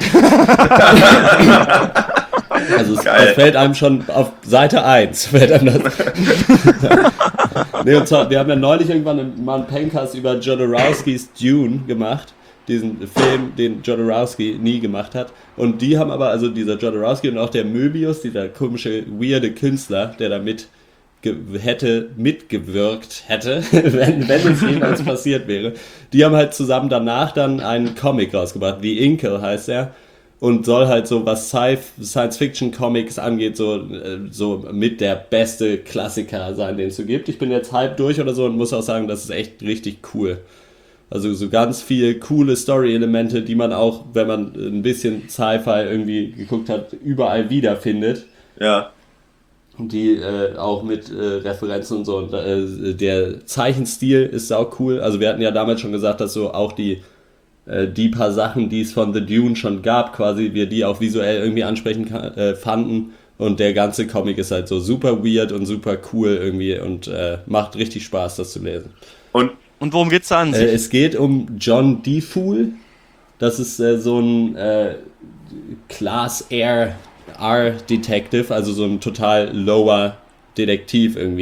Also es das fällt einem schon auf Seite eins. Fällt einem das. Nee, und zwar, wir haben ja neulich irgendwann mal einen Pencast über Jodorowskys Dune gemacht. Diesen Film, den Jodorowsky nie gemacht hat. Und die haben aber, also dieser Jodorowsky und auch der Möbius, dieser komische, weirde Künstler, der da mit ge- hätte, mitgewirkt hätte, wenn, wenn es jemals passiert wäre, die haben halt zusammen danach dann einen Comic rausgebracht, The Inkle heißt er, und soll halt so, was Science-Fiction-Comics angeht, so, so mit der beste Klassiker sein, den es so gibt. Ich bin jetzt halb durch oder so und muss auch sagen, das ist echt richtig cool. Also so ganz viel coole Story-Elemente, die man auch, wenn man ein bisschen Sci-Fi irgendwie geguckt hat, überall wiederfindet. Ja. Die äh, auch mit äh, Referenzen und so. Und, äh, der Zeichenstil ist auch cool. Also wir hatten ja damals schon gesagt, dass so auch die, äh, die paar Sachen, die es von The Dune schon gab, quasi, wir die auch visuell irgendwie ansprechend äh, fanden. Und der ganze Comic ist halt so super weird und super cool irgendwie und äh, macht richtig Spaß, das zu lesen. Und Und worum geht's da an sich? Äh, es geht um John DeFool. Das ist äh, so ein äh, Class R R Detective, also so ein total lower Detektiv irgendwie.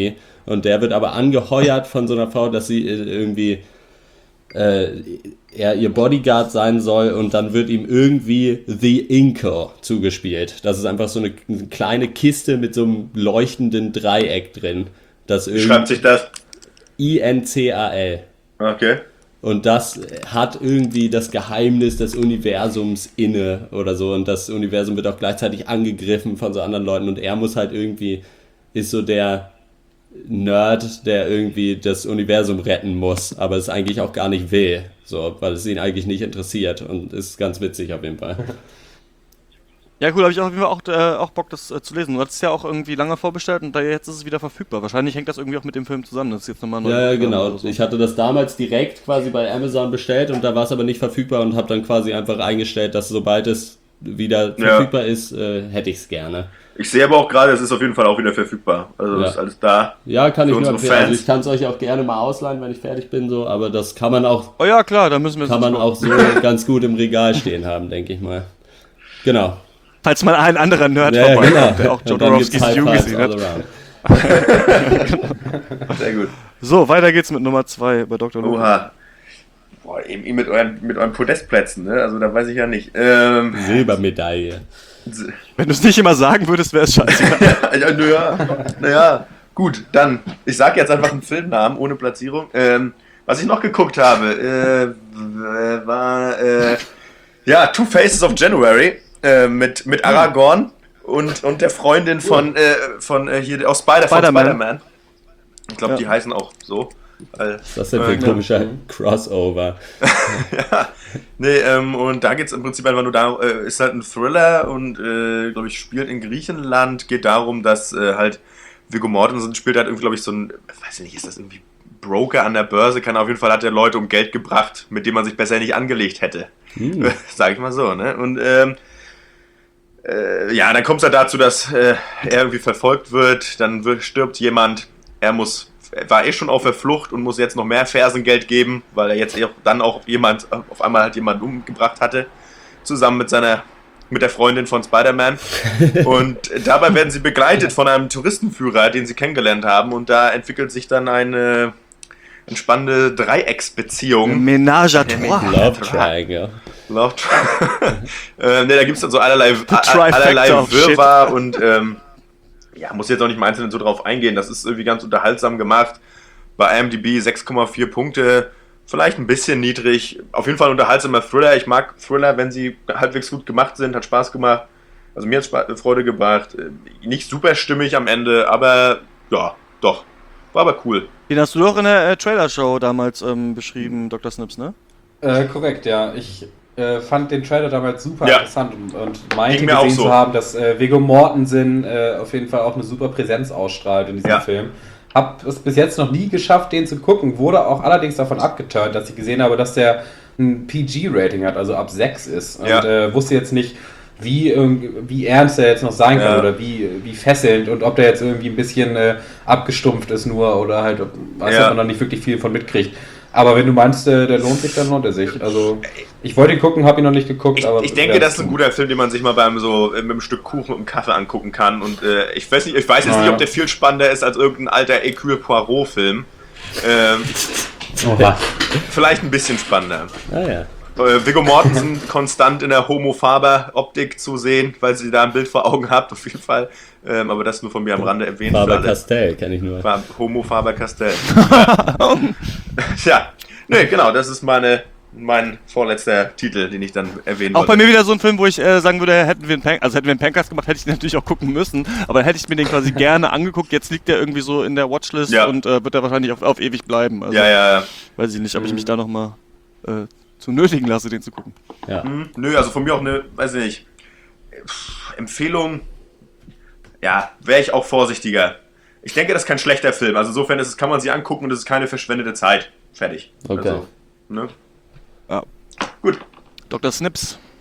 Und der wird aber angeheuert von so einer Frau, dass sie irgendwie äh, er ihr Bodyguard sein soll und dann wird ihm irgendwie The Inker zugespielt. Das ist einfach so eine, eine kleine Kiste mit so einem leuchtenden Dreieck drin. Das Wie schreibt sich das? I N C A L. Okay. Und das hat irgendwie das Geheimnis des Universums inne oder so. Und das Universum wird auch gleichzeitig angegriffen von so anderen Leuten. Und er muss halt irgendwie, ist so der Nerd, der irgendwie das Universum retten muss, aber es eigentlich auch gar nicht will. So, weil es ihn eigentlich nicht interessiert. Und ist ganz witzig auf jeden Fall. Ja, cool, habe ich auf jeden Fall auch, äh, auch Bock, das äh, zu lesen. Du hattest es ja auch irgendwie lange vorbestellt und da jetzt ist es wieder verfügbar. Wahrscheinlich hängt das irgendwie auch mit dem Film zusammen. Das ist jetzt nochmal neu. Ja, ja, genau. So. Ich hatte das damals direkt quasi bei Amazon bestellt und da war es aber nicht verfügbar und habe dann quasi einfach eingestellt, dass sobald es wieder Ja. verfügbar ist, äh, hätte ich es gerne. Ich sehe aber auch gerade, es ist auf jeden Fall auch wieder verfügbar. Also Ja. ist alles da. Ja, kann Für ich nur unsere empfehlen. Also Fans. ich kann es euch auch gerne mal ausleihen, wenn ich fertig bin, so, aber das kann man auch, Oh ja, klar, da müssen wir kann jetzt man auch so ganz gut im Regal stehen haben, denke ich mal. Genau. Falls mal ein anderer Nerd Ja, ja, vorbeikommt, genau. der auch Und dann gibt's Jodorowskis High Dune Fives gesehen all hat. around. Sehr gut. So, weiter geht's mit Nummer zwei bei Doktor Who. Oha. Boah, eben eben mit euren, mit euren Podestplätzen, ne? Also da weiß ich ja nicht. Ähm, Silbermedaille. Wenn du es nicht immer sagen würdest, wäre es scheiße. ja, naja, naja, gut, dann. Ich sage jetzt einfach einen Filmnamen ohne Platzierung. Ähm, was ich noch geguckt habe, äh, war äh, ja Two Faces of January äh, mit, mit Aragorn und, und der Freundin von, äh, von äh, hier aus Spider von Spider-Man. Spider-Man. Ich glaube, Ja. die heißen auch so. Weil, Was ist denn für ein äh, komischer Crossover? ja, nee, ähm, und da geht es im Prinzip einfach nur darum, äh, ist halt ein Thriller und, äh, glaube ich, spielt in Griechenland, geht darum, dass äh, halt Viggo Mortensen spielt halt irgendwie, glaube ich, so ein, weiß ich nicht, ist das irgendwie Broker an der Börse, kann auf jeden Fall, hat der Leute um Geld gebracht, mit dem man sich besser nicht angelegt hätte. Hm. Sag ich mal so, ne? Und, ähm, äh, ja, dann kommt es halt dazu, dass äh, er irgendwie verfolgt wird, dann wird, stirbt jemand, er muss er war eh schon auf der Flucht und muss jetzt noch mehr Fersengeld geben, weil er jetzt dann auch jemand, auf einmal halt jemand umgebracht hatte, zusammen mit seiner, mit der Freundin von Spider-Man. Und dabei werden sie begleitet von einem Touristenführer, den sie kennengelernt haben, und da entwickelt sich dann eine, eine spannende Dreiecksbeziehung. Ménage à trois. Love Triangle. Love Triangle. äh, ne, da gibt es dann so allerlei, Trifecta allerlei of Wirrwarr und ähm, ja, muss jetzt auch nicht im Einzelnen so drauf eingehen. Das ist irgendwie ganz unterhaltsam gemacht. Bei I M D B sechs Komma vier Punkte. Vielleicht ein bisschen niedrig. Auf jeden Fall ein unterhaltsamer Thriller. Ich mag Thriller, wenn sie halbwegs gut gemacht sind. Hat Spaß gemacht. Also mir hat es Freude gebracht. Nicht super stimmig am Ende, aber ja, doch. War aber cool. Den hast du doch in der äh, Trailer-Show damals ähm, beschrieben, Doktor Snips, ne? Äh, korrekt, ja. Ich äh, fand den Trailer damals super Ja. interessant und, und meinte Ging mir auch gesehen so. zu haben, dass äh, Viggo Mortensen äh, auf jeden Fall auch eine super Präsenz ausstrahlt in diesem Ja. Film. Hab es bis jetzt noch nie geschafft, den zu gucken, wurde auch allerdings davon abgeturnt, dass ich gesehen habe, dass der ein P G-Rating hat, also ab sechs ist. Und Ja. äh, wusste jetzt nicht, wie, irg- wie ernst er jetzt noch sein kann Ja. oder wie, wie fesselnd und ob der jetzt irgendwie ein bisschen äh, abgestumpft ist nur oder halt, ob, was Ja. man noch nicht wirklich viel von mitkriegt. Aber wenn du meinst, äh, der lohnt sich, dann lohnt er sich. Also, ich wollte ihn gucken, habe ihn noch nicht geguckt. Ich, aber ich denke, das ist ein guter Film, den man sich mal beim so äh, mit einem Stück Kuchen und einem Kaffee angucken kann. Und äh, ich weiß nicht, ich weiß jetzt Ah, nicht, ja. ob der viel spannender ist als irgendein alter Hercule Poirot-Film. Ähm, Oha. vielleicht ein bisschen spannender. Ah ja. Äh, Viggo Mortensen konstant in der Homo-Faber-Optik zu sehen, weil sie da ein Bild vor Augen habt, auf jeden Fall. Ähm, aber das nur von mir am Rande erwähnt. für Faber alle. Castell kenne ich nur. War Homo Faber Castell. Ja, nee, genau, das ist meine, mein vorletzter Titel, den ich dann erwähnen Auch bei wollte. mir wieder so ein Film, wo ich äh, sagen würde, hätten wir einen Pan- also hätten wir einen Pancast gemacht, hätte ich den natürlich auch gucken müssen, aber dann hätte ich mir den quasi gerne angeguckt. Jetzt liegt der irgendwie so in der Watchlist Ja. und äh, wird er wahrscheinlich auf, auf ewig bleiben. Also, Ja, ja, ja. weiß ich nicht, ob ich mich da nochmal äh, zu nötigen lasse, den zu gucken. Ja. Hm, nö, also von mir auch eine, weiß ich nicht, Pff, Empfehlung, ja, wäre ich auch vorsichtiger. Ich denke, das ist kein schlechter Film. Also insofern ist es, kann man sich angucken und es ist keine verschwendete Zeit. Fertig. Okay. Also, ne? Ja. Gut. Doktor Snips.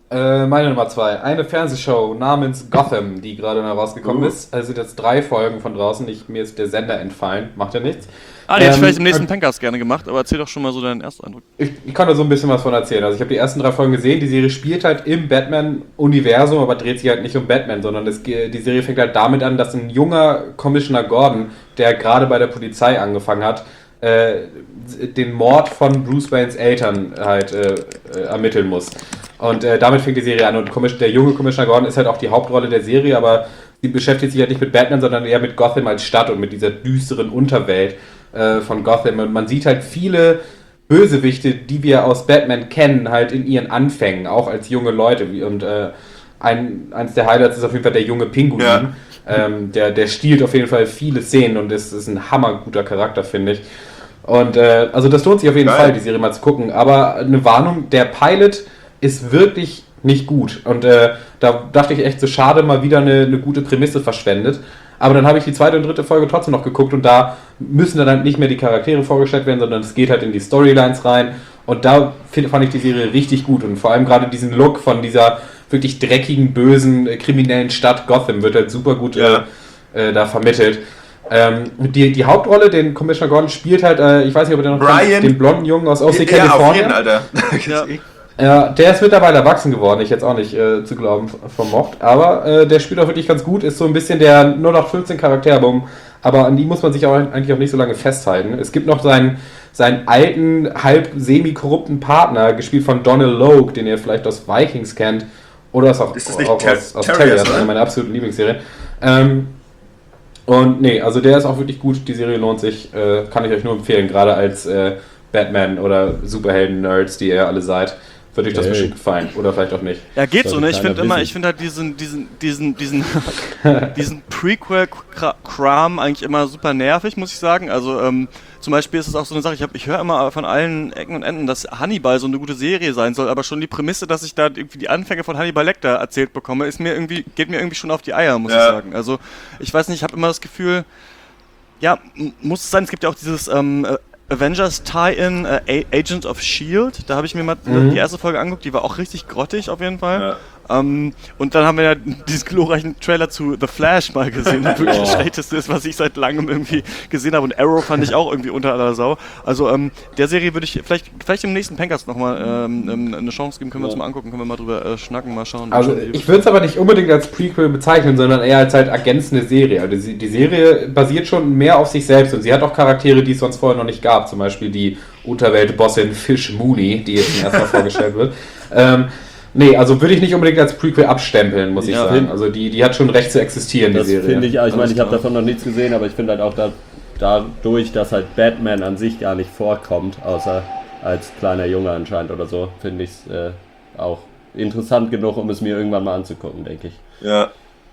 Äh, meine Nummer zwei. Eine Fernsehshow namens Gotham, die gerade mal rausgekommen Uh. ist. Also sind jetzt drei Folgen von draußen. Ich, mir ist der Sender entfallen. Macht ja nichts. Ah, die hätte ich Ähm, vielleicht im nächsten äh, Pencast gerne gemacht, aber erzähl doch schon mal so deinen Ersteindruck. Ich, ich kann da so ein bisschen was von erzählen. Also ich habe die ersten drei Folgen gesehen. Die Serie spielt halt im Batman-Universum, aber dreht sich halt nicht um Batman, sondern es, die Serie fängt halt damit an, dass ein junger Commissioner Gordon, der gerade bei der Polizei angefangen hat, äh, den Mord von Bruce Waynes Eltern halt äh, äh, ermitteln muss. Und äh, damit fängt die Serie an. Und Commission- der junge Commissioner Gordon ist halt auch die Hauptrolle der Serie, aber sie beschäftigt sich halt nicht mit Batman, sondern eher mit Gotham als Stadt und mit dieser düsteren Unterwelt äh, von Gotham. Und man sieht halt viele Bösewichte, die wir aus Batman kennen, halt in ihren Anfängen, auch als junge Leute. Und äh, ein, eins der Highlights ist auf jeden Fall der junge Pinguin. Ja. Ähm, der, der stiehlt auf jeden Fall viele Szenen und ist, ist ein hammerguter Charakter, finde ich. Und äh, also das lohnt sich auf jeden Geil. Fall, die Serie mal zu gucken. Aber eine Warnung, der Pilot ist wirklich nicht gut. Und äh, da dachte ich echt so, schade, mal wieder eine, eine gute Prämisse verschwendet. Aber dann habe ich die zweite und dritte Folge trotzdem noch geguckt und da müssen dann halt nicht mehr die Charaktere vorgestellt werden, sondern es geht halt in die Storylines rein. Und da find, fand ich die Serie richtig gut. Und vor allem gerade diesen Look von dieser wirklich dreckigen, bösen, äh, kriminellen Stadt Gotham wird halt super gut Ja. äh, äh, da vermittelt. Ähm, die, die Hauptrolle, den Commissioner Gordon spielt halt, äh, ich weiß nicht, ob ihr den noch Brian. kennt, den blonden Jungen aus O C Ja, auf California. jeden, Alter. Ja. Ja, der ist mittlerweile erwachsen geworden, ich jetzt auch nicht äh, zu glauben vermocht, aber äh, der spielt auch wirklich ganz gut, ist so ein bisschen der null acht fünfzehn Charakter, aber an die muss man sich auch eigentlich auch nicht so lange festhalten. Es gibt noch seinen, seinen alten, halb semi-korrupten Partner, gespielt von Donald Logue, den ihr vielleicht aus Vikings kennt, oder aus, auch, Ist das nicht auch Ter- aus, aus Terriers, Terriers, ne? eine meiner absoluten Lieblingsserien. Ähm, und nee, also der ist auch wirklich gut, die Serie lohnt sich, äh, kann ich euch nur empfehlen, gerade als äh, Batman- oder Superhelden-Nerds, die ihr alle seid. Wird euch das Hey. bestimmt gefallen. Oder vielleicht auch nicht. Ja, geht Sollte so, ne? Ich keiner finde immer, wissen. ich finde halt diesen, diesen, diesen, diesen, diesen Prequel-Kram eigentlich immer super nervig, muss ich sagen. Also, ähm, zum Beispiel ist es auch so eine Sache, ich, hab- ich höre immer von allen Ecken und Enden, dass Hannibal so eine gute Serie sein soll, aber schon die Prämisse, dass ich da irgendwie die Anfänge von Hannibal Lecter erzählt bekomme, ist mir irgendwie, geht mir irgendwie schon auf die Eier, muss Ja. ich sagen. Also, ich weiß nicht, ich habe immer das Gefühl, ja, m- muss es sein, es gibt ja auch dieses, ähm, äh, Avengers Tie-In, äh, A- Agent of S H I E L D, da habe ich mir mal Mhm. die erste Folge angeguckt, die war auch richtig grottig auf jeden Fall. Ja. Ähm, und dann haben wir ja diesen glorreichen Trailer zu The Flash mal gesehen, der wirklich das Oh. schlechteste ist, was ich seit langem irgendwie gesehen habe. Und Arrow fand ich auch irgendwie unter aller Sau. Also ähm, der Serie würde ich vielleicht vielleicht im nächsten Pencast nochmal ähm, ähm, eine Chance geben, können wir uns Ja. mal angucken, können wir mal drüber äh, schnacken, mal schauen. Also mal schauen, wie- ich würde es aber nicht unbedingt als Prequel bezeichnen, sondern eher als halt ergänzende Serie. Also die, die Serie basiert schon mehr auf sich selbst und sie hat auch Charaktere, die es sonst vorher noch nicht gab. Zum Beispiel die Unterweltbossin Fish Mooney, die jetzt zum ersten Mal vorgestellt wird. Ähm, nee, also würde ich nicht unbedingt als Prequel abstempeln, muss ich Ja. sagen. Also die, die hat schon Recht zu existieren, die Das Serie. finde ich auch. Ich meine, Alles ich habe klar. davon noch nichts gesehen, aber ich finde halt auch da, dadurch, dass halt Batman an sich gar nicht vorkommt, außer als kleiner Junge anscheinend oder so, finde ich es äh, auch interessant genug, um es mir irgendwann mal anzugucken, denke ich. Ja.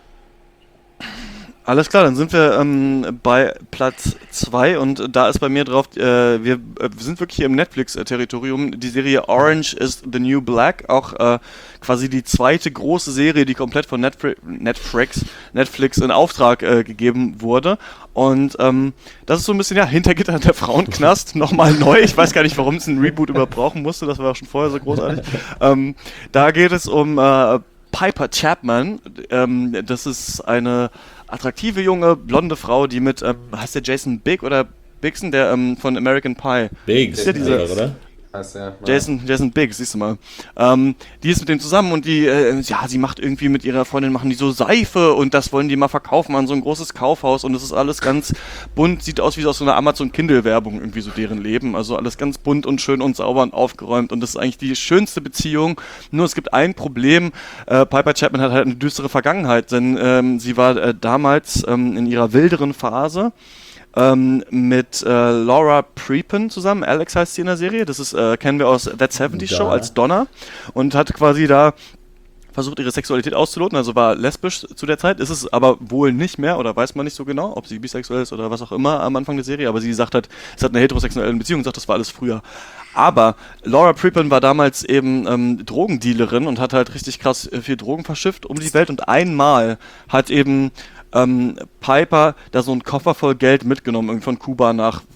Alles klar, dann sind wir ähm, bei Platz zwei und da ist bei mir drauf, äh, wir äh, sind wirklich hier im Netflix-Territorium, die Serie Orange is the New Black, auch äh, quasi die zweite große Serie, die komplett von Netflix, Netflix, Netflix in Auftrag äh, gegeben wurde. Und ähm, das ist so ein bisschen, ja, Hintergitter der Frauenknast, nochmal neu. Ich weiß gar nicht, warum es einen Reboot überhaupt brauchen musste, das war auch schon vorher so großartig. ähm, da geht es um äh, Piper Chapman, ähm, das ist eine attraktive junge blonde Frau, die mit, ähm, heißt der Jason Bigg oder Bigson, der ähm, von American Pie. Biggs, Ist ja diese- oder? Heißt ja, ja. Jason, Jason Biggs, siehst du mal. Ähm, die ist mit dem zusammen und die, äh, ja, sie macht irgendwie mit ihrer Freundin, machen die so Seife und das wollen die mal verkaufen an so ein großes Kaufhaus und es ist alles ganz bunt, sieht aus wie aus so einer Amazon Kindle Werbung irgendwie so deren Leben, also alles ganz bunt und schön und sauber und aufgeräumt und das ist eigentlich die schönste Beziehung, nur es gibt ein Problem, äh, Piper Chapman hat halt eine düstere Vergangenheit, denn ähm, sie war äh, damals ähm, in ihrer wilderen Phase ähm, mit äh, Laura Prepon zusammen, Alex heißt sie in der Serie, das ist, äh, kennen wir aus That seventies Show Donna. als Donna und hat quasi da versucht ihre Sexualität auszuloten, also war lesbisch zu der Zeit, ist es aber wohl nicht mehr oder weiß man nicht so genau, ob sie bisexuell ist oder was auch immer am Anfang der Serie, aber sie sagt halt, es hat eine heterosexuelle Beziehung, sagt, das war alles früher. Aber Laura Prepon war damals eben ähm, Drogendealerin und hat halt richtig krass äh, viel Drogen verschifft um die Welt und einmal hat eben ähm, Piper da so einen Koffer voll Geld mitgenommen, irgendwie von Kuba nach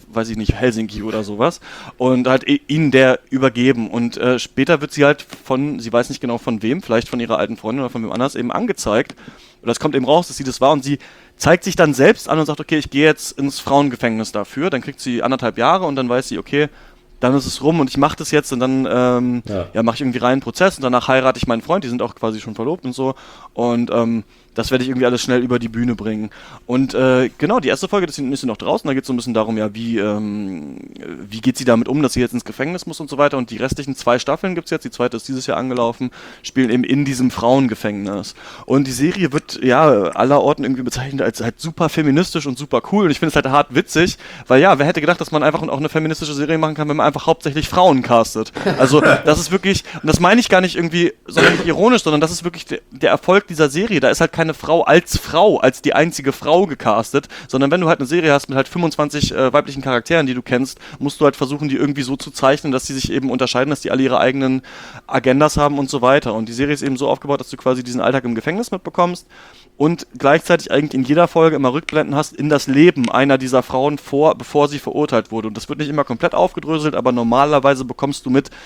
weiß ich nicht, Helsinki oder sowas und halt ihnen der übergeben und äh, später wird sie halt von, sie weiß nicht genau von wem, vielleicht von ihrer alten Freundin oder von wem anders eben angezeigt oder es kommt eben raus, dass sie das war und sie zeigt sich dann selbst an und sagt, okay, ich gehe jetzt ins Frauengefängnis dafür, dann kriegt sie anderthalb Jahre und dann weiß sie, okay, dann ist es rum und ich mache das jetzt und dann ähm, ja. ja, mache ich irgendwie rein einen Prozess und danach heirate ich meinen Freund, die sind auch quasi schon verlobt und so und ähm, das werde ich irgendwie alles schnell über die Bühne bringen. Und äh, genau, die erste Folge, das ist noch draußen, da geht es so ein bisschen darum, ja, wie, ähm, wie geht sie damit um, dass sie jetzt ins Gefängnis muss und so weiter. Und die restlichen zwei Staffeln gibt es jetzt, die zweite ist dieses Jahr angelaufen, spielen eben in diesem Frauengefängnis. Und die Serie wird ja aller Orten irgendwie bezeichnet als halt super feministisch und super cool. Und ich finde es halt hart witzig, weil ja, wer hätte gedacht, dass man einfach auch eine feministische Serie machen kann, wenn man einfach hauptsächlich Frauen castet. Also das ist wirklich, und das meine ich gar nicht irgendwie, sondern nicht ironisch, sondern das ist wirklich der, der Erfolg dieser Serie. Da ist halt keine Frau als Frau, als die einzige Frau gecastet, sondern wenn du halt eine Serie hast mit halt fünfundzwanzig äh, weiblichen Charakteren, die du kennst, musst du halt versuchen, die irgendwie so zu zeichnen, dass sie sich eben unterscheiden, dass die alle ihre eigenen Agendas haben und so weiter. Und die Serie ist eben so aufgebaut, dass du quasi diesen Alltag im Gefängnis mitbekommst und gleichzeitig eigentlich in jeder Folge immer Rückblenden hast in das Leben einer dieser Frauen vor, bevor sie verurteilt wurde. Und das wird nicht immer komplett aufgedröselt, aber normalerweise bekommst du mit,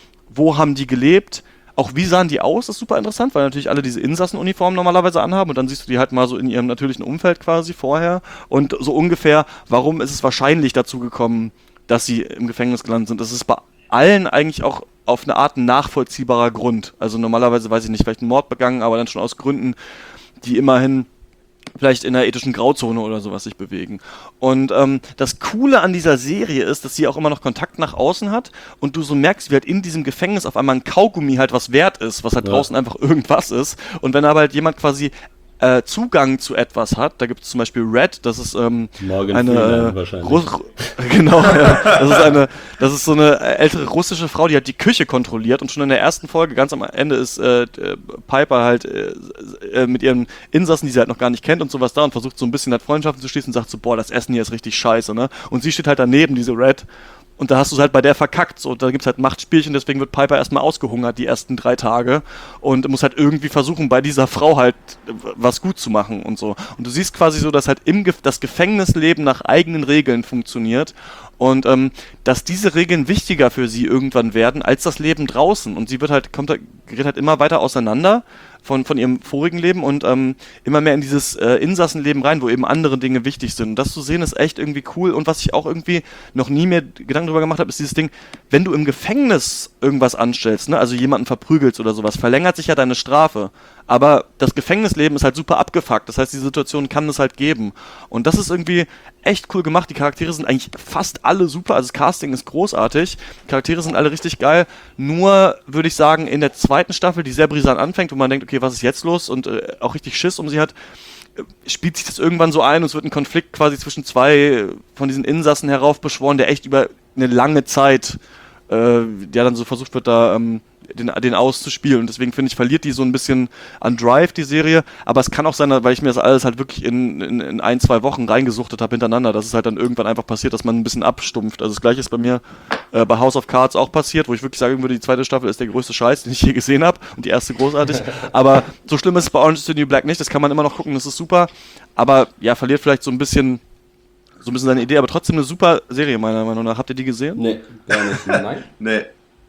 wo haben die gelebt, auch wie sahen die aus, ist super interessant, weil natürlich alle diese Insassenuniformen normalerweise anhaben und dann siehst du die halt mal so in ihrem natürlichen Umfeld quasi vorher und so ungefähr, warum ist es wahrscheinlich dazu gekommen, dass sie im Gefängnis gelandet sind. Das ist bei allen eigentlich auch auf eine Art ein nachvollziehbarer Grund. Also normalerweise, weiß ich nicht, vielleicht einen Mord begangen, aber dann schon aus Gründen, die immerhin vielleicht in der ethischen Grauzone oder sowas sich bewegen. Und ähm, das Coole an dieser Serie ist, dass sie auch immer noch Kontakt nach außen hat und du so merkst, wie halt in diesem Gefängnis auf einmal ein Kaugummi halt was wert ist, was halt ja. draußen einfach irgendwas ist. Und wenn aber halt jemand quasi äh, Zugang zu etwas hat, da gibt es zum Beispiel Red, das ist ähm, Morgan eine Freeman wahrscheinlich. Russ- genau, ja, das ist eine, das ist so eine ältere russische Frau, die halt die Küche kontrolliert und schon in der ersten Folge, ganz am Ende ist äh, Piper halt äh, äh, mit ihren Insassen, die sie halt noch gar nicht kennt und sowas da und versucht so ein bisschen halt Freundschaften zu schließen und sagt so, boah, das Essen hier ist richtig scheiße, ne? Und sie steht halt daneben, diese Red. Und da hast du es halt bei der verkackt. So, da gibt es halt Machtspielchen, deswegen wird Piper erstmal ausgehungert die ersten drei Tage und muss halt irgendwie versuchen, bei dieser Frau halt was gut zu machen und so. Und du siehst quasi so, dass halt im Ge- das Gefängnisleben nach eigenen Regeln funktioniert und ähm, dass diese Regeln wichtiger für sie irgendwann werden als das Leben draußen. Und sie wird halt, kommt, gerät halt immer weiter auseinander von, von ihrem vorigen Leben und ähm, immer mehr in dieses äh, Insassenleben rein, wo eben andere Dinge wichtig sind. Und das zu sehen ist echt irgendwie cool. Und was ich auch irgendwie noch nie mehr Gedanken drüber gemacht habe, ist dieses Ding, wenn du im Gefängnis irgendwas anstellst, ne, also jemanden verprügelst oder sowas, verlängert sich ja deine Strafe. Aber das Gefängnisleben ist halt super abgefuckt. Das heißt, die Situation kann es halt geben. Und das ist irgendwie echt cool gemacht. Die Charaktere sind eigentlich fast alle super. Also das Casting ist großartig. Die Charaktere sind alle richtig geil. Nur, würde ich sagen, in der zweiten Staffel, die sehr brisant anfängt, wo man denkt, okay, was ist jetzt los? Und äh, auch richtig Schiss um sie hat, äh, spielt sich das irgendwann so ein und es wird ein Konflikt quasi zwischen zwei von diesen Insassen heraufbeschworen, der echt über eine lange Zeit, äh, der dann so versucht wird, da ähm, den, den auszuspielen. Und deswegen finde ich, verliert die so ein bisschen an Drive, die Serie. Aber es kann auch sein, weil ich mir das alles halt wirklich in, in, in ein, zwei Wochen reingesuchtet habe hintereinander, dass es halt dann irgendwann einfach passiert, dass man ein bisschen abstumpft. Also das Gleiche ist bei mir äh, bei House of Cards auch passiert, wo ich wirklich sagen würde, die zweite Staffel ist der größte Scheiß, den ich je gesehen habe. Und die erste großartig. Aber so schlimm ist es bei Orange is the New Black nicht. Das kann man immer noch gucken, das ist super. Aber ja, verliert vielleicht so ein bisschen so ein bisschen seine Idee, aber trotzdem eine super Serie, meiner Meinung nach. Habt ihr die gesehen? Nee, gar nicht. Nein? Nee.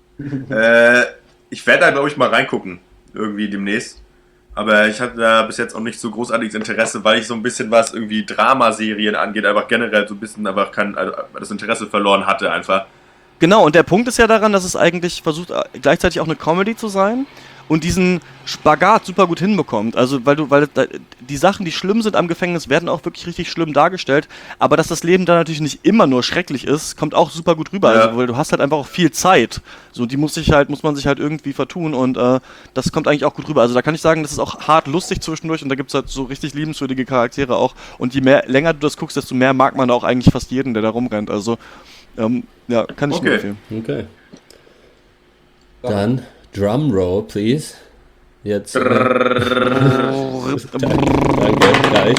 äh, ich werde da, glaube ich, mal reingucken. Irgendwie demnächst. Aber ich hatte da bis jetzt auch nicht so großartiges Interesse, weil ich so ein bisschen, was irgendwie Dramaserien angeht, einfach generell so ein bisschen einfach kein, also das Interesse verloren hatte einfach. Genau, und der Punkt ist ja daran, dass es eigentlich versucht, gleichzeitig auch eine Comedy zu sein und diesen Spagat super gut hinbekommt. Also, weil du, weil die Sachen, die schlimm sind am Gefängnis, werden auch wirklich richtig schlimm dargestellt. Aber dass das Leben da natürlich nicht immer nur schrecklich ist, kommt auch super gut rüber. Ja. Also, weil du hast halt einfach auch viel Zeit. So, die muss sich halt, muss man sich halt irgendwie vertun und äh, das kommt eigentlich auch gut rüber. Also, da kann ich sagen, das ist auch hart lustig zwischendurch und da gibt's halt so richtig liebenswürdige Charaktere auch. Und je mehr, länger du das guckst, desto mehr mag man auch eigentlich fast jeden, der da rumrennt. Also, ähm, ja, kann ich okay. nur empfehlen. Okay. Dann Drumroll, please. Jetzt. Äh, danke, gleich.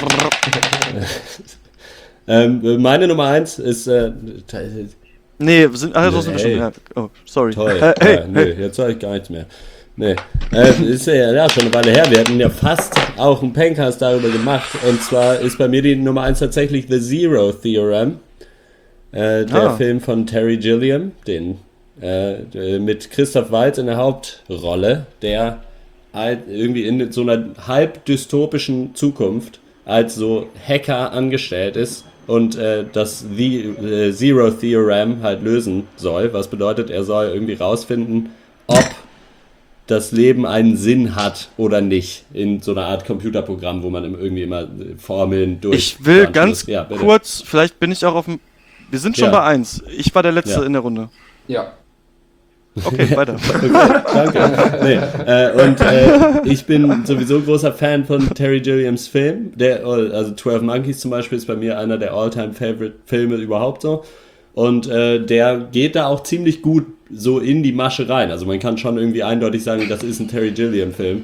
ähm, meine Nummer eins ist. Äh, nee, wir sind. Ach, so sind wir schon. Hey. Ja. Oh, sorry. Toll. Äh, hey, ja, nee, hey. jetzt sage ich gar nichts mehr. Nee. Äh, ist ja, ja schon eine Weile her. Wir hatten ja fast auch einen Pencast darüber gemacht. Und zwar ist bei mir die Nummer eins tatsächlich The Zero Theorem. Äh, der Ah. Film von Terry Gilliam, den äh, mit Christoph Waltz in der Hauptrolle, der halt irgendwie in so einer halb dystopischen Zukunft als so Hacker angestellt ist und äh, das The, äh, Zero Theorem halt lösen soll, was bedeutet, er soll irgendwie rausfinden, ob das Leben einen Sinn hat oder nicht, in so einer Art Computerprogramm, wo man irgendwie immer Formeln durch... Ich will ganz ja, bitte. kurz, vielleicht bin ich auch auf dem... Wir sind schon Ja. bei eins. Ich war der Letzte Ja. in der Runde. Ja. Okay, weiter. Okay, danke. Nee, äh, und äh, ich bin sowieso großer Fan von Terry Gilliams Film. Der, also twelve Monkeys zum Beispiel ist bei mir einer der All-Time-Favorite-Filme überhaupt so. Und äh, der geht da auch ziemlich gut so in die Masche rein. Also man kann schon irgendwie eindeutig sagen, das ist ein Terry Gilliam-Film.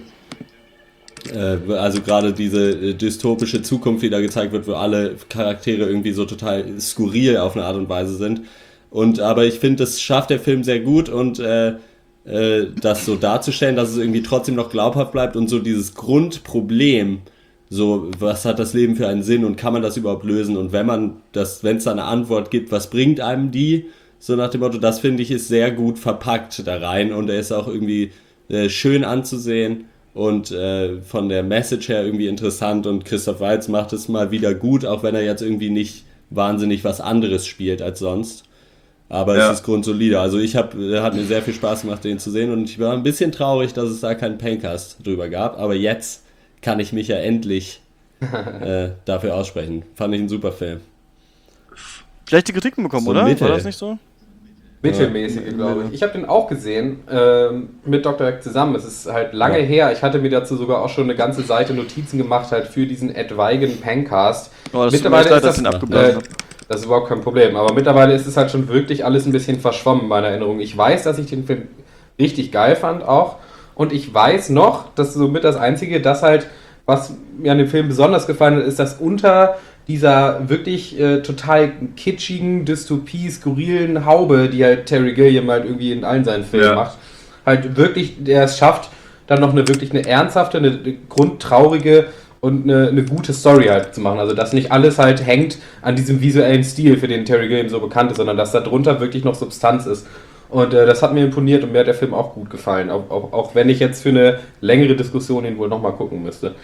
Äh, also gerade diese äh, dystopische Zukunft, die da gezeigt wird, wo alle Charaktere irgendwie so total skurril auf eine Art und Weise sind. Und aber ich finde, das schafft der Film sehr gut und äh, äh, das so darzustellen, dass es irgendwie trotzdem noch glaubhaft bleibt und so dieses Grundproblem, so was hat das Leben für einen Sinn und kann man das überhaupt lösen und wenn man das, wenn es da eine Antwort gibt, was bringt einem die? So nach dem Motto, das finde ich ist sehr gut verpackt da rein und er ist auch irgendwie äh, schön anzusehen und äh, von der Message her irgendwie interessant und Christoph Waltz macht es mal wieder gut, auch wenn er jetzt irgendwie nicht wahnsinnig was anderes spielt als sonst. Aber Ja. es ist grundsolide. Also ich habe, hat mir sehr viel Spaß gemacht, den zu sehen und ich war ein bisschen traurig, dass es da keinen Pencast drüber gab. Aber jetzt kann ich mich ja endlich äh, dafür aussprechen. Fand ich ein super Film. Schlechte Kritiken bekommen, So oder? Mittel. War das nicht so? Mittelmäßige, glaube ich. Ich habe den auch gesehen, ähm, mit Doktor Eck zusammen. Es ist halt lange Ja. her. Ich hatte mir dazu sogar auch schon eine ganze Seite Notizen gemacht, halt für diesen etwaigen Pencast. Oh, das tut mir Mittlerweile echt leid, ist dass ich das, ihn abgeblasen äh, habe. das ist überhaupt kein Problem. Aber mittlerweile ist es halt schon wirklich alles ein bisschen verschwommen in meiner Erinnerung. Ich weiß, dass ich den Film richtig geil fand auch. Und ich weiß noch, das ist somit das Einzige, dass halt, was mir an dem Film besonders gefallen hat, ist, dass unter dieser wirklich äh, total kitschigen, Dystopie, skurrilen Haube, die halt Terry Gilliam halt irgendwie in allen seinen Filmen Ja. macht, halt wirklich, der es schafft, dann noch eine wirklich eine ernsthafte, eine, eine grundtraurige und eine, eine gute Story halt zu machen. Also dass nicht alles halt hängt an diesem visuellen Stil, für den Terry Gilliam so bekannt ist, sondern dass da drunter wirklich noch Substanz ist. Und äh, das hat mir imponiert und mir hat der Film auch gut gefallen, auch, auch, auch wenn ich jetzt für eine längere Diskussion ihn wohl nochmal gucken müsste.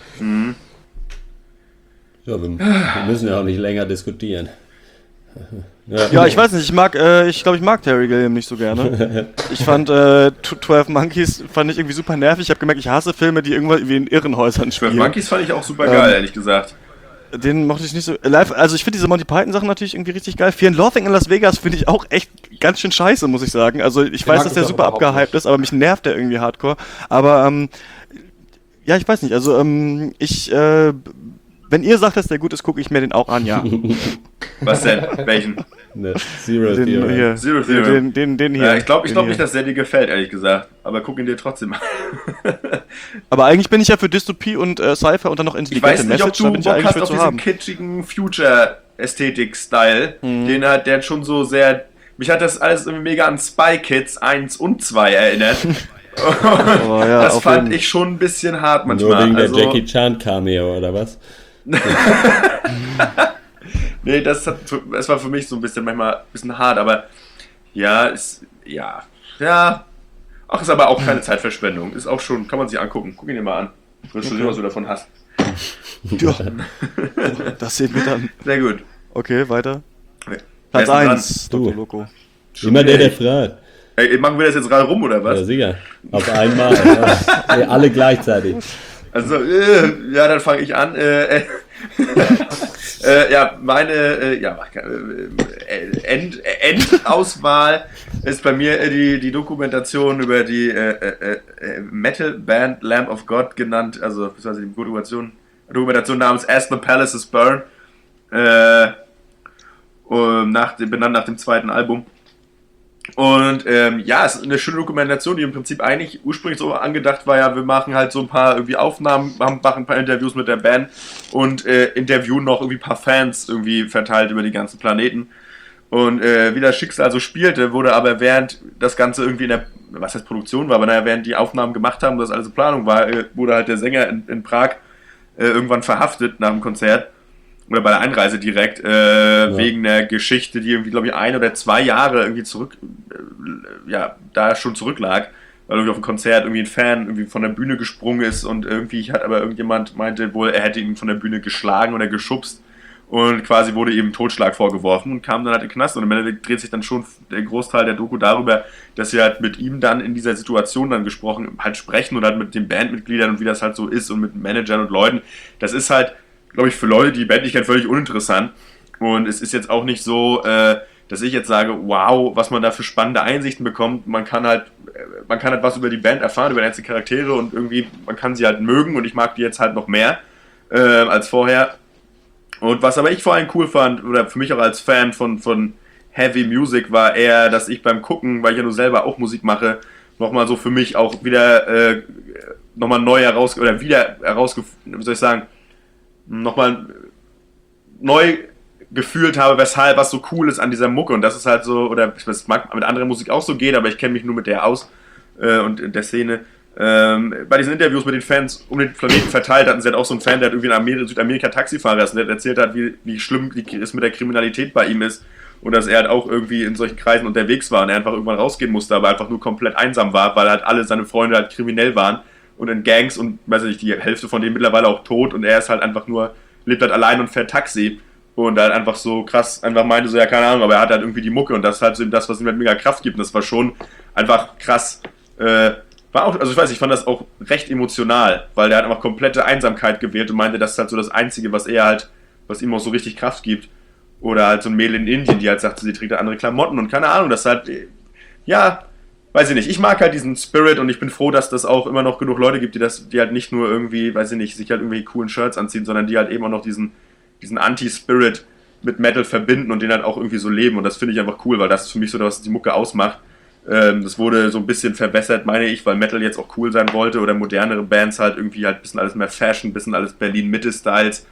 Ja, wir, wir müssen ja auch nicht länger diskutieren. Ja, ich weiß nicht, ich mag, äh, ich glaube, ich mag Terry Gilliam nicht so gerne. Ich fand äh, twelve Monkeys fand ich irgendwie super nervig. Ich habe gemerkt, ich hasse Filme, die irgendwann wie in Irrenhäusern zwölf spielen. Monkeys fand ich auch super geil, Ähm, ehrlich gesagt. Den mochte ich nicht so. Live, also ich finde diese Monty Python Sachen natürlich irgendwie richtig geil. Fear and Loathing in Las Vegas finde ich auch echt ganz schön scheiße, muss ich sagen. Also ich Den weiß, mag dass ich der auch super überhaupt abgehypt nicht. ist, aber mich nervt der irgendwie hardcore. Aber ähm, ja, ich weiß nicht. Also ähm, ich, äh, wenn ihr sagt, dass der gut ist, gucke ich mir den auch an, ja. Was denn? Welchen? Ne, Zero Den Theorem. hier. Zero Theorem. Den, den, den hier. Ja, ich glaube ich Den glaub hier. nicht, dass der dir gefällt, ehrlich gesagt. Aber guck ihn dir trotzdem an. Aber eigentlich bin ich ja für Dystopie und äh, Sci-Fi und dann noch Ich intelligente weiß nicht, ob Message, da du bin ich ja Bock eigentlich hast für auf zu diesen haben. kitschigen Future-Ästhetik-Style. Den hat der hat schon so sehr... Mich hat das alles irgendwie mega an Spy Kids eins und zwei erinnert. Oh, ja, das auf fand jeden- ich schon ein bisschen hart Nur manchmal. wegen der also, Jackie Chan Cameo, oder was? Nee, das, hat, das war für mich so ein bisschen manchmal ein bisschen hart, aber ja, ist, ja, ja. Ach, ist aber auch keine Zeitverschwendung. Ist auch schon, kann man sich angucken. Guck ihn dir mal an. Du wirst schon sehen, was du davon hast. Ja. Das sehen wir dann. Sehr gut. Okay, weiter. Wer Platz ist denn dran? eins, Du. Doktor Loco. Immer der, der fragt. Ey, machen wir das jetzt gerade rum, oder was? Ja, sicher. Auf einmal. Ja. Nee, alle gleichzeitig. Also, äh, ja, dann fange ich an. Äh, äh, äh, ja, meine äh, ja, äh, End, Endauswahl ist bei mir äh, die, die Dokumentation über die äh, äh, äh, Metal-Band Lamb of God genannt, also beziehungsweise die Dokumentation, Dokumentation namens As the Palaces Burn, äh, um, nach dem, benannt nach dem zweiten Album. Und ähm, ja, es ist eine schöne Dokumentation, die im Prinzip eigentlich ursprünglich so angedacht war, ja, wir machen halt so ein paar irgendwie Aufnahmen, machen ein paar Interviews mit der Band und äh, interviewen noch irgendwie ein paar Fans irgendwie verteilt über die ganzen Planeten. Und äh, wie das Schicksal so spielte, wurde aber während das Ganze irgendwie in der, was heißt Produktion war, aber naja, während die Aufnahmen gemacht haben, das alles so Planung war, äh, wurde halt der Sänger in, in Prag äh, irgendwann verhaftet nach dem Konzert. oder bei der Einreise direkt, äh, ja. wegen der Geschichte, die irgendwie, glaube ich, ein oder zwei Jahre irgendwie zurück, äh, ja, da schon zurücklag, weil irgendwie auf dem Konzert irgendwie ein Fan irgendwie von der Bühne gesprungen ist und irgendwie hat aber irgendjemand meinte wohl, er hätte ihn von der Bühne geschlagen oder geschubst und quasi wurde ihm Totschlag vorgeworfen und kam dann halt in den Knast und im Endeffekt dreht sich dann schon der Großteil der Doku darüber, dass sie halt mit ihm dann in dieser Situation dann gesprochen, halt sprechen und halt mit den Bandmitgliedern und wie das halt so ist und mit Managern und Leuten. Das ist halt, glaube ich, für Leute, die Band nicht kennen, völlig uninteressant. Und es ist jetzt auch nicht so, äh, dass ich jetzt sage, wow, was man da für spannende Einsichten bekommt. Man kann halt, man kann halt was über die Band erfahren, über die einzelnen Charaktere und irgendwie, man kann sie halt mögen und ich mag die jetzt halt noch mehr äh, als vorher. Und was aber ich vor allem cool fand, oder für mich auch als Fan von, von Heavy Music, war eher, dass ich beim Gucken, weil ich ja nur selber auch Musik mache, nochmal so für mich auch wieder äh, nochmal neu heraus, oder wieder herausgefunden, wie soll ich sagen, nochmal neu gefühlt habe, weshalb was so cool ist an dieser Mucke und das ist halt so, oder es mag mit anderer Musik auch so gehen, aber ich kenne mich nur mit der aus äh, und in der Szene. Ähm, bei diesen Interviews mit den Fans um den Planeten verteilt hatten sie halt auch so einen Fan, der halt irgendwie in Amerika, Südamerika Taxifahrer ist und der erzählt hat, wie, wie schlimm es mit der Kriminalität bei ihm ist und dass er halt auch irgendwie in solchen Kreisen unterwegs war und er einfach irgendwann rausgehen musste, aber einfach nur komplett einsam war, weil halt alle seine Freunde halt kriminell waren und in Gangs und, weiß ich nicht, die Hälfte von denen mittlerweile auch tot und er ist halt einfach nur, lebt halt allein und fährt Taxi und halt einfach so krass, einfach meinte so, ja, keine Ahnung, aber er hat halt irgendwie die Mucke und das ist halt so das, was ihm halt mega Kraft gibt und das war schon einfach krass, äh, war auch, also ich weiß, ich fand das auch recht emotional, weil der hat einfach komplette Einsamkeit gewählt und meinte, das ist halt so das Einzige, was er halt, was ihm auch so richtig Kraft gibt oder halt so ein Mädel in Indien, die halt sagt, sie trägt halt andere Klamotten und keine Ahnung, das ist halt, ja, weiß ich nicht, ich mag halt diesen Spirit und ich bin froh, dass das auch immer noch genug Leute gibt, die das, die halt nicht nur irgendwie, weiß ich nicht, sich halt irgendwelche coolen Shirts anziehen, sondern die halt eben auch noch diesen, diesen Anti-Spirit mit Metal verbinden und den halt auch irgendwie so leben und das finde ich einfach cool, weil das ist für mich so, was die Mucke ausmacht. Ähm, das wurde so ein bisschen verbessert, meine ich, weil Metal jetzt auch cool sein wollte oder modernere Bands halt irgendwie halt ein bisschen alles mehr Fashion, ein bisschen alles Berlin-Mitte-Styles.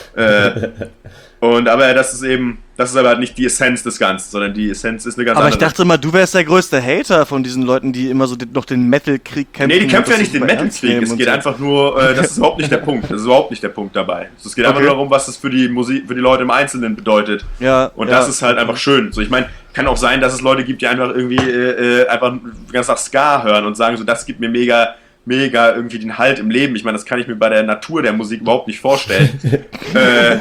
Äh, und aber das ist eben, das ist aber halt nicht die Essenz des Ganzen, sondern die Essenz ist eine ganz aber andere. Aber ich dachte immer, du wärst der größte Hater von diesen Leuten, die immer so den, noch den Metal-Krieg kämpfen. Nee, die kämpfen ja nicht den Metal-Krieg, es geht so. einfach nur, äh, das ist überhaupt nicht der Punkt, das ist überhaupt nicht der Punkt dabei. Es geht okay. einfach nur darum, was es für die Musik, für die Leute im Einzelnen bedeutet. Ja, und ja. das ist halt einfach schön. So, ich meine, kann auch sein, dass es Leute gibt, die einfach irgendwie äh, einfach ganz nach Ska hören und sagen so, das gibt mir mega mega irgendwie den Halt im Leben. Ich meine, das kann ich mir bei der Natur der Musik überhaupt nicht vorstellen. äh,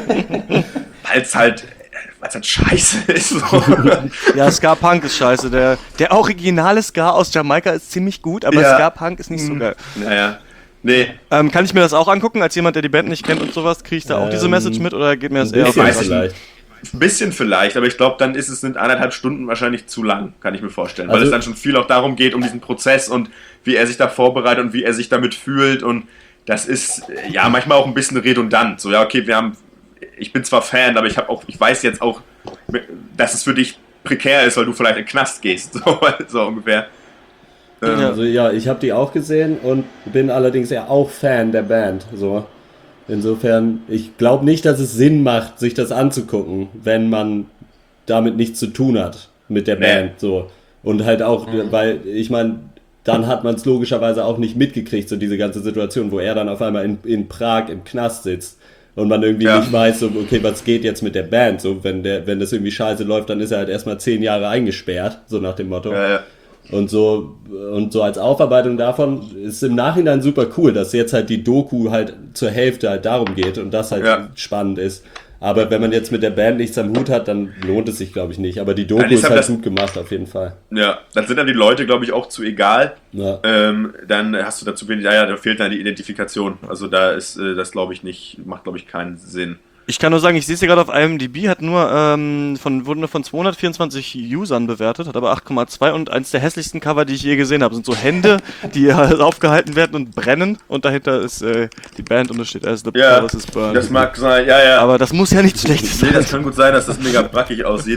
weil es halt, weil's halt scheiße ist. So. Ja, Ska-Punk ist scheiße. Der, der originale Ska aus Jamaika ist ziemlich gut, aber ja. Ska-Punk ist nicht so geil. Naja. Nee. Ähm, kann ich mir das auch angucken, als jemand, der die Band nicht kennt und sowas? Kriege ich da ähm, auch diese Message mit oder geht mir das eher auf den vielleicht? Ein bisschen vielleicht, aber ich glaube, dann ist es in anderthalb Stunden wahrscheinlich zu lang, kann ich mir vorstellen. Weil also, es dann schon viel auch darum geht, um diesen Prozess und wie er sich da vorbereitet und wie er sich damit fühlt. Und das ist ja manchmal auch ein bisschen redundant. So, ja, okay, wir haben, ich bin zwar Fan, aber ich habe auch, ich weiß jetzt auch, dass es für dich prekär ist, weil du vielleicht in den Knast gehst. So, so ungefähr. Ähm, also ja, ich habe die auch gesehen und bin allerdings ja auch Fan der Band. So. Insofern, ich glaube nicht, dass es Sinn macht, sich das anzugucken, wenn man damit nichts zu tun hat mit der Band. So. Und halt auch, mhm. weil, ich meine, dann hat man es logischerweise auch nicht mitgekriegt, so diese ganze Situation, wo er dann auf einmal in, in Prag im Knast sitzt und man irgendwie ja. nicht weiß, so, okay, was geht jetzt mit der Band? So, wenn der, wenn das irgendwie scheiße läuft, dann ist er halt erstmal zehn Jahre eingesperrt, so nach dem Motto. Ja, ja. Und so, und so als Aufarbeitung davon ist im Nachhinein super cool, dass jetzt halt die Doku halt zur Hälfte halt darum geht und das halt ja. spannend ist. Aber wenn man jetzt mit der Band nichts am Hut hat, dann lohnt es sich, glaube ich, nicht. Aber die Doku ist halt das, gut gemacht, auf jeden Fall. Ja, dann sind dann die Leute, glaube ich, auch zu egal. Ja. Ähm, dann hast du dazu wenig, ja, ja, da fehlt dann die Identifikation. Also da ist äh, das, glaube ich, nicht, macht, glaube ich, keinen Sinn. Ich kann nur sagen, ich sehe es hier gerade auf I M D B, hat nur ähm, von, wurde nur von zweihundertvierundzwanzig Usern bewertet, hat aber acht Komma zwei und eins der hässlichsten Cover, die ich je gesehen habe, sind so Hände, die äh, aufgehalten werden und brennen und dahinter ist äh, die Band und es steht As the ja, Palace is Burned. Das mag sein, ja, ja. Aber das muss ja nichts Schlechtes sein. Nee, das kann gut sein, dass das mega brackig aussieht.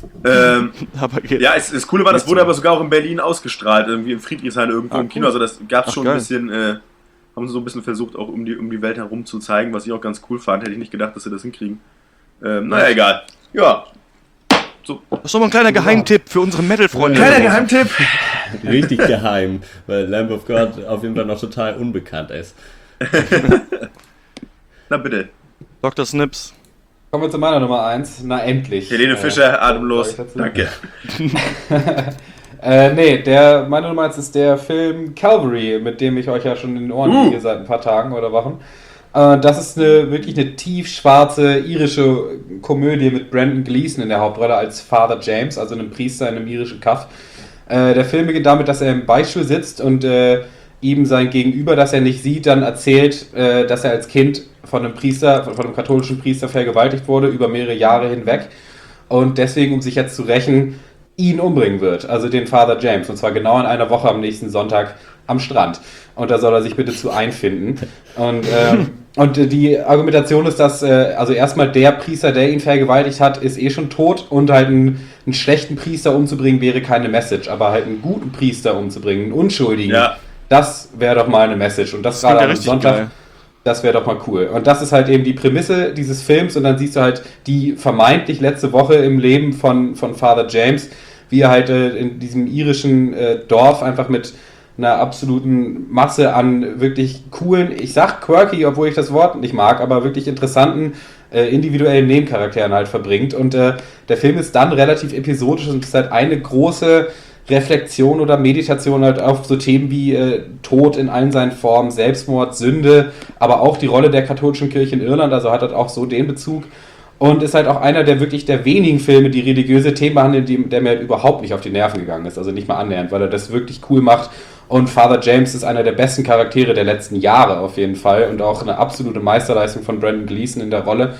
Ähm, aber geht. Ja, es, das Coole war, das wurde aber sogar auch in Berlin ausgestrahlt, irgendwie in Friedrichshain irgendwo ah, im Kino, also das gab es schon geil. Ein bisschen... Äh, haben sie so ein bisschen versucht, auch um die, um die Welt herum zu zeigen, was ich auch ganz cool fand. Hätte ich nicht gedacht, dass sie das hinkriegen. Ähm, naja, egal. Ja. So. Das ist doch mal ein kleiner Geheimtipp für unsere Metal-Freunde. Kleiner Geheimtipp. Richtig geheim, weil Lamb of God auf jeden Fall noch total unbekannt ist. Na bitte. Doktor Snips. Kommen wir zu meiner Nummer eins. Na, endlich. Helene Äh, Fischer, atemlos. sag ich dazu? Danke. Äh, nee, der, meine Nummer eins ist der Film Calvary, mit dem ich euch ja schon in den Ohren Uh. liege seit ein paar Tagen oder Wochen. Äh, das ist eine wirklich eine tiefschwarze irische Komödie mit Brendan Gleeson in der Hauptrolle als Father James, also einem Priester in einem irischen Kaff. Äh, der Film beginnt damit, dass er im Beichtstuhl sitzt und äh, ihm sein Gegenüber, das er nicht sieht, dann erzählt, äh, dass er als Kind von einem Priester, von einem katholischen Priester vergewaltigt wurde über mehrere Jahre hinweg und deswegen, um sich jetzt zu rächen, ihn umbringen wird, also den Father James, und zwar genau in einer Woche am nächsten Sonntag am Strand. Und da soll er sich bitte zu einfinden. Und, ähm, und die Argumentation ist, dass äh, also erstmal der Priester, der ihn vergewaltigt hat, ist eh schon tot und halt einen, einen schlechten Priester umzubringen wäre keine Message, aber halt einen guten Priester umzubringen, einen Unschuldigen, Ja. das wäre doch mal eine Message. Und das, Das klingt gerade ja am richtig Sonntag. geil. Das wäre doch mal cool. Und das ist halt eben die Prämisse dieses Films und dann siehst du halt die vermeintlich letzte Woche im Leben von, von Father James, wie er halt äh, in diesem irischen äh, Dorf einfach mit einer absoluten Masse an wirklich coolen, ich sag quirky, obwohl ich das Wort nicht mag, aber wirklich interessanten, äh, individuellen Nebencharakteren halt verbringt. Und äh, der Film ist dann relativ episodisch und ist halt eine große Reflexion oder Meditation halt auf so Themen wie äh, Tod in allen seinen Formen, Selbstmord, Sünde, aber auch die Rolle der katholischen Kirche in Irland, also hat halt auch so den Bezug. Und ist halt auch einer der wirklich der wenigen Filme, die religiöse Themen behandeln, die, der mir halt überhaupt nicht auf die Nerven gegangen ist, also nicht mal annähernd, weil er das wirklich cool macht. Und Father James ist einer der besten Charaktere der letzten Jahre auf jeden Fall und auch eine absolute Meisterleistung von Brendan Gleeson in der Rolle.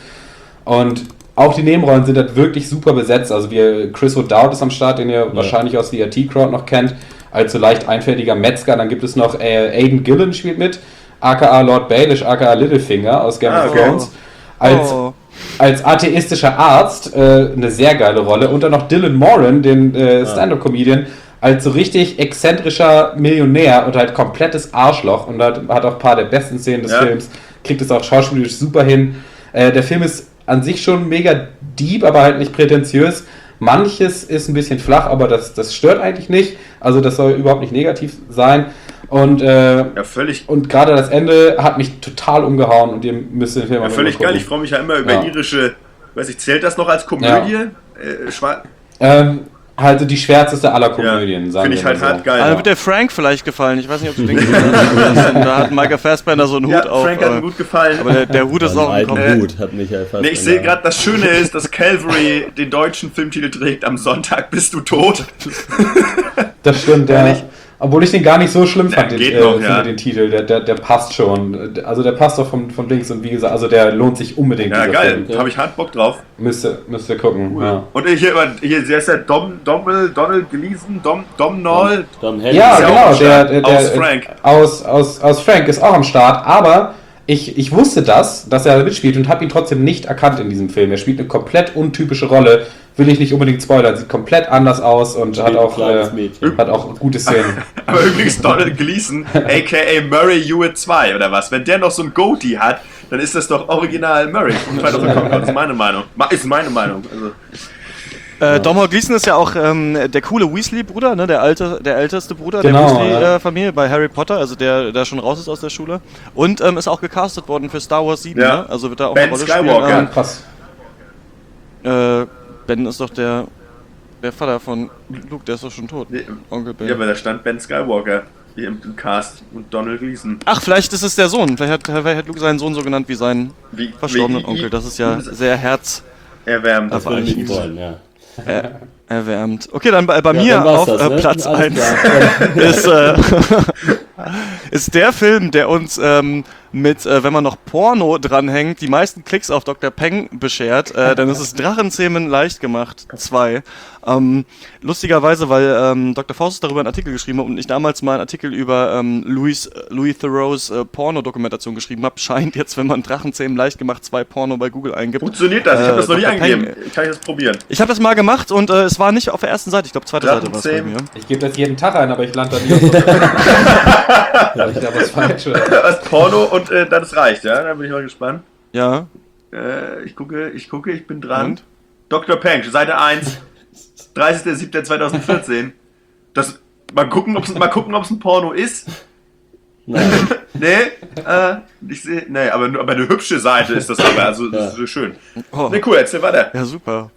Und auch die Nebenrollen sind halt wirklich super besetzt. Also wie Chris O'Dowd ist am Start, den ihr ja. wahrscheinlich aus der T-Crowd noch kennt, als so leicht einfältiger Metzger. Dann gibt es noch äh, Aidan Gillen spielt mit, aka Lord Baelish, aka Littlefinger aus Game Ah, of okay. Thrones. Als, Oh. als atheistischer Arzt äh, eine sehr geile Rolle. Und dann noch Dylan Moran, den äh, Stand-Up-Comedian, als so richtig exzentrischer Millionär und halt komplettes Arschloch und hat, hat auch ein paar der besten Szenen des Ja. Films, kriegt es auch schauspielerisch super hin. Äh, der Film ist an sich schon mega deep, aber halt nicht prätentiös. Manches ist ein bisschen flach, aber das, das stört eigentlich nicht. Also das soll überhaupt nicht negativ sein. Und, äh, Ja, völlig, und gerade das Ende hat mich total umgehauen und ihr müsst den Film ja, mal völlig gucken. geil. Ich freue mich ja immer über Ja. irische, weiß ich, zählt das noch als Komödie? Äh, schwa- Ähm, halt so die schwärzeste aller Komödien, ja, sagen finde ich wir halt mal so. hart geil. Also wird der Frank vielleicht gefallen. Ich weiß nicht, ob du den gesehen hast. Da hat Michael Fassbender so einen Hut ja, auf. Frank hat aber- mir gut gefallen. Aber der, der Hut ist Einen auch im alten Kopf. Äh, Hut hat Michael fast. Nee, ich sehe gerade, das Schöne ist, dass Calvary den deutschen Filmtitel trägt, am Sonntag bist du tot. Das stimmt, ja. Ehrlich? Obwohl ich den gar nicht so schlimm fand, Ja, den, geht äh, noch, finde ja. den Titel. Der, der, der passt schon. Also der passt doch vom, vom Dings und wie gesagt, also der lohnt sich unbedingt. Ja, dieser geil, Film. habe ich hart Bock drauf. Müsst ihr, müsst ihr gucken. Ja. Und hier, hier, hier ist der Dom, Dommel, Donald Gleason, Dom, Domhnall. Tom Hanks. Ja, Ist ja auch genau, am der, Start. der, der Aus Frank. Aus, aus, aus Frank ist auch am Start, aber ich, ich wusste das, dass er mitspielt und habe ihn trotzdem nicht erkannt in diesem Film. Er spielt eine komplett untypische Rolle, will ich nicht unbedingt spoilern, sieht komplett anders aus und hat ein auch, kleines äh, Mädchen. hat auch gute Szenen. Aber übrigens Donald Gleason, aka Murray Hewitt zwei oder was. Wenn der noch so ein Goatee hat, dann ist das doch original Murray. Das ist meine Meinung. Ist meine Meinung. Also, Äh, Domhnall Gleeson ist ja auch ähm, der coole Weasley-Bruder, ne? der alte, der älteste Bruder Genau, der ja. Weasley-Familie bei Harry Potter, also der, der schon raus ist aus der Schule. Und ähm, ist auch gecastet worden für Star Wars sieben, Ja. ne? Also wird da auch Ben eine Rolle Skywalker. Ja, spielen. krass. Ähm, äh, Ben ist doch der, der Vater von Luke, der ist doch schon tot. Nee, Onkel Ben. ja, aber da stand Ben Skywalker hier im, im Cast und Donald Gleason. Ach, vielleicht ist es der Sohn. Vielleicht hat, vielleicht hat Luke seinen Sohn so genannt wie seinen Wie, verstorbenen wie- Onkel. Das ist ja sehr herzerwärmend. Erwärmt. Das würde ich Weichen. nicht wollen, ja. Okay, dann bei, bei Ja, mir dann war's auf das, äh, ne? Platz Alles eins klar. ist, äh, ist der Film, der uns ähm, mit, äh, wenn man noch Porno dranhängt, die meisten Klicks auf Doktor Peng beschert. Äh, dann ist es Drachenzähmen leicht gemacht zwei. Ähm, lustigerweise, weil ähm, Doktor Faust darüber einen Artikel geschrieben hat und ich damals mal einen Artikel über ähm, Louis, Louis Theroux äh, Porno-Dokumentation geschrieben habe, scheint jetzt, wenn man Drachenzähmen leicht gemacht zwei Porno bei Google eingibt. Funktioniert das? Ich habe Äh, das noch nie Doktor eingegeben. Peng- Kann ich das probieren? Ich habe das mal gemacht und äh, es war nicht auf der ersten Seite, ich glaube zweite Seite war es bei Drachenzähmen. mir. Ich gebe das jeden Tag ein, aber ich lande da nie auf so Habe ich da was falsch? Oder? Was Porno und äh, das reicht, ja? Da bin ich mal gespannt. Ja. Äh, ich gucke, ich gucke, ich bin dran. Und? Doktor Peng, Seite eins, dreißigster siebter zweitausendvierzehn. Das, mal gucken, ob es mal gucken, ob's ein Porno ist. Nein. Nee, äh, ich sehe, nee, aber, aber eine hübsche Seite ist das aber, also das Ja. ist schön. Oh. Nee, cool, erzähl weiter. Ja, super.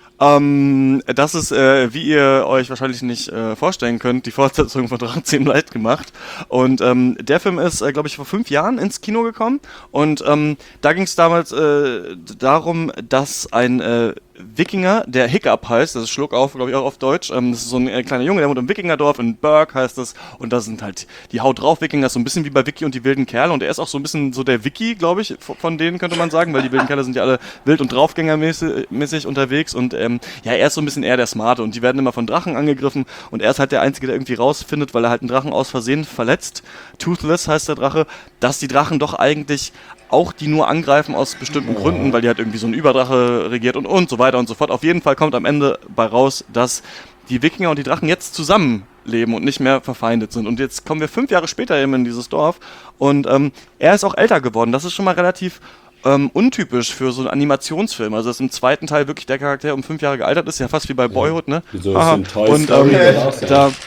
Ähm, das ist, äh, wie ihr euch wahrscheinlich nicht äh, vorstellen könnt, die Fortsetzung von Drachenzähmen leicht gemacht. Und ähm, der Film ist, äh, glaube ich, vor fünf Jahren ins Kino gekommen. Und ähm, da ging es damals äh, darum, dass ein äh, Wikinger, der Hiccup heißt, das ist Schluck auf, glaube ich, auch auf Deutsch. Ähm, das ist so ein äh, kleiner Junge, der wohnt im Wikingerdorf, in Burg heißt das. Und da sind halt die Haut drauf Wikinger, so ein bisschen wie bei Vicky und die wilden Kerle. Und er ist auch so ein bisschen so der Wiki, glaube ich, von denen könnte man sagen, weil die wilden Kerle sind ja alle wild- und draufgängermäßig mäßig unterwegs. Und ähm, ja, er ist so ein bisschen eher der Smarte. Und die werden immer von Drachen angegriffen. Und er ist halt der Einzige, der irgendwie rausfindet, weil er halt einen Drachen aus Versehen verletzt. Toothless heißt der Drache, dass die Drachen doch eigentlich auch die nur angreifen aus bestimmten Ja. Gründen, weil die halt irgendwie so ein Überdrache regiert und und so weiter und so fort. Auf jeden Fall kommt am Ende bei raus, dass die Wikinger und die Drachen jetzt zusammenleben und nicht mehr verfeindet sind. Und jetzt kommen wir fünf Jahre später eben in dieses Dorf und ähm, er ist auch älter geworden. Das ist schon mal relativ ähm, untypisch für so einen Animationsfilm. Also dass im zweiten Teil wirklich der Charakter um fünf Jahre gealtert ist, ja fast wie bei Boyhood, ne? Wieso ist Aha. in Toy Und Story ähm, dann auch so? da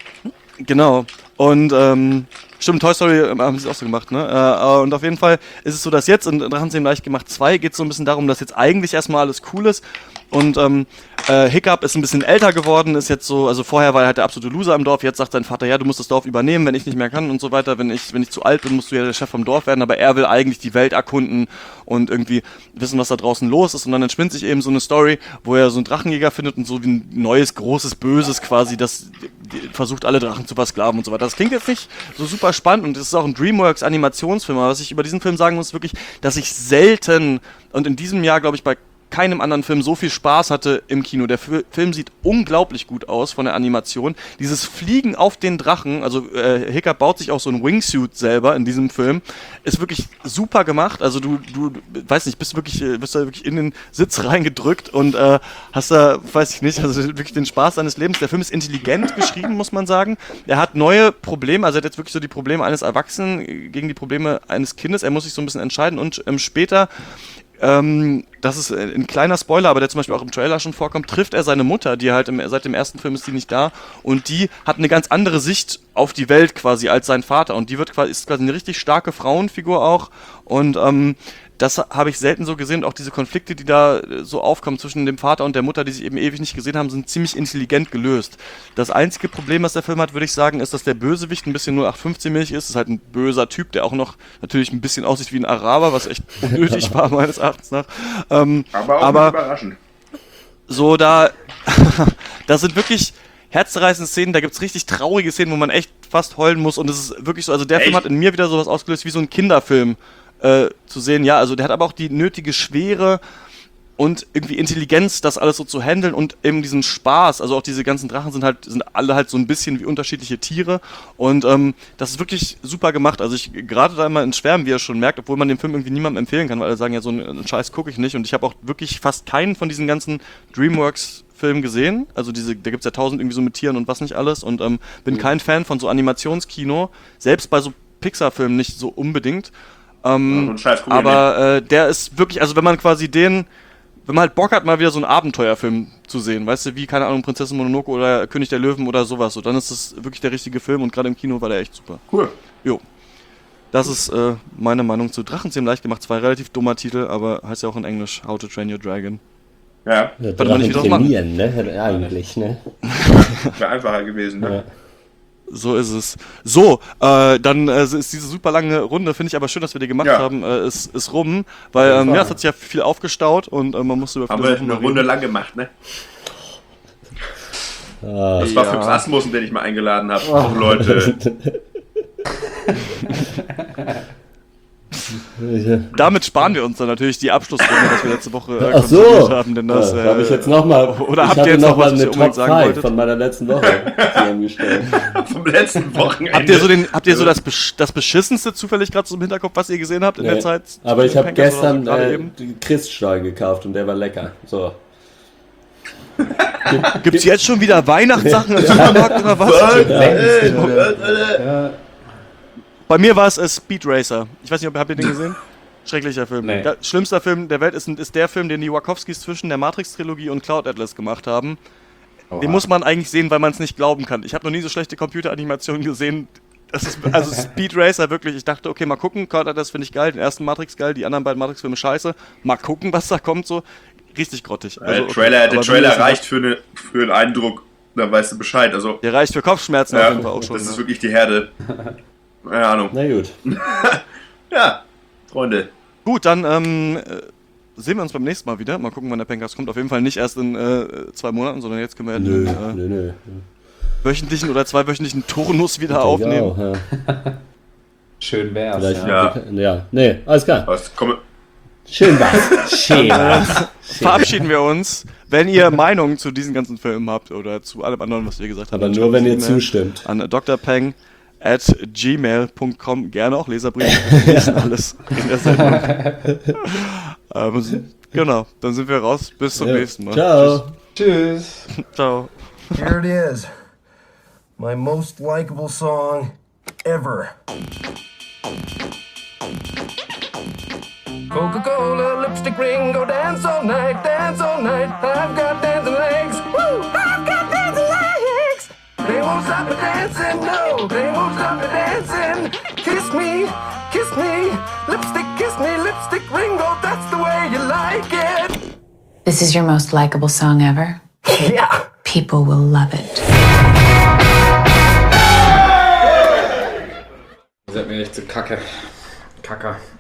genau. Und ähm, stimmt, Toy Story ähm, haben sie es auch so gemacht, ne? Äh, und auf jeden Fall ist es so, dass jetzt in Drachenzähmen leicht gemacht zwei geht es so ein bisschen darum, dass jetzt eigentlich erstmal alles cool ist. Und ähm, äh, Hiccup ist ein bisschen älter geworden, ist jetzt so, also vorher war er halt der absolute Loser im Dorf, jetzt sagt sein Vater, ja, du musst das Dorf übernehmen, wenn ich nicht mehr kann und so weiter, wenn ich, wenn ich zu alt bin, musst du ja der Chef vom Dorf werden, aber er will eigentlich die Welt erkunden und irgendwie wissen, was da draußen los ist und dann entspinnt sich eben so eine Story, wo er so einen Drachenjäger findet und so wie ein neues, großes Böses quasi, das die, versucht alle Drachen zu versklaven und so weiter. Das klingt jetzt nicht so super spannend und es ist auch ein DreamWorks Animationsfilm, aber was ich über diesen Film sagen muss, ist wirklich, dass ich selten und in diesem Jahr, glaube ich, bei keinem anderen Film so viel Spaß hatte im Kino. Der F- Film sieht unglaublich gut aus von der Animation. Dieses Fliegen auf den Drachen, also äh, Hiccup baut sich auch so ein Wingsuit selber in diesem Film, ist wirklich super gemacht. Also du, du, weiß nicht, bist wirklich, äh, bist da wirklich in den Sitz reingedrückt und äh, hast da, weiß ich nicht, also wirklich den Spaß seines Lebens. Der Film ist intelligent geschrieben, muss man sagen. Er hat neue Probleme, also er hat jetzt wirklich so die Probleme eines Erwachsenen gegen die Probleme eines Kindes. Er muss sich so ein bisschen entscheiden und ähm, später Ähm, das ist ein kleiner Spoiler, aber der zum Beispiel auch im Trailer schon vorkommt, trifft er seine Mutter, die halt im, seit dem ersten Film ist die nicht da und die hat eine ganz andere Sicht auf die Welt quasi als sein Vater und die wird quasi, ist quasi eine richtig starke Frauenfigur auch und ähm, das habe ich selten so gesehen. Auch diese Konflikte, die da so aufkommen zwischen dem Vater und der Mutter, die sich eben ewig nicht gesehen haben, sind ziemlich intelligent gelöst. Das einzige Problem, was der Film hat, würde ich sagen, ist, dass der Bösewicht ein bisschen null acht fünfzehn-mäßig ist. Das ist halt ein böser Typ, der auch noch natürlich ein bisschen aussieht wie ein Araber, was echt unnötig war, meines Erachtens nach. Ähm, Aber auch aber nicht überraschend. so da, das sind wirklich herzzerreißende Szenen, da gibt's richtig traurige Szenen, wo man echt fast heulen muss und es ist wirklich so, also der Echt? Film hat in mir wieder sowas ausgelöst wie so ein Kinderfilm äh, zu sehen, ja, also der hat aber auch die nötige Schwere und irgendwie Intelligenz, das alles so zu handeln und eben diesen Spaß, also auch diese ganzen Drachen sind halt, sind alle halt so ein bisschen wie unterschiedliche Tiere und ähm, das ist wirklich super gemacht, also ich gerade da immer in Schwärmen, wie ihr schon merkt, obwohl man den Film irgendwie niemandem empfehlen kann, weil alle sagen, ja, so einen, einen Scheiß gucke ich nicht und ich habe auch wirklich fast keinen von diesen ganzen DreamWorks Film gesehen, also diese, da gibt's ja tausend irgendwie so mit Tieren und was nicht alles und ähm, bin kein Fan von so Animationskino, selbst bei so Pixar-Filmen nicht so unbedingt. Ähm, So ein Scheiß guck ich aber äh, der ist wirklich, also wenn man quasi den, wenn man halt Bock hat, mal wieder so einen Abenteuerfilm zu sehen, weißt du, wie, keine Ahnung, Prinzessin Mononoke oder König der Löwen oder sowas, so, dann ist das wirklich der richtige Film und gerade im Kino war der echt super. Cool. Jo. Das ist äh, meine Meinung zu Drachenzähmen leicht gemacht, zwei relativ dummer Titel, aber heißt ja auch in Englisch How to Train Your Dragon. Ja, Ja, Warte mal, nicht Drachen wieder trainieren, ne? Eigentlich, ne? wäre einfacher gewesen, ne? Ja. So ist es. So, äh, dann äh, ist diese super lange Runde, finde ich aber schön, dass wir die gemacht Ja. haben, äh, ist, ist rum, weil ähm, ja, es hat sich ja viel aufgestaut und äh, man musste über Haben viele wir Sachen eine reden. Runde lang gemacht, ne? Ah, Das war Ja. für Asmussen, den ich mal eingeladen habe. Oh, Leute. Damit sparen wir uns dann natürlich die Abschlussrunde, was wir letzte Woche äh, Ach so, konstruiert haben, denn das ja, habe ich äh, jetzt nochmal. oder ich habt ihr hatte jetzt noch noch mal was, was eine ihr unbedingt Top sagen fünf wolltet? von meiner letzten Woche zusammengestellt. Vom letzten Wochenende. habt ihr so den, habt ihr so das, besch- das beschissenste zufällig gerade so im Hinterkopf, was ihr gesehen habt in Nee, der Zeit? aber ich habe Pankers oder so gestern gerade äh, eben? Christstollen gekauft und der war lecker. So. Gibt's jetzt schon wieder Weihnachtssachen im Supermarkt oder was? Ja, Bei mir war es äh, Speed Racer. Ich weiß nicht, ob habt ihr den gesehen? Schrecklicher Film. Nee. Der schlimmster Film der Welt ist, ist der Film, den die Wachowskis zwischen der Matrix-Trilogie und Cloud Atlas gemacht haben. Den muss man eigentlich sehen, weil man es nicht glauben kann. Ich habe noch nie so schlechte Computeranimationen gesehen. Das ist, also Speed Racer wirklich, ich dachte, okay, mal gucken, Carter, das finde ich geil, den ersten Matrix geil, die anderen beiden Matrix-Filme scheiße, mal gucken, was da kommt, so, richtig grottig. Also, der okay. Trailer, der Aber Trailer wie reicht für, eine, für einen Eindruck, dann weißt du Bescheid. Also, Der reicht für Kopfschmerzen ja, auf jeden Fall auch schon. das ist Ne? wirklich die Herde. Keine Ahnung. Na gut. Ja, Freunde. Gut, dann ähm, äh, sehen wir uns beim nächsten Mal wieder. Mal gucken, wann der Pencast kommt. Auf jeden Fall nicht erst in äh, zwei Monaten, sondern jetzt können wir ja Nö, den äh, nö, nö. wöchentlichen oder zweiwöchentlichen Turnus wieder Denke aufnehmen. auch, ja. Schön wär's. Vielleicht, Ja. Ja. ja. Nee, alles klar. Was? Komm, Schön war's. Schön war's. Verabschieden wir uns. Wenn ihr Meinungen zu diesen ganzen Filmen habt oder zu allem anderen, was wir gesagt haben, Aber dann nur, schreibt wenn uns ihr eine E-Mail zustimmt. an d r peng at gmail punkt com. Gerne auch Leserbriefe. Wir lesen alles in der Sendung. Aber, genau, dann sind wir raus. Bis zum Ja. nächsten Mal. Ciao. Tschüss. Tschüss. Ciao. Here it is. My most likable song ever. Coca-Cola, lipstick ring, go dance all night, dance all night. I've got dancing legs. Woo! I've got dancing legs. They won't stop me dancing, no, they won't stop me dancing. Kiss me, kiss me, lipstick, kiss me, lipstick ring, oh, that's the way you like it. This is your most likable song ever? Yeah. People will love it. Ihr seid mir echt zu kacke. Kacker.